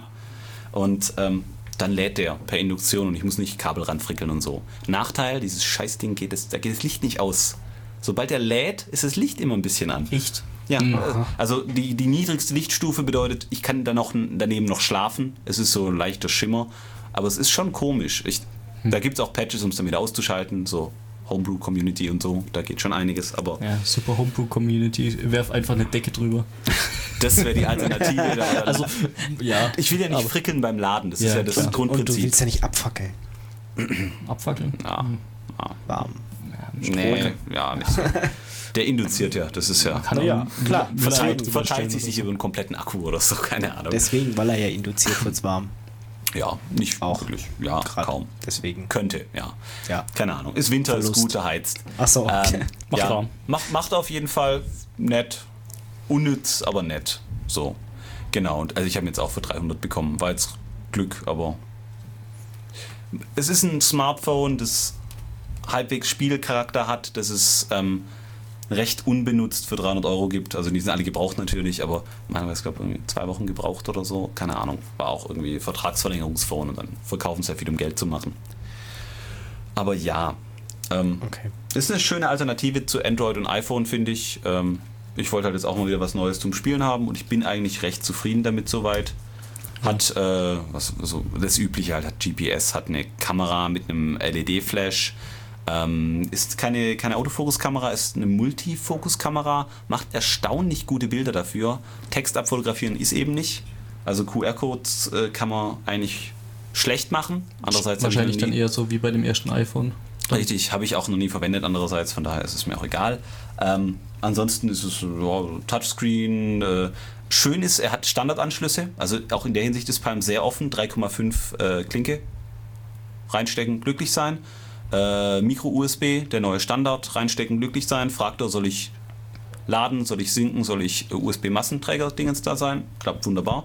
S3: und dann lädt der per Induktion und ich muss nicht Kabel ranfrickeln und so. Nachteil, dieses Scheißding da geht das Licht nicht aus. Sobald er lädt, ist das Licht immer ein bisschen an.
S4: Echt?
S3: Ja, also die niedrigste Lichtstufe bedeutet, ich kann dann daneben noch schlafen. Es ist so ein leichter Schimmer, aber es ist schon komisch. Da gibt es auch Patches, um es dann wieder auszuschalten, so Homebrew-Community und so, da geht schon einiges, aber...
S4: Ja, super Homebrew-Community, werf einfach eine Decke drüber.
S3: Das wäre die Alternative.
S4: Also, ja.
S3: Ich will ja nicht frickeln beim Laden, das ist ja das
S2: Und du
S3: Grundprinzip.
S2: willst ja nicht abfackeln.
S4: Abfackeln?
S3: Ja,
S2: Warm.
S3: nee, ja, nicht so. Der induziert ja, das ist ja...
S4: Kann
S2: Ja, klar.
S3: Verteilt sich über einen kompletten Akku oder so, keine Ahnung.
S2: Deswegen, weil er ja induziert, wird's warm.
S3: Ja, nicht
S2: Auch.
S3: wirklich. Ja,
S2: Grad
S3: kaum.
S2: Deswegen.
S3: Könnte, ja.
S2: Ja.
S3: Keine Ahnung. Ist Winter,
S2: Verlust.
S3: ist gut, heizt.
S2: Ach so, okay.
S4: Macht
S3: ja,
S4: warm.
S3: macht auf jeden Fall nett. Unnütz, aber nett. So. Genau. Und also ich habe ihn jetzt auch für 300 bekommen. War jetzt Glück, aber es ist ein Smartphone, das halbwegs Spielcharakter hat. Das ist recht unbenutzt für 300 € gibt. Also die sind alle gebraucht natürlich, aber ich glaube irgendwie 2 Wochen gebraucht oder so. Keine Ahnung. War auch irgendwie Vertragsverlängerungsphone und dann verkaufen sehr viel, um Geld zu machen. Aber ja.
S2: Okay.
S3: Ist eine schöne Alternative zu Android und iPhone, finde ich. Ich wollte halt jetzt auch mal wieder was Neues zum Spielen haben und ich bin eigentlich recht zufrieden damit soweit. Hat das Übliche halt, hat GPS, hat eine Kamera mit einem LED-Flash. Ist keine Autofokuskamera, ist eine Multifokuskamera, macht erstaunlich gute Bilder dafür. Text abfotografieren ist eben nicht. Also QR-Codes kann man eigentlich schlecht machen. Andererseits
S4: wahrscheinlich dann eher so wie bei dem ersten iPhone.
S3: Richtig, habe ich auch noch nie verwendet, andererseits, von daher ist es mir auch egal. Ansonsten ist es Touchscreen. Schön ist, er hat Standardanschlüsse, also auch in der Hinsicht ist Palm sehr offen. 3,5 Klinke reinstecken, glücklich sein. Micro-USB, der neue Standard, reinstecken, glücklich sein. Fragt er, soll ich laden, soll ich synken, soll ich USB-Massenträger-Dingens da sein? Klappt wunderbar.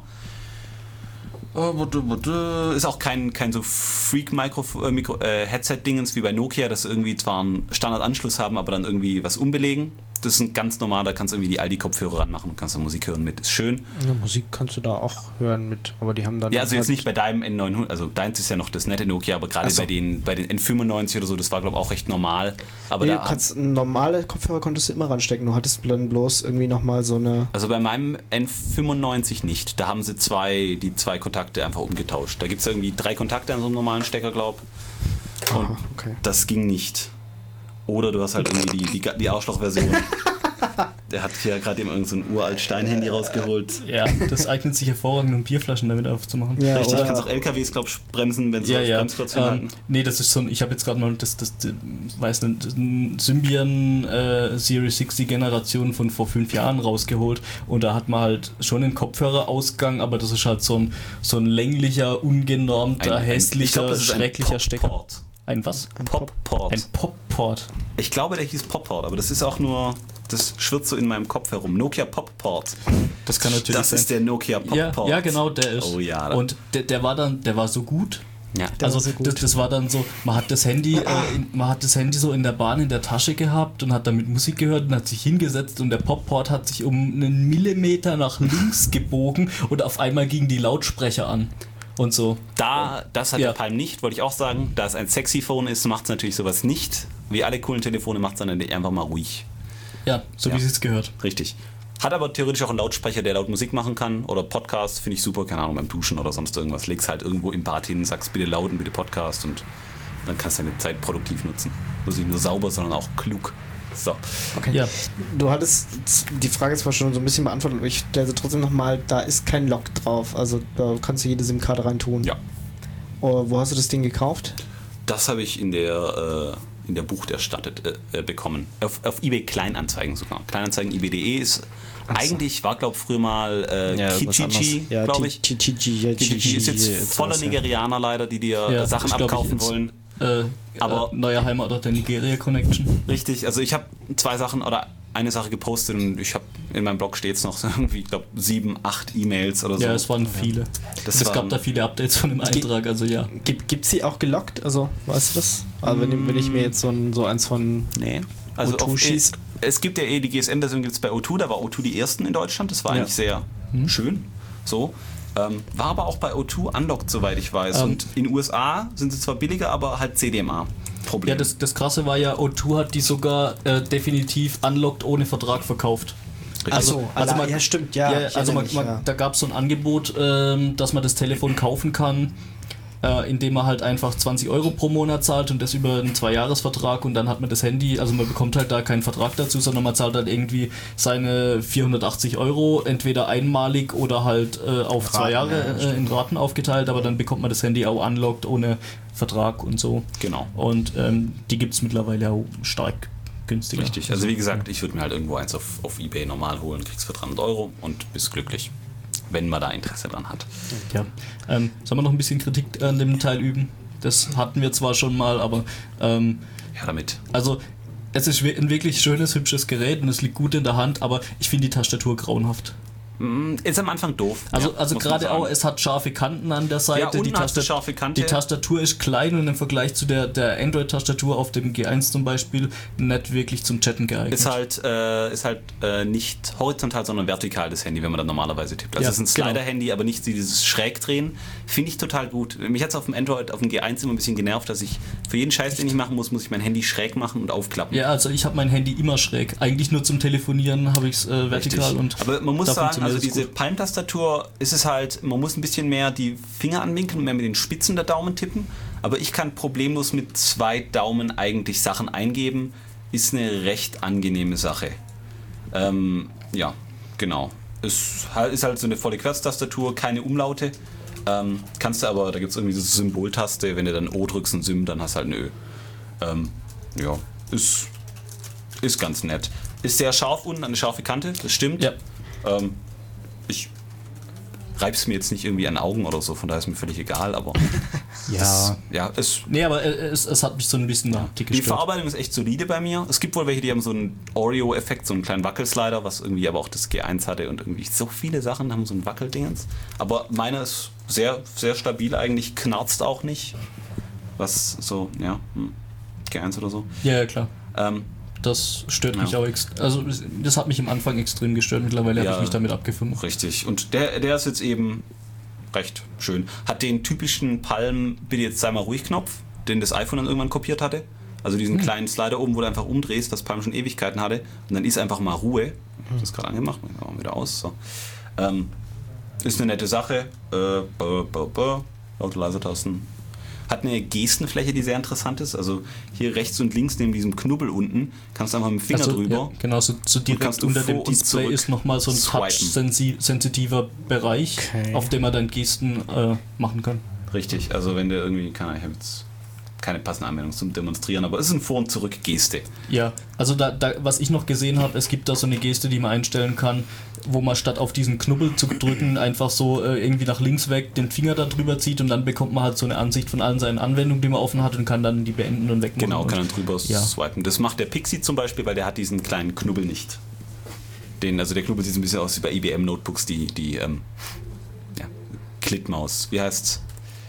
S3: Ist auch kein so Freak-Headset-Dingens wie bei Nokia, dass irgendwie zwar einen Standardanschluss haben, aber dann irgendwie was umbelegen. Das ist ein ganz normal, da kannst du irgendwie die Aldi-Kopfhörer ranmachen und kannst da Musik hören mit. Ist schön.
S2: Ja, Musik kannst du da auch hören mit, aber die haben dann...
S3: Ja, also jetzt nicht bei deinem N900, also deins ist ja noch das nette Nokia, aber gerade bei den N95 oder so, das war glaube ich auch recht normal. Aber
S2: nee, normale Kopfhörer konntest du immer ranstecken, du hattest dann bloß irgendwie nochmal so eine...
S3: Also bei meinem N95 nicht, da haben sie die zwei Kontakte einfach umgetauscht. Da gibt es irgendwie 3 Kontakte an so einem normalen Stecker, glaube ich. Und
S2: okay.
S3: Das ging nicht. Oder du hast halt irgendwie die Arschloch-Version. Der hat hier gerade eben irgend so ein uralt Stein-Handy rausgeholt.
S4: Ja, das eignet sich hervorragend, um Bierflaschen damit aufzumachen.
S3: Ja, richtig, du kannst auch LKWs, glaube ich, bremsen, wenn sie auf Bremsklotz halten.
S4: Nee, das ist so ein, ich habe jetzt gerade mal das Symbian Series 60 Generation von vor 5 Jahren rausgeholt und da hat man halt schon einen Kopfhörerausgang, aber das ist halt so ein länglicher, ungenormter, hässlicher, schrecklicher Stecker. Ein was?
S3: Ein Pop-Port.
S4: Ein Pop-Port.
S3: Ich glaube, der hieß Pop-Port, aber das ist auch nur, das schwirrt so in meinem Kopf herum. Nokia Pop-Port.
S4: Das kann natürlich
S3: sein. Das ist der Nokia Pop-Port.
S4: Ja, genau, der ist.
S3: Oh ja.
S4: Und der war so gut.
S3: Ja,
S4: also das war dann so, man hat das Handy so in der Bahn in der Tasche gehabt und hat damit Musik gehört und hat sich hingesetzt und der Pop-Port hat sich um einen Millimeter nach links gebogen und auf einmal gingen die Lautsprecher an. Und so.
S3: Das hat der Palm nicht, wollte ich auch sagen. Da es ein sexy Phone ist, macht es natürlich sowas nicht. Wie alle coolen Telefone macht es dann einfach mal ruhig.
S4: Ja, so wie es jetzt gehört.
S3: Richtig. Hat aber theoretisch auch einen Lautsprecher, der laut Musik machen kann. Oder Podcast, finde ich super, keine Ahnung, beim Duschen oder sonst irgendwas. Legst halt irgendwo im Bad hin, sagst bitte laut und bitte Podcast und dann kannst du deine Zeit produktiv nutzen. Muss nicht nur sauber, sondern auch klug. So.
S2: Okay. Ja. Du hattest die Frage zwar schon so ein bisschen beantwortet, aber ich stelle sie trotzdem nochmal, da ist kein Lock drauf, also da kannst du jede SIM-Karte rein tun.
S3: Ja.
S2: Wo hast du das Ding gekauft?
S3: Das habe ich in der Bucht erstattet bekommen. Auf eBay Kleinanzeigen sogar. Kleinanzeigen eBay.de ist eigentlich, war glaube ich früher mal Kijiji, glaube ich. Kijiji ist jetzt voller Nigerianer leider, die dir Sachen abkaufen wollen.
S4: Aber neuer Heimatort der Nigeria Connection.
S3: Richtig, also ich habe 2 Sachen oder eine Sache gepostet und ich habe in meinem Blog steht es noch irgendwie, ich glaube 7, 8 E-Mails oder so.
S4: Ja, es waren viele. Es gab da viele Updates von dem Eintrag, also ja.
S2: Gibt sie auch gelockt? Also, weißt du das? Also wenn ich mir jetzt so eins von
S3: also
S2: O2 schieße.
S3: Es gibt ja die GSM-Version gibt es bei O2, da war O2 die ersten in Deutschland, das war eigentlich sehr schön. So. War aber auch bei O2 unlocked, soweit ich weiß. Und in den USA sind sie zwar billiger, aber halt CDMA. Problem.
S4: Ja, das Krasse war ja, O2 hat die sogar definitiv unlocked ohne Vertrag verkauft.
S2: Also stimmt, ja.
S4: Da gab es so ein Angebot, dass man das Telefon kaufen kann, indem man halt einfach 20 € pro Monat zahlt und das über einen 2-Jahres-Vertrag und dann hat man das Handy, also man bekommt halt da keinen Vertrag dazu, sondern man zahlt halt irgendwie seine 480 €, entweder einmalig oder halt auf 2 Jahre in Raten aufgeteilt, aber dann bekommt man das Handy auch unlocked ohne Vertrag und so.
S3: Genau.
S4: Und die gibt es mittlerweile auch stark günstiger.
S3: Richtig, also wie gesagt, ich würde mir halt irgendwo eins auf eBay normal holen, kriegst für 300 € und bist glücklich. Wenn man da Interesse dran hat.
S4: Ja. Sollen wir noch ein bisschen Kritik an dem Teil üben? Das hatten wir zwar schon mal, aber
S3: damit.
S4: Also es ist ein wirklich schönes, hübsches Gerät und es liegt gut in der Hand, aber ich finde die Tastatur grauenhaft.
S3: Ist am Anfang doof.
S4: Also
S3: muss man
S4: gerade
S3: sagen.
S4: auch, es hat scharfe Kanten an der Seite.
S3: Ja, unten hast du scharfe Kante.
S4: Die Tastatur ist klein und im Vergleich zu der Android-Tastatur auf dem G1 zum Beispiel nicht wirklich zum Chatten geeignet.
S3: Ist halt nicht horizontal, sondern vertikal das Handy, wenn man dann normalerweise tippt. Also
S4: Ja,
S3: es ist ein Slider-Handy, aber nicht dieses Schrägdrehen. Finde ich total gut. Mich hat es auf dem Android, auf dem G1 immer ein bisschen genervt, dass ich für jeden Scheiß, den ich machen muss ich mein Handy schräg machen und aufklappen.
S4: Ja, also ich habe mein Handy immer schräg. Eigentlich nur zum Telefonieren habe ich es vertikal.
S3: Richtig.
S4: Und
S3: aber man muss
S4: da
S3: sagen,
S4: funktioniert
S3: also
S4: es
S3: diese
S4: gut.
S3: Palm-Tastatur ist es halt, man muss ein bisschen mehr die Finger anwinkeln und mehr mit den Spitzen der Daumen tippen. Aber ich kann problemlos mit 2 Daumen eigentlich Sachen eingeben. Ist eine recht angenehme Sache. Ja, genau. Es ist halt so eine volle Querztastatur, keine Umlaute. Kannst du aber, da gibt es irgendwie so eine Symboltaste, wenn du dann O drückst und Sym, dann hast du halt ein Ö. Ja, ist ganz nett. Ist sehr scharf unten, eine scharfe Kante, das stimmt.
S4: Ja.
S3: Ich reib's mir jetzt nicht irgendwie an Augen oder so, von daher ist mir völlig egal, aber
S4: Nee, aber es hat mich so ein bisschen Haptik
S3: die
S4: gestört.
S3: Verarbeitung ist echt solide bei mir. Es gibt wohl welche, die haben so einen Oreo-Effekt, so einen kleinen Wackelslider, was irgendwie aber auch das G1 hatte und irgendwie so viele Sachen haben so ein Wackeldingens. Aber meiner ist sehr, sehr stabil eigentlich, knarzt auch nicht. Was so, ja, G1 oder so.
S4: Ja, klar. Das stört mich auch also das hat mich am Anfang extrem gestört. Mittlerweile habe ich mich damit abgefunden.
S3: Richtig. Und der ist jetzt eben recht schön. Hat den typischen Palm, bitte jetzt sei mal ruhig Knopf, den das iPhone dann irgendwann kopiert hatte. Also diesen kleinen Slider oben, wo du einfach umdrehst, das Palm schon Ewigkeiten hatte. Und dann ist einfach mal Ruhe. Ich habe das gerade angemacht, machen wir mal wieder aus. So. Ist eine nette Sache. Laute Leise-Tasten. Hat eine Gestenfläche, die sehr interessant ist. Also hier rechts und links neben diesem Knubbel unten kannst du einfach mit dem Finger drüber.
S4: Ja, genau, so direkt
S3: kannst du
S4: unter dem
S3: vor und
S4: Display
S3: zurück
S4: ist nochmal so ein touch-sensitiver Bereich, auf dem man dann Gesten machen kann.
S3: Richtig, also wenn du irgendwie, ich habe jetzt keine passende Anwendung zum Demonstrieren, aber es ist eine Vor- und Zurück-Geste.
S4: Ja, also was ich noch gesehen habe, es gibt da so eine Geste, die man einstellen kann, wo man statt auf diesen Knubbel zu drücken, einfach so irgendwie nach links weg den Finger da drüber zieht und dann bekommt man halt so eine Ansicht von allen seinen Anwendungen, die man offen hat und kann dann die beenden und wegmachen.
S3: Genau, kann dann drüber swipen. Das macht der Pixie zum Beispiel, weil der hat diesen kleinen Knubbel nicht. Also der Knubbel sieht ein bisschen aus wie bei IBM-Notebooks, die Klittmaus. Wie heißt's?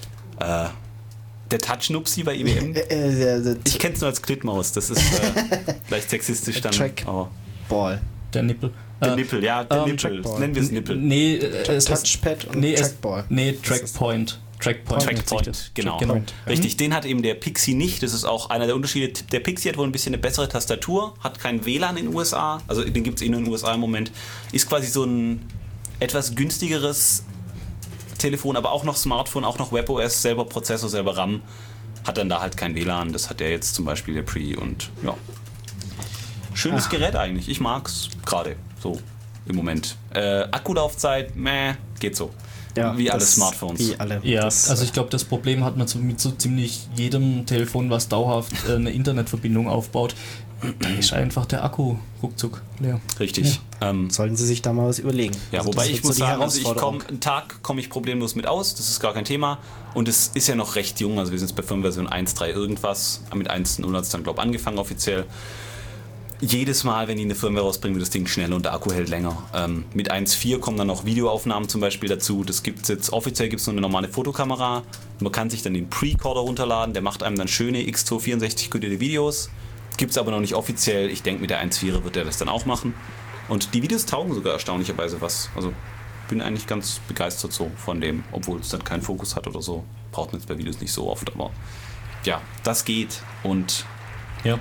S3: Der Touch-Nupsi bei IBM? Ich kenne es nur als Klittmaus, das ist vielleicht sexistisch dann.
S2: Trackball.
S4: Der Nippel.
S3: Der Nippel, ja, der Nippel.
S2: Trackball.
S3: Nennen wir es Nippel.
S4: Nee,
S2: Touchpad und Trackball.
S4: Trackpoint.
S3: Trackpoint, genau. Richtig, den hat eben der Pixie nicht. Das ist auch einer der Unterschiede. Der Pixie hat wohl ein bisschen eine bessere Tastatur, hat kein WLAN in den USA, also den gibt es nur in den USA im Moment. Ist quasi so ein etwas günstigeres Telefon, aber auch noch Smartphone, auch noch WebOS, selber Prozessor, selber RAM. Hat dann da halt kein WLAN. Das hat der jetzt zum Beispiel, der Pre, und ja. Schönes Gerät eigentlich. Ich mag's gerade so im Moment. Akkulaufzeit, geht so.
S2: Ja,
S3: wie alle Smartphones.
S2: Wie alle.
S4: Ja, also ich glaube, das Problem hat man mit so ziemlich jedem Telefon, was dauerhaft eine Internetverbindung aufbaut. Da ist einfach der Akku ruckzuck leer.
S3: Richtig.
S2: Ja. Sollten Sie sich da mal was überlegen.
S3: Ja,
S2: also
S3: wobei ich muss
S2: so
S3: sagen, einen Tag komme ich problemlos mit aus, das ist gar kein Thema. Und es ist ja noch recht jung, also wir sind jetzt bei Firmversion 1.3 irgendwas. Mit 1.0 hat es dann, glaube ich, angefangen offiziell. Jedes Mal, wenn die eine Firmware rausbringen, wird das Ding schneller und der Akku hält länger. Mit 1.4 kommen dann noch Videoaufnahmen zum Beispiel dazu. Das gibt's jetzt, offiziell gibt es nur eine normale Fotokamera. Man kann sich dann den Precorder runterladen, der macht einem dann schöne X264 codierte Videos. Gibt es aber noch nicht offiziell. Ich denke, mit der 1.4 wird der das dann auch machen. Und die Videos taugen sogar erstaunlicherweise was. Also bin eigentlich ganz begeistert so von dem, obwohl es dann keinen Fokus hat oder so. Braucht man jetzt bei Videos nicht so oft, aber ja, das geht. Und
S4: ja.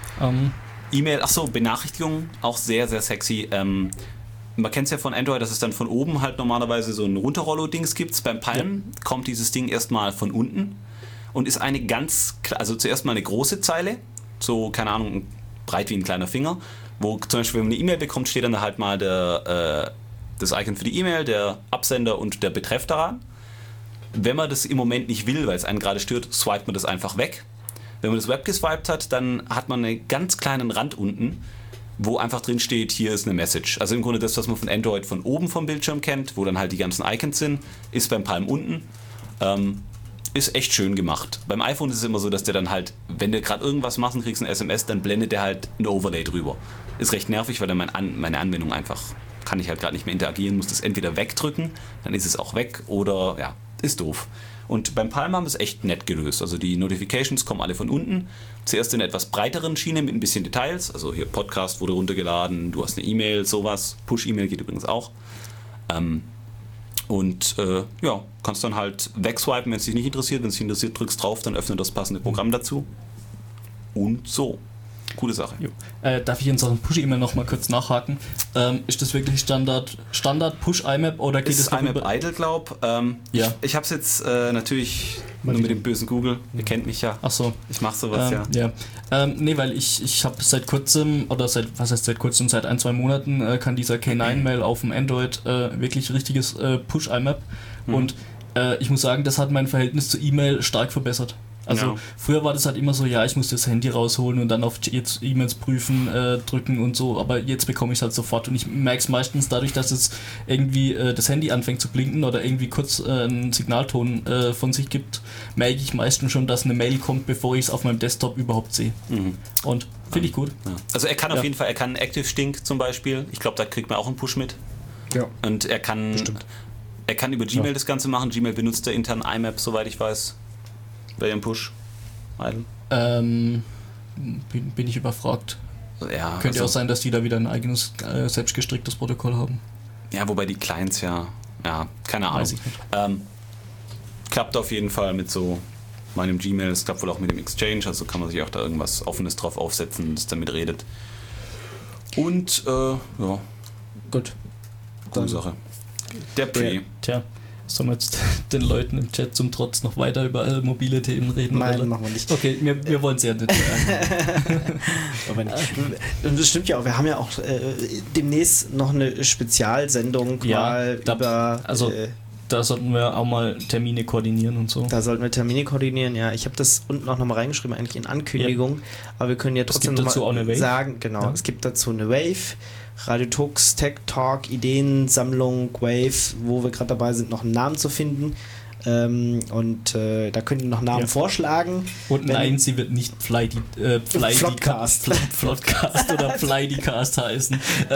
S3: E-Mail, achso, Benachrichtigungen, auch sehr, sehr sexy. Man kennt es ja von Android, dass es dann von oben halt normalerweise so ein Runterrollo-Dings gibt. Beim Palm kommt dieses Ding erstmal von unten und ist eine also zuerst mal eine große Zeile, so, keine Ahnung, breit wie ein kleiner Finger, wo zum Beispiel, wenn man eine E-Mail bekommt, steht dann halt mal das Icon für die E-Mail, der Absender und der Betreff daran. Wenn man das im Moment nicht will, weil es einen gerade stört, swipet man das einfach weg. Wenn man das Web geswiped hat, dann hat man einen ganz kleinen Rand unten, wo einfach drin steht, hier ist eine Message. Also im Grunde das, was man von Android von oben vom Bildschirm kennt, wo dann halt die ganzen Icons sind, ist beim Palm unten. Ist echt schön gemacht. Beim iPhone ist es immer so, dass der dann halt, wenn du gerade irgendwas machst und kriegst ein SMS, dann blendet der halt ein Overlay drüber. Ist recht nervig, weil dann meine Anwendung einfach kann ich halt gerade nicht mehr interagieren, muss das entweder wegdrücken, dann ist es auch weg oder ja, ist doof. Und beim Palm haben wir es echt nett gelöst. Also die Notifications kommen alle von unten. Zuerst in einer etwas breiteren Schiene mit ein bisschen Details. Also hier Podcast wurde runtergeladen, du hast eine E-Mail, sowas. Push-E-Mail geht übrigens auch. Ja, kannst dann halt wegswipen, wenn es dich nicht interessiert. Wenn es dich interessiert, drückst drauf, dann öffnet das passende Programm dazu. Und so. Coole Sache.
S4: Darf ich in Sachen Push-E-Mail noch mal kurz nachhaken? Ist das wirklich Standard Push-IMAP oder geht es noch
S3: IMAP
S4: über...
S3: Idle, glaub.
S4: Ja.
S3: Ich habe es jetzt natürlich nur mit dem bösen Google. Ihr kennt mich ja.
S4: Ach so.
S3: Ich mache sowas, ja.
S4: Nee, weil ich habe seit kurzem, seit 1-2 Monaten kann dieser K9-Mail auf dem Android wirklich richtiges Push-IMAP und ich muss sagen, das hat mein Verhältnis zu E-Mail stark verbessert. Also früher war das halt immer so, ja, ich musste das Handy rausholen und dann auf jetzt E-Mails prüfen drücken und so, aber jetzt bekomme ich es halt sofort und ich merke es meistens dadurch, dass es irgendwie das Handy anfängt zu blinken oder irgendwie kurz einen Signalton von sich gibt, merke ich meistens schon, dass eine Mail kommt, bevor ich es auf meinem Desktop überhaupt sehe. Und finde ich gut.
S3: Ja. Also er kann auf jeden Fall, er kann ActiveSync zum Beispiel, ich glaube, da kriegt man auch einen Push mit. Ja. Und er kann über Gmail das Ganze machen, Gmail benutzt der intern IMAP, soweit ich weiß. Bei dem Push?
S4: Bin ich überfragt.
S3: Ja,
S4: Könnte auch sein, dass die da wieder ein eigenes, selbstgestricktes Protokoll haben.
S3: Ja, wobei die Clients keine Ahnung.
S4: Weiß ich nicht.
S3: Klappt auf jeden Fall mit so meinem Gmail, es klappt wohl auch mit dem Exchange, also kann man sich auch da irgendwas Offenes drauf aufsetzen, das damit redet. Und,
S2: Gut.
S3: Coole Sache. Der Pre.
S4: Tja. Sollen wir jetzt den Leuten im Chat zum Trotz noch weiter über mobile Themen reden?
S2: Nein,
S4: oder?
S2: machen wir nicht.
S4: Okay, wir wollen es ja nicht.
S2: Aber nicht. Und das stimmt ja auch, wir haben ja auch demnächst noch eine Spezialsendung
S4: da sollten wir auch mal Termine koordinieren und so.
S2: Da sollten wir Termine koordinieren, ja. Ich habe das unten auch nochmal reingeschrieben, eigentlich in Ankündigung, aber wir können ja trotzdem nochmal sagen, genau, es gibt dazu eine Wave, Radio Tux, Tech Talk, Ideensammlung, Wave, wo wir gerade dabei sind, noch einen Namen zu finden. Da könnt ihr noch Namen vorschlagen.
S4: Und nein, sie wird nicht Floodcast oder Flydycast heißen.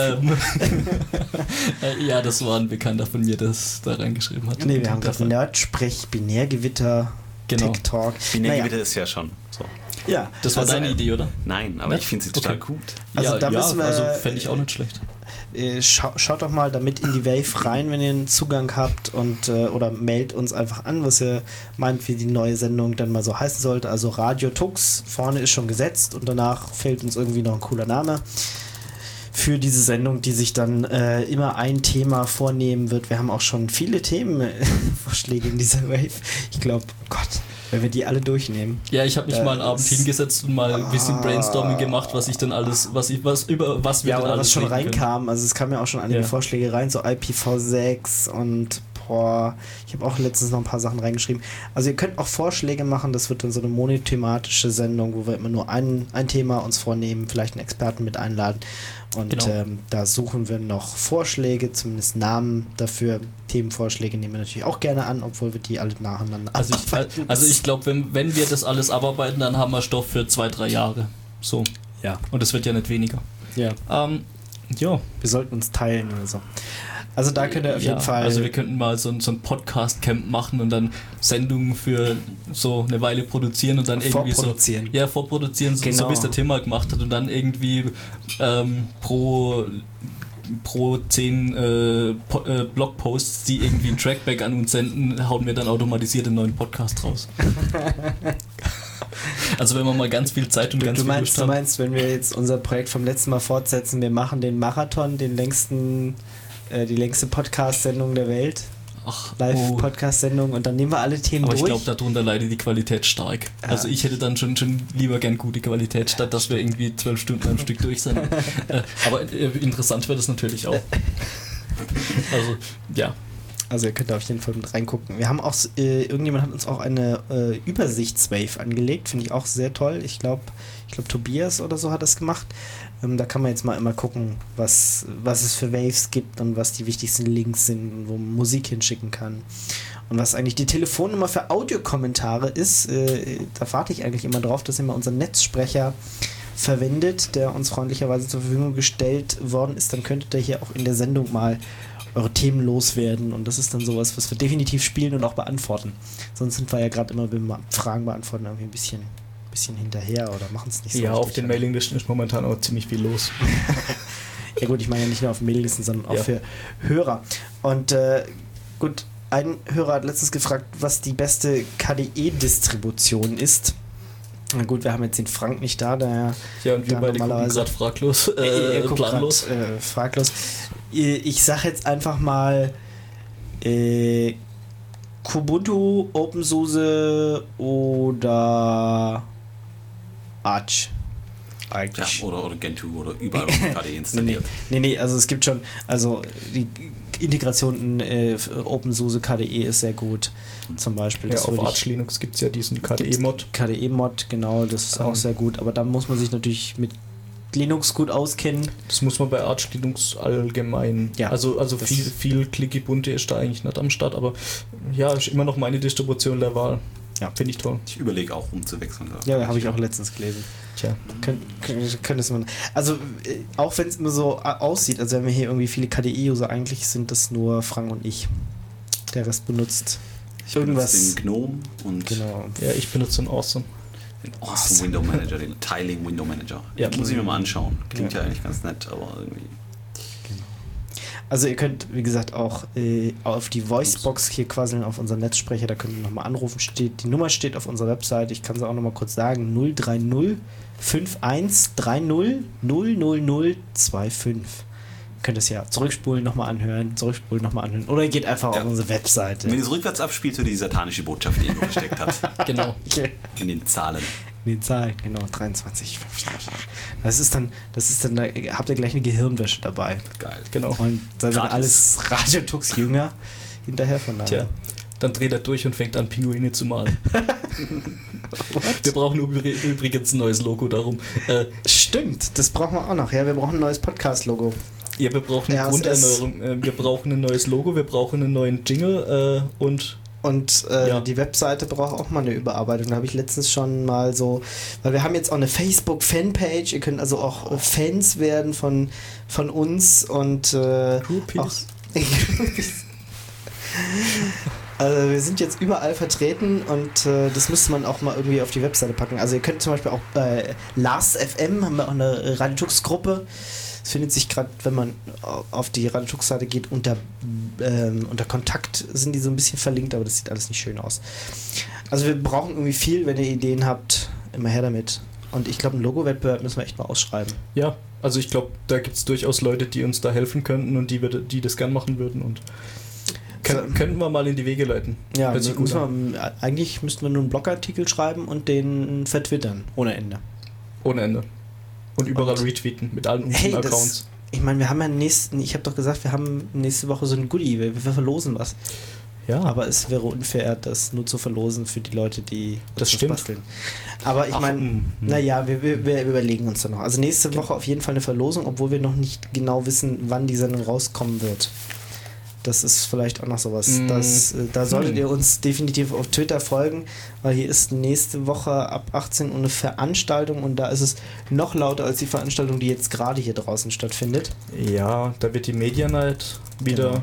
S4: Ja, das war ein Bekannter von mir, das da reingeschrieben hat.
S2: Nee, wir haben gerade Nerdsprech, Binärgewitter,
S4: Tech
S2: Talk.
S3: Binärgewitter ist ja schon so.
S2: Ja,
S4: das war deine Idee, oder?
S3: Nein, aber ich finde sie total gut.
S2: Also da müssen wir,
S4: fände ich auch nicht schlecht.
S2: Schaut doch mal damit in die Wave rein, wenn ihr einen Zugang habt und oder meldet uns einfach an, was ihr meint, wie die neue Sendung dann mal so heißen sollte. Also Radio Tux, vorne ist schon gesetzt und danach fehlt uns irgendwie noch ein cooler Name für diese Sendung, die sich dann immer ein Thema vornehmen wird. Wir haben auch schon viele Themenvorschläge in dieser Wave. Ich glaube, Gott, wenn wir die alle durchnehmen.
S4: Ja, ich habe mich mal einen Abend hingesetzt und mal ein bisschen Brainstorming gemacht, was ich dann alles, was wir dann alles
S2: was schon reinkam. Also es kamen ja auch schon einige Vorschläge rein, so IPv6 und ich habe auch letztens noch ein paar Sachen reingeschrieben. Also ihr könnt auch Vorschläge machen, das wird dann so eine monothematische Sendung, wo wir immer nur ein Thema uns vornehmen, vielleicht einen Experten mit einladen und da suchen wir noch Vorschläge, zumindest Namen dafür. Themenvorschläge nehmen wir natürlich auch gerne an, obwohl wir die alle nacheinander
S4: abarbeiten. Also ich glaube, wenn wir das alles abarbeiten, dann haben wir Stoff für 2-3 Jahre. So.
S2: Ja.
S4: Und es wird ja nicht weniger.
S2: Ja. Wir sollten uns teilen oder so. Also da könnt ihr auf jeden Fall...
S4: Also wir könnten mal so ein Podcast-Camp machen und dann Sendungen für so eine Weile produzieren und dann irgendwie vorproduzieren, so wie es der Tim mal gemacht hat und dann irgendwie pro 10 Blogposts, die irgendwie ein Trackback an uns senden, hauen wir dann automatisiert einen neuen Podcast raus. Also wenn wir mal ganz viel Zeit und ganz viel Lust haben.
S2: Du meinst, wenn wir jetzt unser Projekt vom letzten Mal fortsetzen, wir machen den Marathon, die längste Podcast-Sendung der Welt. Live-Podcast-Sendung und dann nehmen wir alle Themen durch.
S4: Aber ich glaube, darunter leidet die Qualität stark. Ja. Also ich hätte dann schon lieber gern gute Qualität, statt dass wir irgendwie 12 Stunden am Stück durch sind. Aber interessant wird es natürlich auch. Also, ja.
S2: Also ihr könnt da auf jeden Fall mit reingucken. Wir haben auch, irgendjemand hat uns auch eine Übersichtswave angelegt, finde ich auch sehr toll. Ich glaube Tobias oder so hat das gemacht. Da kann man jetzt mal immer gucken, was es für Waves gibt und was die wichtigsten Links sind, wo man Musik hinschicken kann. Und was eigentlich die Telefonnummer für Audiokommentare ist, da warte ich eigentlich immer drauf, dass immer unser Netzsprecher verwendet, der uns freundlicherweise zur Verfügung gestellt worden ist, dann könntet ihr hier auch in der Sendung mal eure Themen loswerden. Und das ist dann sowas, was wir definitiv spielen und auch beantworten. Sonst sind wir ja gerade immer beim Fragen beantworten irgendwie ein bisschen hinterher oder machen es nicht so.
S4: Ja, auf
S2: richtig.
S4: den Mailinglisten ist momentan auch ziemlich viel los.
S2: Ja gut, ich meine ja nicht nur auf Mailinglisten, sondern auch für Hörer. Und gut, ein Hörer hat letztens gefragt, was die beste KDE-Distribution ist. Na gut, wir haben jetzt den Frank nicht da, daher...
S4: Ja, und wir beide gucken gerade fraglos, planlos.
S2: Fraglos. Ich sag jetzt einfach mal Kubuntu, OpenSUSE oder Arch. Eigentlich.
S3: Ja, oder Gentoo oder überall KDE installiert.
S2: Nee, also es gibt schon, also die Integration in OpenSUSE KDE ist sehr gut, zum Beispiel.
S4: Ja, auf Arch Linux gibt es ja diesen KDE-Mod.
S2: KDE-Mod, genau, das ist auch sehr gut, aber da muss man sich natürlich mit Linux gut auskennen.
S4: Das muss man bei Arch Linux allgemein. Ja, also viel Clicky Bunte ist da eigentlich nicht am Start, aber ja, ist immer noch meine Distribution der Wahl. Ja, finde ich toll.
S3: Ich überlege auch umzuwechseln.
S2: Ja, habe ich auch letztens gelesen.
S4: Tja.
S2: Könntest man. Also, auch wenn es immer so aussieht, also wenn wir hier irgendwie viele KDE-User, eigentlich sind das nur Frank und ich. Der Rest benutzt irgendwas.
S3: Den GNOME und.
S2: Genau.
S4: Ja, ich benutze den Awesome.
S3: Den Awesome Window Manager, den Tiling Window Manager.
S4: Ja,
S3: muss ich mir mal anschauen. Klingt ja eigentlich ganz nett, aber irgendwie.
S2: Also ihr könnt, wie gesagt, auch auf die Voicebox hier quasseln, auf unseren Netzsprecher, da könnt ihr nochmal anrufen. Die Nummer steht auf unserer Website, ich kann sie auch nochmal kurz sagen, 030 5130 00025. Ihr könnt es ja zurückspulen, nochmal anhören, oder ihr geht einfach auf unsere Webseite.
S3: Wenn ihr es rückwärts abspielt, so die satanische Botschaft, die ihr versteckt hat.
S4: Genau.
S2: Okay.
S3: In den Zahlen.
S2: Genau, 23. Das ist dann, da habt ihr gleich eine Gehirnwäsche dabei.
S3: Geil.
S2: Genau. Und da sind alles Radiotux-Jünger hinterher von daher.
S4: Tja, dann dreht er durch und fängt an, Pinguine zu malen. Wir brauchen übrigens ein neues Logo darum.
S2: Stimmt, das brauchen wir auch noch. Ja, wir brauchen ein neues Podcast-Logo.
S4: Ja, wir brauchen eine Grunderneuerung. Wir brauchen ein neues Logo, wir brauchen einen neuen Jingle und
S2: die Webseite braucht auch mal eine Überarbeitung. Da habe ich letztens schon mal so, weil wir haben jetzt auch eine Facebook-Fanpage, ihr könnt also auch Fans werden von uns und
S4: Groupies.
S2: Also wir sind jetzt überall vertreten und das müsste man auch mal irgendwie auf die Webseite packen. Also ihr könnt zum Beispiel auch bei Last.fm haben wir auch eine Radiotux-Gruppe. Das findet sich gerade, wenn man auf die Radiotux-Seite geht, unter Kontakt sind die so ein bisschen verlinkt, aber das sieht alles nicht schön aus. Also wir brauchen irgendwie viel, wenn ihr Ideen habt, immer her damit. Und ich glaube, einen Logo-Wettbewerb müssen wir echt mal ausschreiben.
S4: Ja, also ich glaube, da gibt es durchaus Leute, die uns da helfen könnten und die das gern machen würden und könnten wir mal in die Wege leiten.
S2: Ja, eigentlich müssten wir nur einen Blogartikel schreiben und den vertwittern, ohne Ende.
S4: Ohne Ende. Und überall retweeten mit allen unseren Accounts.
S2: Ich meine, wir haben ja ich habe doch gesagt, wir haben nächste Woche so ein Goodie, wir verlosen was.
S4: Ja.
S2: Aber es wäre unfair, das nur zu verlosen für die Leute, die
S4: das stimmt.
S2: basteln. Aber ich meine, naja, wir überlegen uns da noch. Also nächste Woche auf jeden Fall eine Verlosung, obwohl wir noch nicht genau wissen, wann die Sendung rauskommen wird. Das ist vielleicht auch noch sowas. Da solltet ihr uns definitiv auf Twitter folgen, weil hier ist nächste Woche ab 18 Uhr eine Veranstaltung und da ist es noch lauter als die Veranstaltung, die jetzt gerade hier draußen stattfindet.
S4: Ja, da wird die Media Night wieder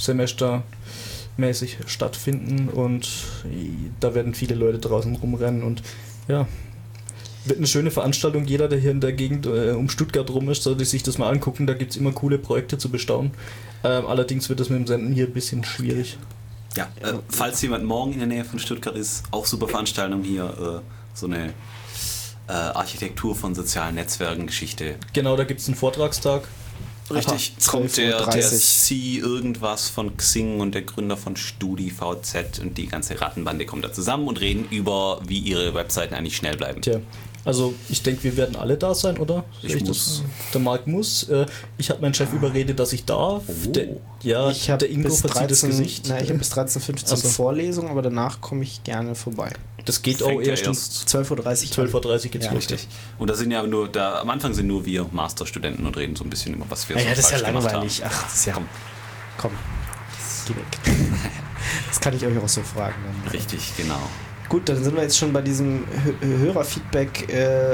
S4: semestermäßig stattfinden und da werden viele Leute draußen rumrennen und ja, wird eine schöne Veranstaltung. Jeder, der hier in der Gegend um Stuttgart rum ist, sollte sich das mal angucken. Da gibt es immer coole Projekte zu bestaunen. Allerdings wird das mit dem Senden hier ein bisschen schwierig.
S3: Ja, falls jemand morgen in der Nähe von Stuttgart ist, auch super Veranstaltung hier, so eine Architektur von sozialen Netzwerken Geschichte.
S4: Genau, da gibt es einen Vortragstag.
S3: Richtig, kommt der C irgendwas von Xing und der Gründer von StudiVZ und die ganze Rattenbande kommt da zusammen und reden über, wie ihre Webseiten eigentlich schnell bleiben.
S4: Tja. Also ich denke, wir werden alle da sein, oder?
S3: Ich muss.
S4: Der Marc muss. Ich habe meinen Chef überredet, dass ich darf.
S2: Ich habe
S4: der Ingo verzieht das Gesicht.
S2: Ich habe bis 13:15 Uhr Vorlesung, aber danach komme ich gerne vorbei.
S4: Das geht auch erst
S2: 12:30
S4: Uhr. 12:30 Uhr geht's los.
S3: Richtig. Und da sind ja am Anfang sind nur wir Masterstudenten und reden so ein bisschen über was wir
S2: so
S3: falsch
S2: das ist ja
S3: gemacht
S2: langweilig.
S3: haben.
S2: Ach, das ist ja... Komm. Geh weg. Das kann ich euch auch so fragen. Dann.
S3: Richtig, genau.
S2: Gut, dann sind wir jetzt schon bei diesem Hörerfeedback,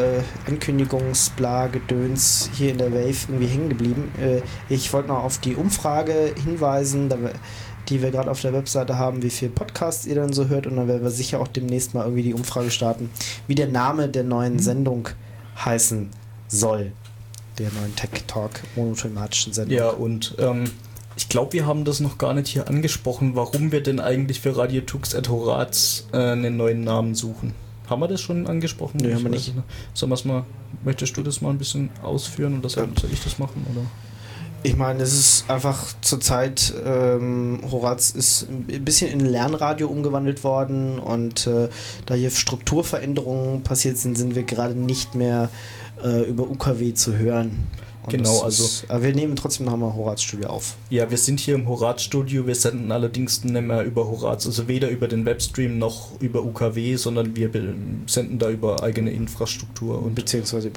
S2: Ankündigungsbla-Gedöns hier in der Wave irgendwie hängen geblieben. Ich wollte noch auf die Umfrage hinweisen, die wir gerade auf der Webseite haben, wie viel Podcasts ihr dann so hört, und dann werden wir sicher auch demnächst mal irgendwie die Umfrage starten, wie der Name der neuen Sendung heißen soll. Der neuen Tech Talk monothematischen Sendung.
S4: Ja, und ich glaube, wir haben das noch gar nicht hier angesprochen, warum wir denn eigentlich für Radio Tux et Horaz einen neuen Namen suchen. Haben wir das schon angesprochen?
S2: Nee, haben wir nicht.
S4: Sollen wir's mal, möchtest du das mal ein bisschen ausführen oder soll ich das machen? Oder?
S2: Ich meine, es ist einfach zurzeit, Horaz ist ein bisschen in Lernradio umgewandelt worden, und da hier Strukturveränderungen passiert sind wir gerade nicht mehr über UKW zu hören. Und
S4: genau,
S2: aber wir nehmen trotzdem nochmal Horaz Studio auf.
S4: Ja, wir sind hier im Horaz Studio, wir senden allerdings nicht mehr über Horaz, also weder über den Webstream noch über UKW, sondern wir senden da über eigene Infrastruktur und
S2: beziehungsweise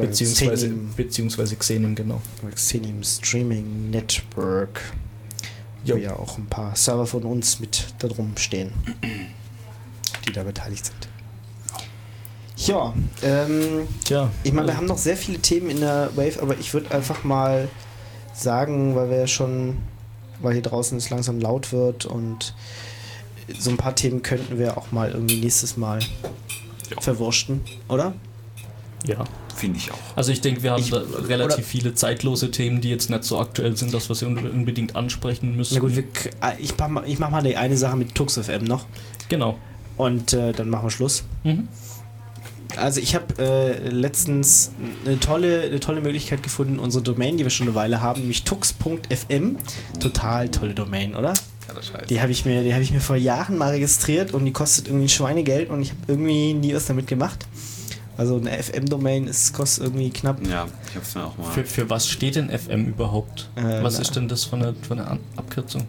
S4: Xenim, genau.
S2: Xenim Streaming Network. Wo ja auch ein paar Server von uns mit da drum stehen, die da beteiligt sind. Ja, ich meine, wir haben noch sehr viele Themen in der Wave, aber ich würde einfach mal sagen, weil hier draußen es langsam laut wird, und so ein paar Themen könnten wir auch mal irgendwie nächstes Mal verwurschten, oder?
S4: Ja.
S3: Finde ich auch.
S4: Also ich denke, wir haben da relativ viele zeitlose Themen, die jetzt nicht so aktuell sind, dass wir sie unbedingt ansprechen müssen.
S2: Na gut, ich mach mal die eine Sache mit Tux FM noch.
S4: Genau.
S2: Und dann machen wir Schluss. Mhm. Also ich habe letztens eine tolle Möglichkeit gefunden, unsere Domain, die wir schon eine Weile haben, nämlich tux.fm. Total tolle Domain, oder? Ja, das heißt. Die habe ich mir vor Jahren mal registriert, und die kostet irgendwie Schweinegeld, und ich habe irgendwie nie was damit gemacht. Also eine FM-Domain kostet irgendwie knapp.
S3: Ja, ich habe es mir auch mal.
S4: Für was steht denn FM überhaupt? Was ist denn das von der Abkürzung?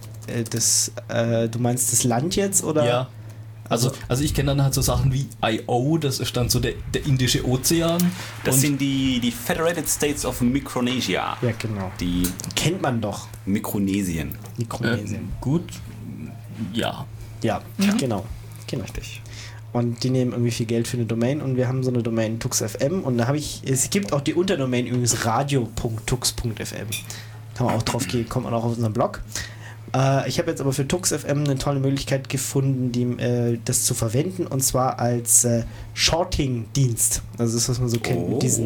S2: Du meinst das Land jetzt, oder?
S4: Ja. Also ich kenne dann halt so Sachen wie I.O., das ist dann so der Indische Ozean.
S3: Das sind die Federated States of Micronesia.
S2: Ja, genau.
S3: Die
S2: kennt man doch.
S3: Mikronesien.
S4: Gut. Ja.
S2: Ja, genau. Richtig. Und die nehmen irgendwie viel Geld für eine Domain, und wir haben so eine Domain TuxFM, und da es gibt auch die Unterdomain übrigens radio.tux.fm. Kann man auch drauf gehen, kommt man auch auf unseren Blog. Ich habe jetzt aber für TuxFM eine tolle Möglichkeit gefunden, das zu verwenden, und zwar als Shorting-Dienst. Also das, was man so kennt mit diesen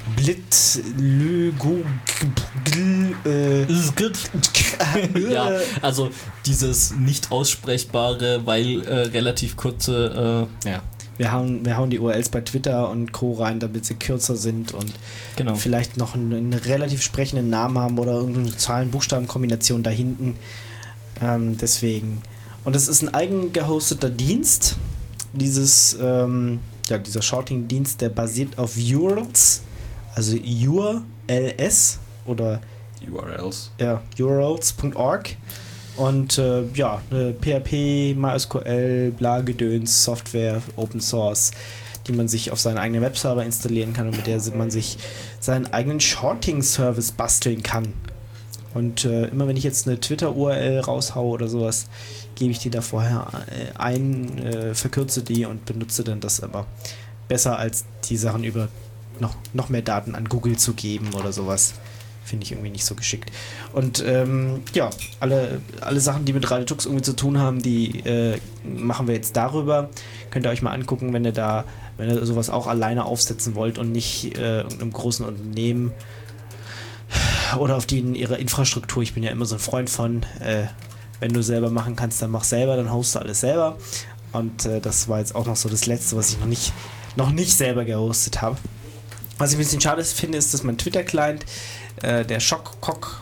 S4: ja, also dieses nicht aussprechbare, weil relativ kurze
S2: Wir hauen die URLs bei Twitter und Co. rein, damit sie kürzer sind und vielleicht noch einen relativ sprechenden Namen haben oder irgendeine Zahlen-Buchstaben-Kombination da hinten. Deswegen. Und es ist ein eigen gehosteter Dienst. Dieser Shorting-Dienst, der basiert auf URLs, also URLs oder
S3: URLs.
S2: Ja, urls.org. Und PHP, MySQL, Bla-Gedöns, Software, Open Source, die man sich auf seinen eigenen Webserver installieren kann und mit der man sich seinen eigenen Shorting-Service basteln kann. Und immer wenn ich jetzt eine Twitter-URL raushaue oder sowas, gebe ich die da vorher ein, verkürze die und benutze dann das, aber besser als die Sachen über noch mehr Daten an Google zu geben oder sowas. Finde ich irgendwie nicht so geschickt. Und alle Sachen, die mit Radio Tux irgendwie zu tun haben, die machen wir jetzt darüber. Könnt ihr euch mal angucken, wenn ihr sowas auch alleine aufsetzen wollt und nicht irgendeinem großen Unternehmen oder auf ihre Infrastruktur. Ich bin ja immer so ein Freund von, wenn du selber machen kannst, dann mach selber, dann hoste alles selber. Und das war jetzt auch noch so das Letzte, was ich noch nicht selber gehostet habe. Was ich ein bisschen schade finde, ist, dass mein Twitter-Client, der Schockpock,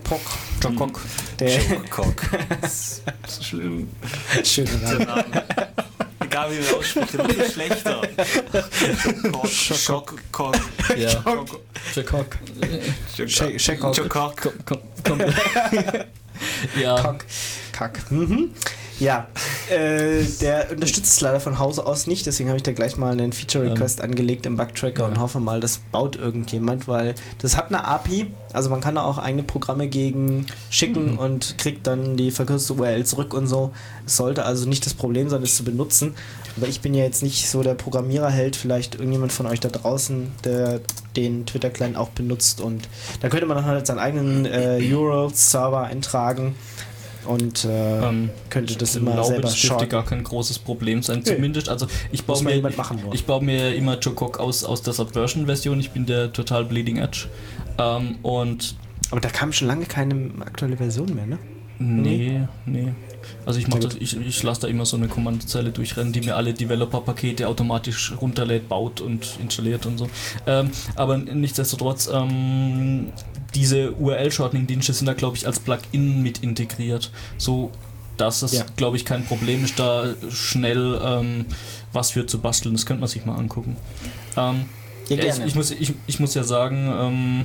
S2: der
S3: Schockcock. Das ist schlimm.
S2: Schöner Name.
S3: Egal wie man ausspricht, der wird schlechter. Schockcock.
S4: Ja.
S3: Schockcock.
S4: Ja.
S2: Kack. Mhm. Ja, der unterstützt es leider von Hause aus nicht, deswegen habe ich da gleich mal einen Feature-Request angelegt im Bugtracker und hoffe mal, das baut irgendjemand, weil das hat eine API, also man kann da auch eigene Programme gegen schicken und kriegt dann die verkürzte URL zurück und so. Es sollte also nicht das Problem sein, das zu benutzen. Aber ich bin ja jetzt nicht so der Programmiererheld, vielleicht irgendjemand von euch da draußen, der den Twitter-Client auch benutzt, und da könnte man dann halt seinen eigenen URL-Server eintragen und könnte das immer selber
S4: das dürfte
S2: shorten.
S4: gar kein großes Problem sein, zumindest. Also ich baue mir immer Jokok aus der Subversion-Version, ich bin der total Bleeding Edge.
S2: Aber da kam schon lange keine aktuelle Version mehr, ne?
S4: Nee. Also ich lasse da immer so eine Kommandozeile durchrennen, die mir alle Developer-Pakete automatisch runterlädt, baut und installiert und so. Aber nichtsdestotrotz, diese URL-Shortening-Dienste sind da, glaube ich, als Plugin mit integriert. So, dass es, glaube ich, kein Problem ist, da schnell was für zu basteln. Das könnte man sich mal angucken. Ich muss ja sagen,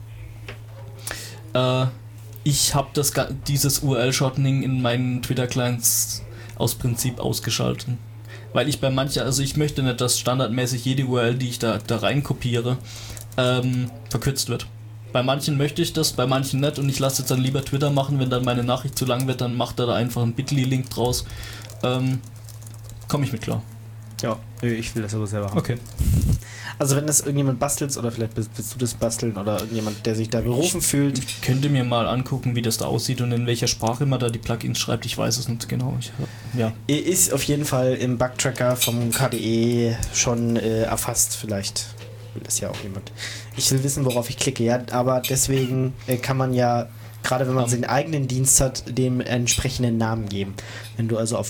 S4: ich habe dieses URL-Shortening in meinen Twitter-Clients aus Prinzip ausgeschalten. Weil ich ich möchte nicht, dass standardmäßig jede URL, die ich da rein kopiere, verkürzt wird. Bei manchen möchte ich das, bei manchen nicht, und ich lasse jetzt dann lieber Twitter machen, wenn dann meine Nachricht zu lang wird, dann macht er da einfach einen Bitly-Link draus. Komme ich mit klar.
S2: Ja, ich will das aber selber haben.
S4: Okay.
S2: Also wenn das irgendjemand bastelt, oder vielleicht willst du das basteln, oder irgendjemand, der sich da berufen fühlt.
S4: Ich könnte mir mal angucken, wie das da aussieht und in welcher Sprache man da die Plugins schreibt. Ich weiß es nicht genau.
S2: Ist auf jeden Fall im Bugtracker vom KDE schon erfasst. Vielleicht will das ja auch jemand. Ich will wissen, worauf ich klicke. Ja, aber deswegen kann man ja, gerade wenn man seinen eigenen Dienst hat, dem entsprechenden Namen geben. Wenn du also auf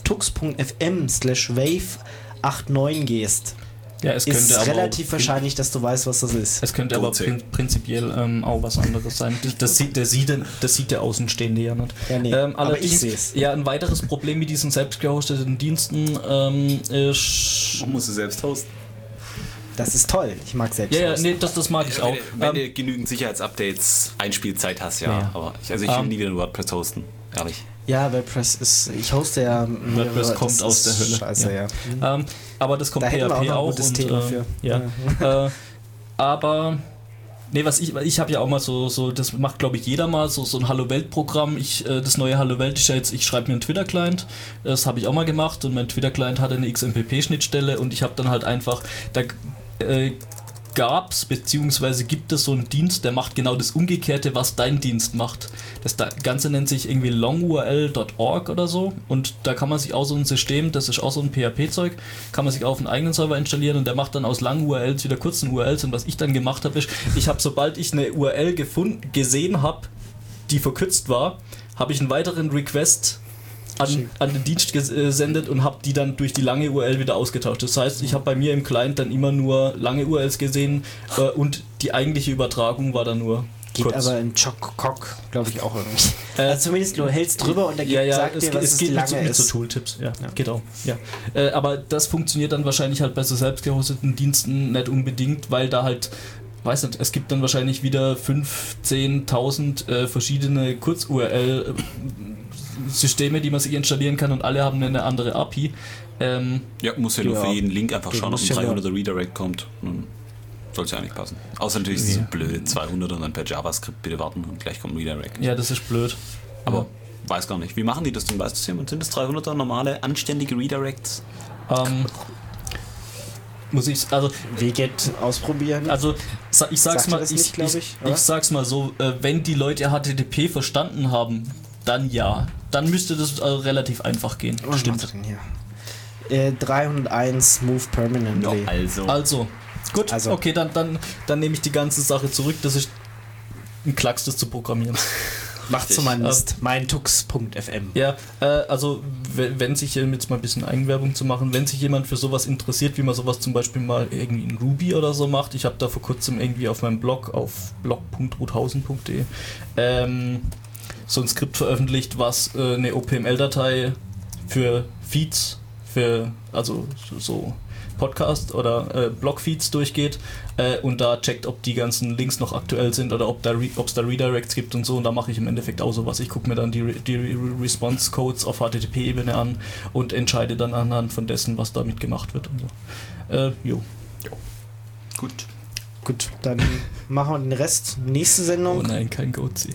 S2: tux.fm/wave89 gehst, ist relativ wahrscheinlich, dass du weißt, was das ist.
S4: Es könnte aber prinzipiell auch was anderes sein. Das sieht der Außenstehende ja nicht.
S2: Ja, nee, aber ich sehe es.
S4: Ja, ein weiteres Problem mit diesen selbst gehosteten Diensten ist...
S3: Man muss sie selbst hosten.
S2: Das ist toll. Ich mag selbst hosten.
S4: Das mag ich auch.
S3: Wenn du genügend Sicherheitsupdates, Einspielzeit hast, ja. Aber ich will nie wieder ein WordPress hosten, ehrlich.
S2: Ja, WordPress ist... Ich hoste ja...
S4: WordPress kommt aus der Hölle.
S2: Scheiße, ja.
S4: Aber das kommt PHP auch.
S2: Gutes Thema für.
S4: Aber... Nee, ich habe ja auch mal so, das macht, glaube ich, jeder mal, so ein Hallo-Welt-Programm. Das neue Hallo-Welt ist ja jetzt, ich schreibe mir einen Twitter-Client, das habe ich auch mal gemacht, und mein Twitter-Client hatte eine XMPP-Schnittstelle, und ich habe dann halt einfach... gab's beziehungsweise gibt es so einen Dienst, der macht genau das Umgekehrte, was dein Dienst macht. Das Ganze nennt sich irgendwie longurl.org oder so, und da kann man sich auch so ein System, das ist auch so ein PHP-Zeug, kann man sich auf einen eigenen Server installieren, und der macht dann aus langen URLs wieder kurzen URLs, und was ich dann gemacht habe, ist, sobald ich eine URL gesehen habe, die verkürzt war, habe ich einen weiteren Request an den Dienst gesendet und habe die dann durch die lange URL wieder ausgetauscht. Das heißt, ich habe bei mir im Client dann immer nur lange URLs gesehen, und die eigentliche Übertragung war dann nur
S2: Geht
S4: kurz.
S2: Aber im Choc-Cock, glaube ich, auch irgendwie. Also zumindest du hältst drüber und der sagt dir, was es geht lange
S4: mit so Tooltips. Ja, geht auch. Ja. Aber das funktioniert dann wahrscheinlich halt bei so selbst gehosteten Diensten nicht unbedingt, weil da halt, weiß nicht, es gibt dann wahrscheinlich wieder 5.000-10.000 verschiedene Kurz-URL Systeme, die man sich installieren kann, und alle haben eine andere API.
S3: Muss ja nur für jeden Link einfach schauen, ob ein 300er Redirect kommt. Soll es ja eigentlich passen. Außer natürlich ist es blöd, 200 und dann per JavaScript bitte warten und gleich kommt ein Redirect.
S4: Ja, das ist blöd.
S3: Aber weiß gar nicht. Wie machen die das denn? Weißt du jemand? Sind das 300er normale, anständige Redirects?
S4: Muss ich, also
S2: Wget ausprobieren.
S4: Also ich sag's mal so, wenn die Leute HTTP verstanden haben, dann ja. Dann müsste das relativ einfach gehen.
S2: Was stimmt denn hier? 301 Move Permanently.
S3: No,
S4: also. Gut, okay, dann nehme ich die ganze Sache zurück. Das ist ein Klacks, das zu programmieren.
S2: Macht zumindest mein tux.fm.
S4: Ja, also wenn sich jetzt mal ein bisschen Eigenwerbung zu machen, wenn sich jemand für sowas interessiert, wie man sowas zum Beispiel mal irgendwie in Ruby oder so macht, ich habe da vor kurzem irgendwie auf meinem Blog, auf blog.ruthausen.de so ein Skript veröffentlicht, was eine OPML-Datei für Feeds, also so Podcast oder Blog-Feeds durchgeht und da checkt, ob die ganzen Links noch aktuell sind oder ob es da Redirects gibt und so, und da mache ich im Endeffekt auch sowas. Ich gucke mir dann die Response-Codes auf HTTP-Ebene an und entscheide dann anhand von dessen, was damit gemacht wird und so.
S2: Gut, dann machen wir den Rest. Nächste Sendung.
S4: Oh nein, kein Gozi.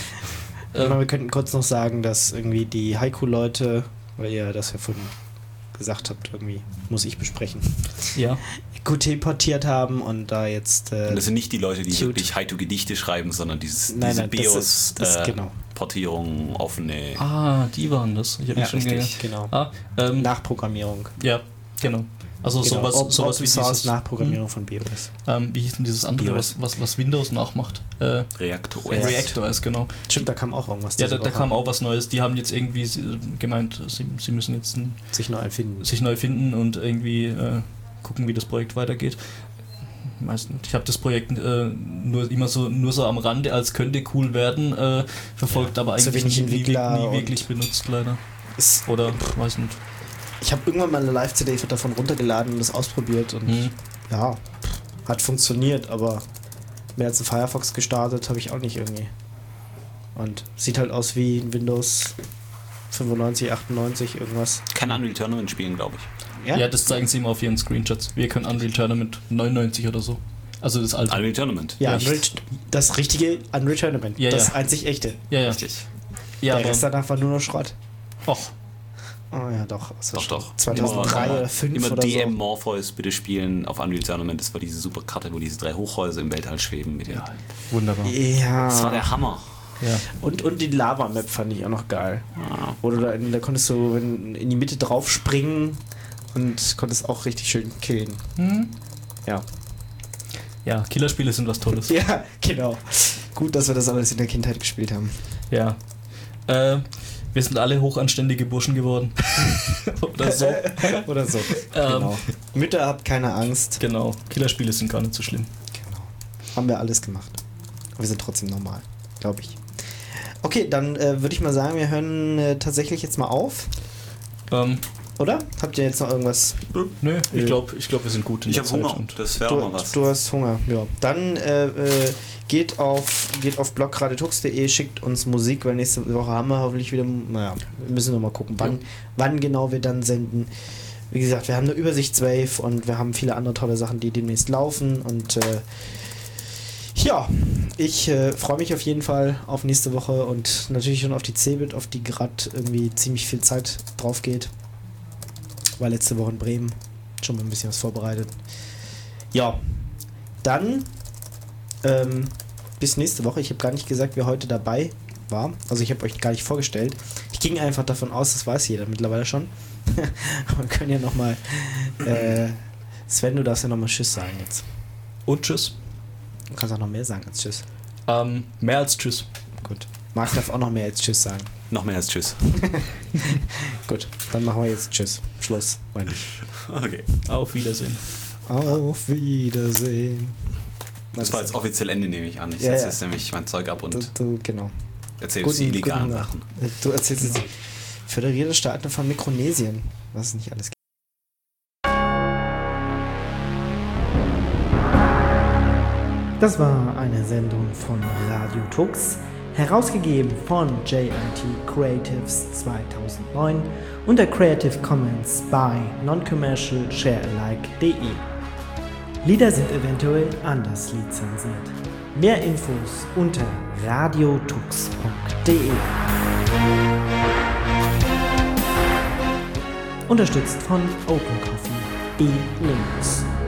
S2: Wir könnten kurz noch sagen, dass irgendwie die Haiku-Leute, weil ihr das ja von gesagt habt, irgendwie muss ich besprechen.
S4: Ja.
S2: Qt portiert haben und da jetzt...
S3: und das sind nicht die Leute, die
S2: Qt.
S3: wirklich Haiku-Gedichte schreiben, sondern diese
S2: Nein,
S3: BIOS-Portierung,
S2: genau.
S3: offene...
S4: Die waren das. Ich habe
S2: Ja,
S4: schon
S2: richtig, genau. Nachprogrammierung.
S4: Ja, genau. Also
S2: Genau.
S4: sowas wie
S2: Source
S4: dieses
S2: Nachprogrammierung von BIOS.
S4: wie hieß denn dieses andere,
S3: BIOS.
S4: was Windows nachmacht?
S3: Reactor OS.
S4: Reactor OS, genau.
S2: Stimmt, da kam auch irgendwas.
S4: Ja,
S2: diese
S4: da
S2: Woche.
S4: kam auch was Neues. Die haben jetzt irgendwie gemeint, sie müssen jetzt
S2: sich neu finden.
S4: und irgendwie gucken, wie das Projekt weitergeht. Meistens. Ich habe das Projekt nur so am Rande, als könnte cool werden, verfolgt, aber
S2: so
S4: eigentlich
S2: wenig
S4: nie
S2: Entwickler
S4: wirklich benutzt, leider. Oder, weiß nicht.
S2: Ich habe irgendwann mal eine Live-CD davon runtergeladen und das ausprobiert und ja, hat funktioniert, aber mehr als ein Firefox gestartet habe ich auch nicht irgendwie. Und sieht halt aus wie ein Windows 95, 98, irgendwas.
S3: Kann Unreal Tournament spielen, glaube ich.
S4: Ja, das zeigen sie immer auf ihren Screenshots. Wir können Unreal Tournament 99 oder so. Also das alte.
S3: Unreal Tournament.
S2: Ja,
S4: Ja.
S2: das richtige Unreal Tournament.
S4: Ja,
S2: das
S4: ja.
S2: einzig echte.
S4: Ja.
S3: Richtig.
S4: Ja,
S2: Der Rest danach war nur noch Schrott.
S4: Och,
S2: Oh ja, doch. Also
S3: Doch.
S2: 2003 oder 2005
S3: Immer
S2: oder
S3: DM
S2: so.
S3: Morpheus bitte spielen auf Unreal Tournament. Das war diese super Karte, wo diese 3 Hochhäuser im Weltall schweben. Mit den
S4: wunderbar.
S2: Ja.
S3: das war der Hammer.
S4: Ja.
S2: Und die Lava-Map fand ich auch noch geil. Wo du da konntest du in die Mitte drauf springen und konntest auch richtig schön killen. Ja.
S4: Ja, Killerspiele sind was Tolles.
S2: Ja, genau. Gut, dass wir das alles in der Kindheit gespielt haben.
S4: Ja. Wir sind alle hochanständige Burschen geworden. Oder so.
S2: Oder so. Genau. Mütter, habt keine Angst.
S4: Genau. Killerspiele sind gar nicht so schlimm.
S2: Genau. Haben wir alles gemacht. Aber wir sind trotzdem normal, glaube ich. Okay, dann würde ich mal sagen, wir hören tatsächlich jetzt mal auf. Oder? Habt ihr jetzt noch irgendwas?
S4: Nö, ich glaube, wir sind gut in
S3: Ich
S4: der
S3: habe
S4: Zeit.
S3: Hunger.
S4: Und
S3: Das wäre auch mal was.
S2: Du hast Hunger, ja. Dann geht auf blogradetux.de, schickt uns Musik, weil nächste Woche haben wir hoffentlich wieder, naja, wir müssen noch mal gucken, wann genau wir dann senden. Wie gesagt, wir haben eine Übersichtswave und wir haben viele andere tolle Sachen, die demnächst laufen und ja, ich freue mich auf jeden Fall auf nächste Woche und natürlich schon auf die Cebit, auf die gerade irgendwie ziemlich viel Zeit drauf geht. War letzte Woche in Bremen, schon mal ein bisschen was vorbereitet. Ja, dann bis nächste Woche. Ich habe gar nicht gesagt, wer heute dabei war. Also ich habe euch gar nicht vorgestellt. Ich ging einfach davon aus, das weiß jeder mittlerweile schon. Aber wir können ja nochmal Sven, du darfst ja nochmal Tschüss sagen jetzt.
S4: Und tschüss.
S2: Du kannst auch noch mehr sagen als Tschüss.
S4: Mehr als tschüss.
S2: Gut. Marc darf auch noch mehr als Tschüss sagen.
S3: Noch mehr als Tschüss.
S2: Gut, dann machen wir jetzt Tschüss. Schluss, meine ich.
S3: Okay.
S4: Auf Wiedersehen.
S2: Auf Wiedersehen.
S3: Das war jetzt offiziell Ende, nehme ich an. Ich
S2: Ja,
S3: setze
S2: ja.
S3: jetzt nämlich mein Zeug ab und
S2: Genau.
S3: erzähle jetzt die illegalen Sachen.
S2: Du erzählst jetzt föderierte Staaten von Mikronesien. Was es nicht alles gibt. Das war eine Sendung von Radio Tux, herausgegeben von JIT Creatives 2009 unter Creative Commons by Non-Commercial Sharealike.de. Lieder sind eventuell anders lizenziert. Mehr Infos unter radiotux.de. Unterstützt von OpenCoffee, die Linux.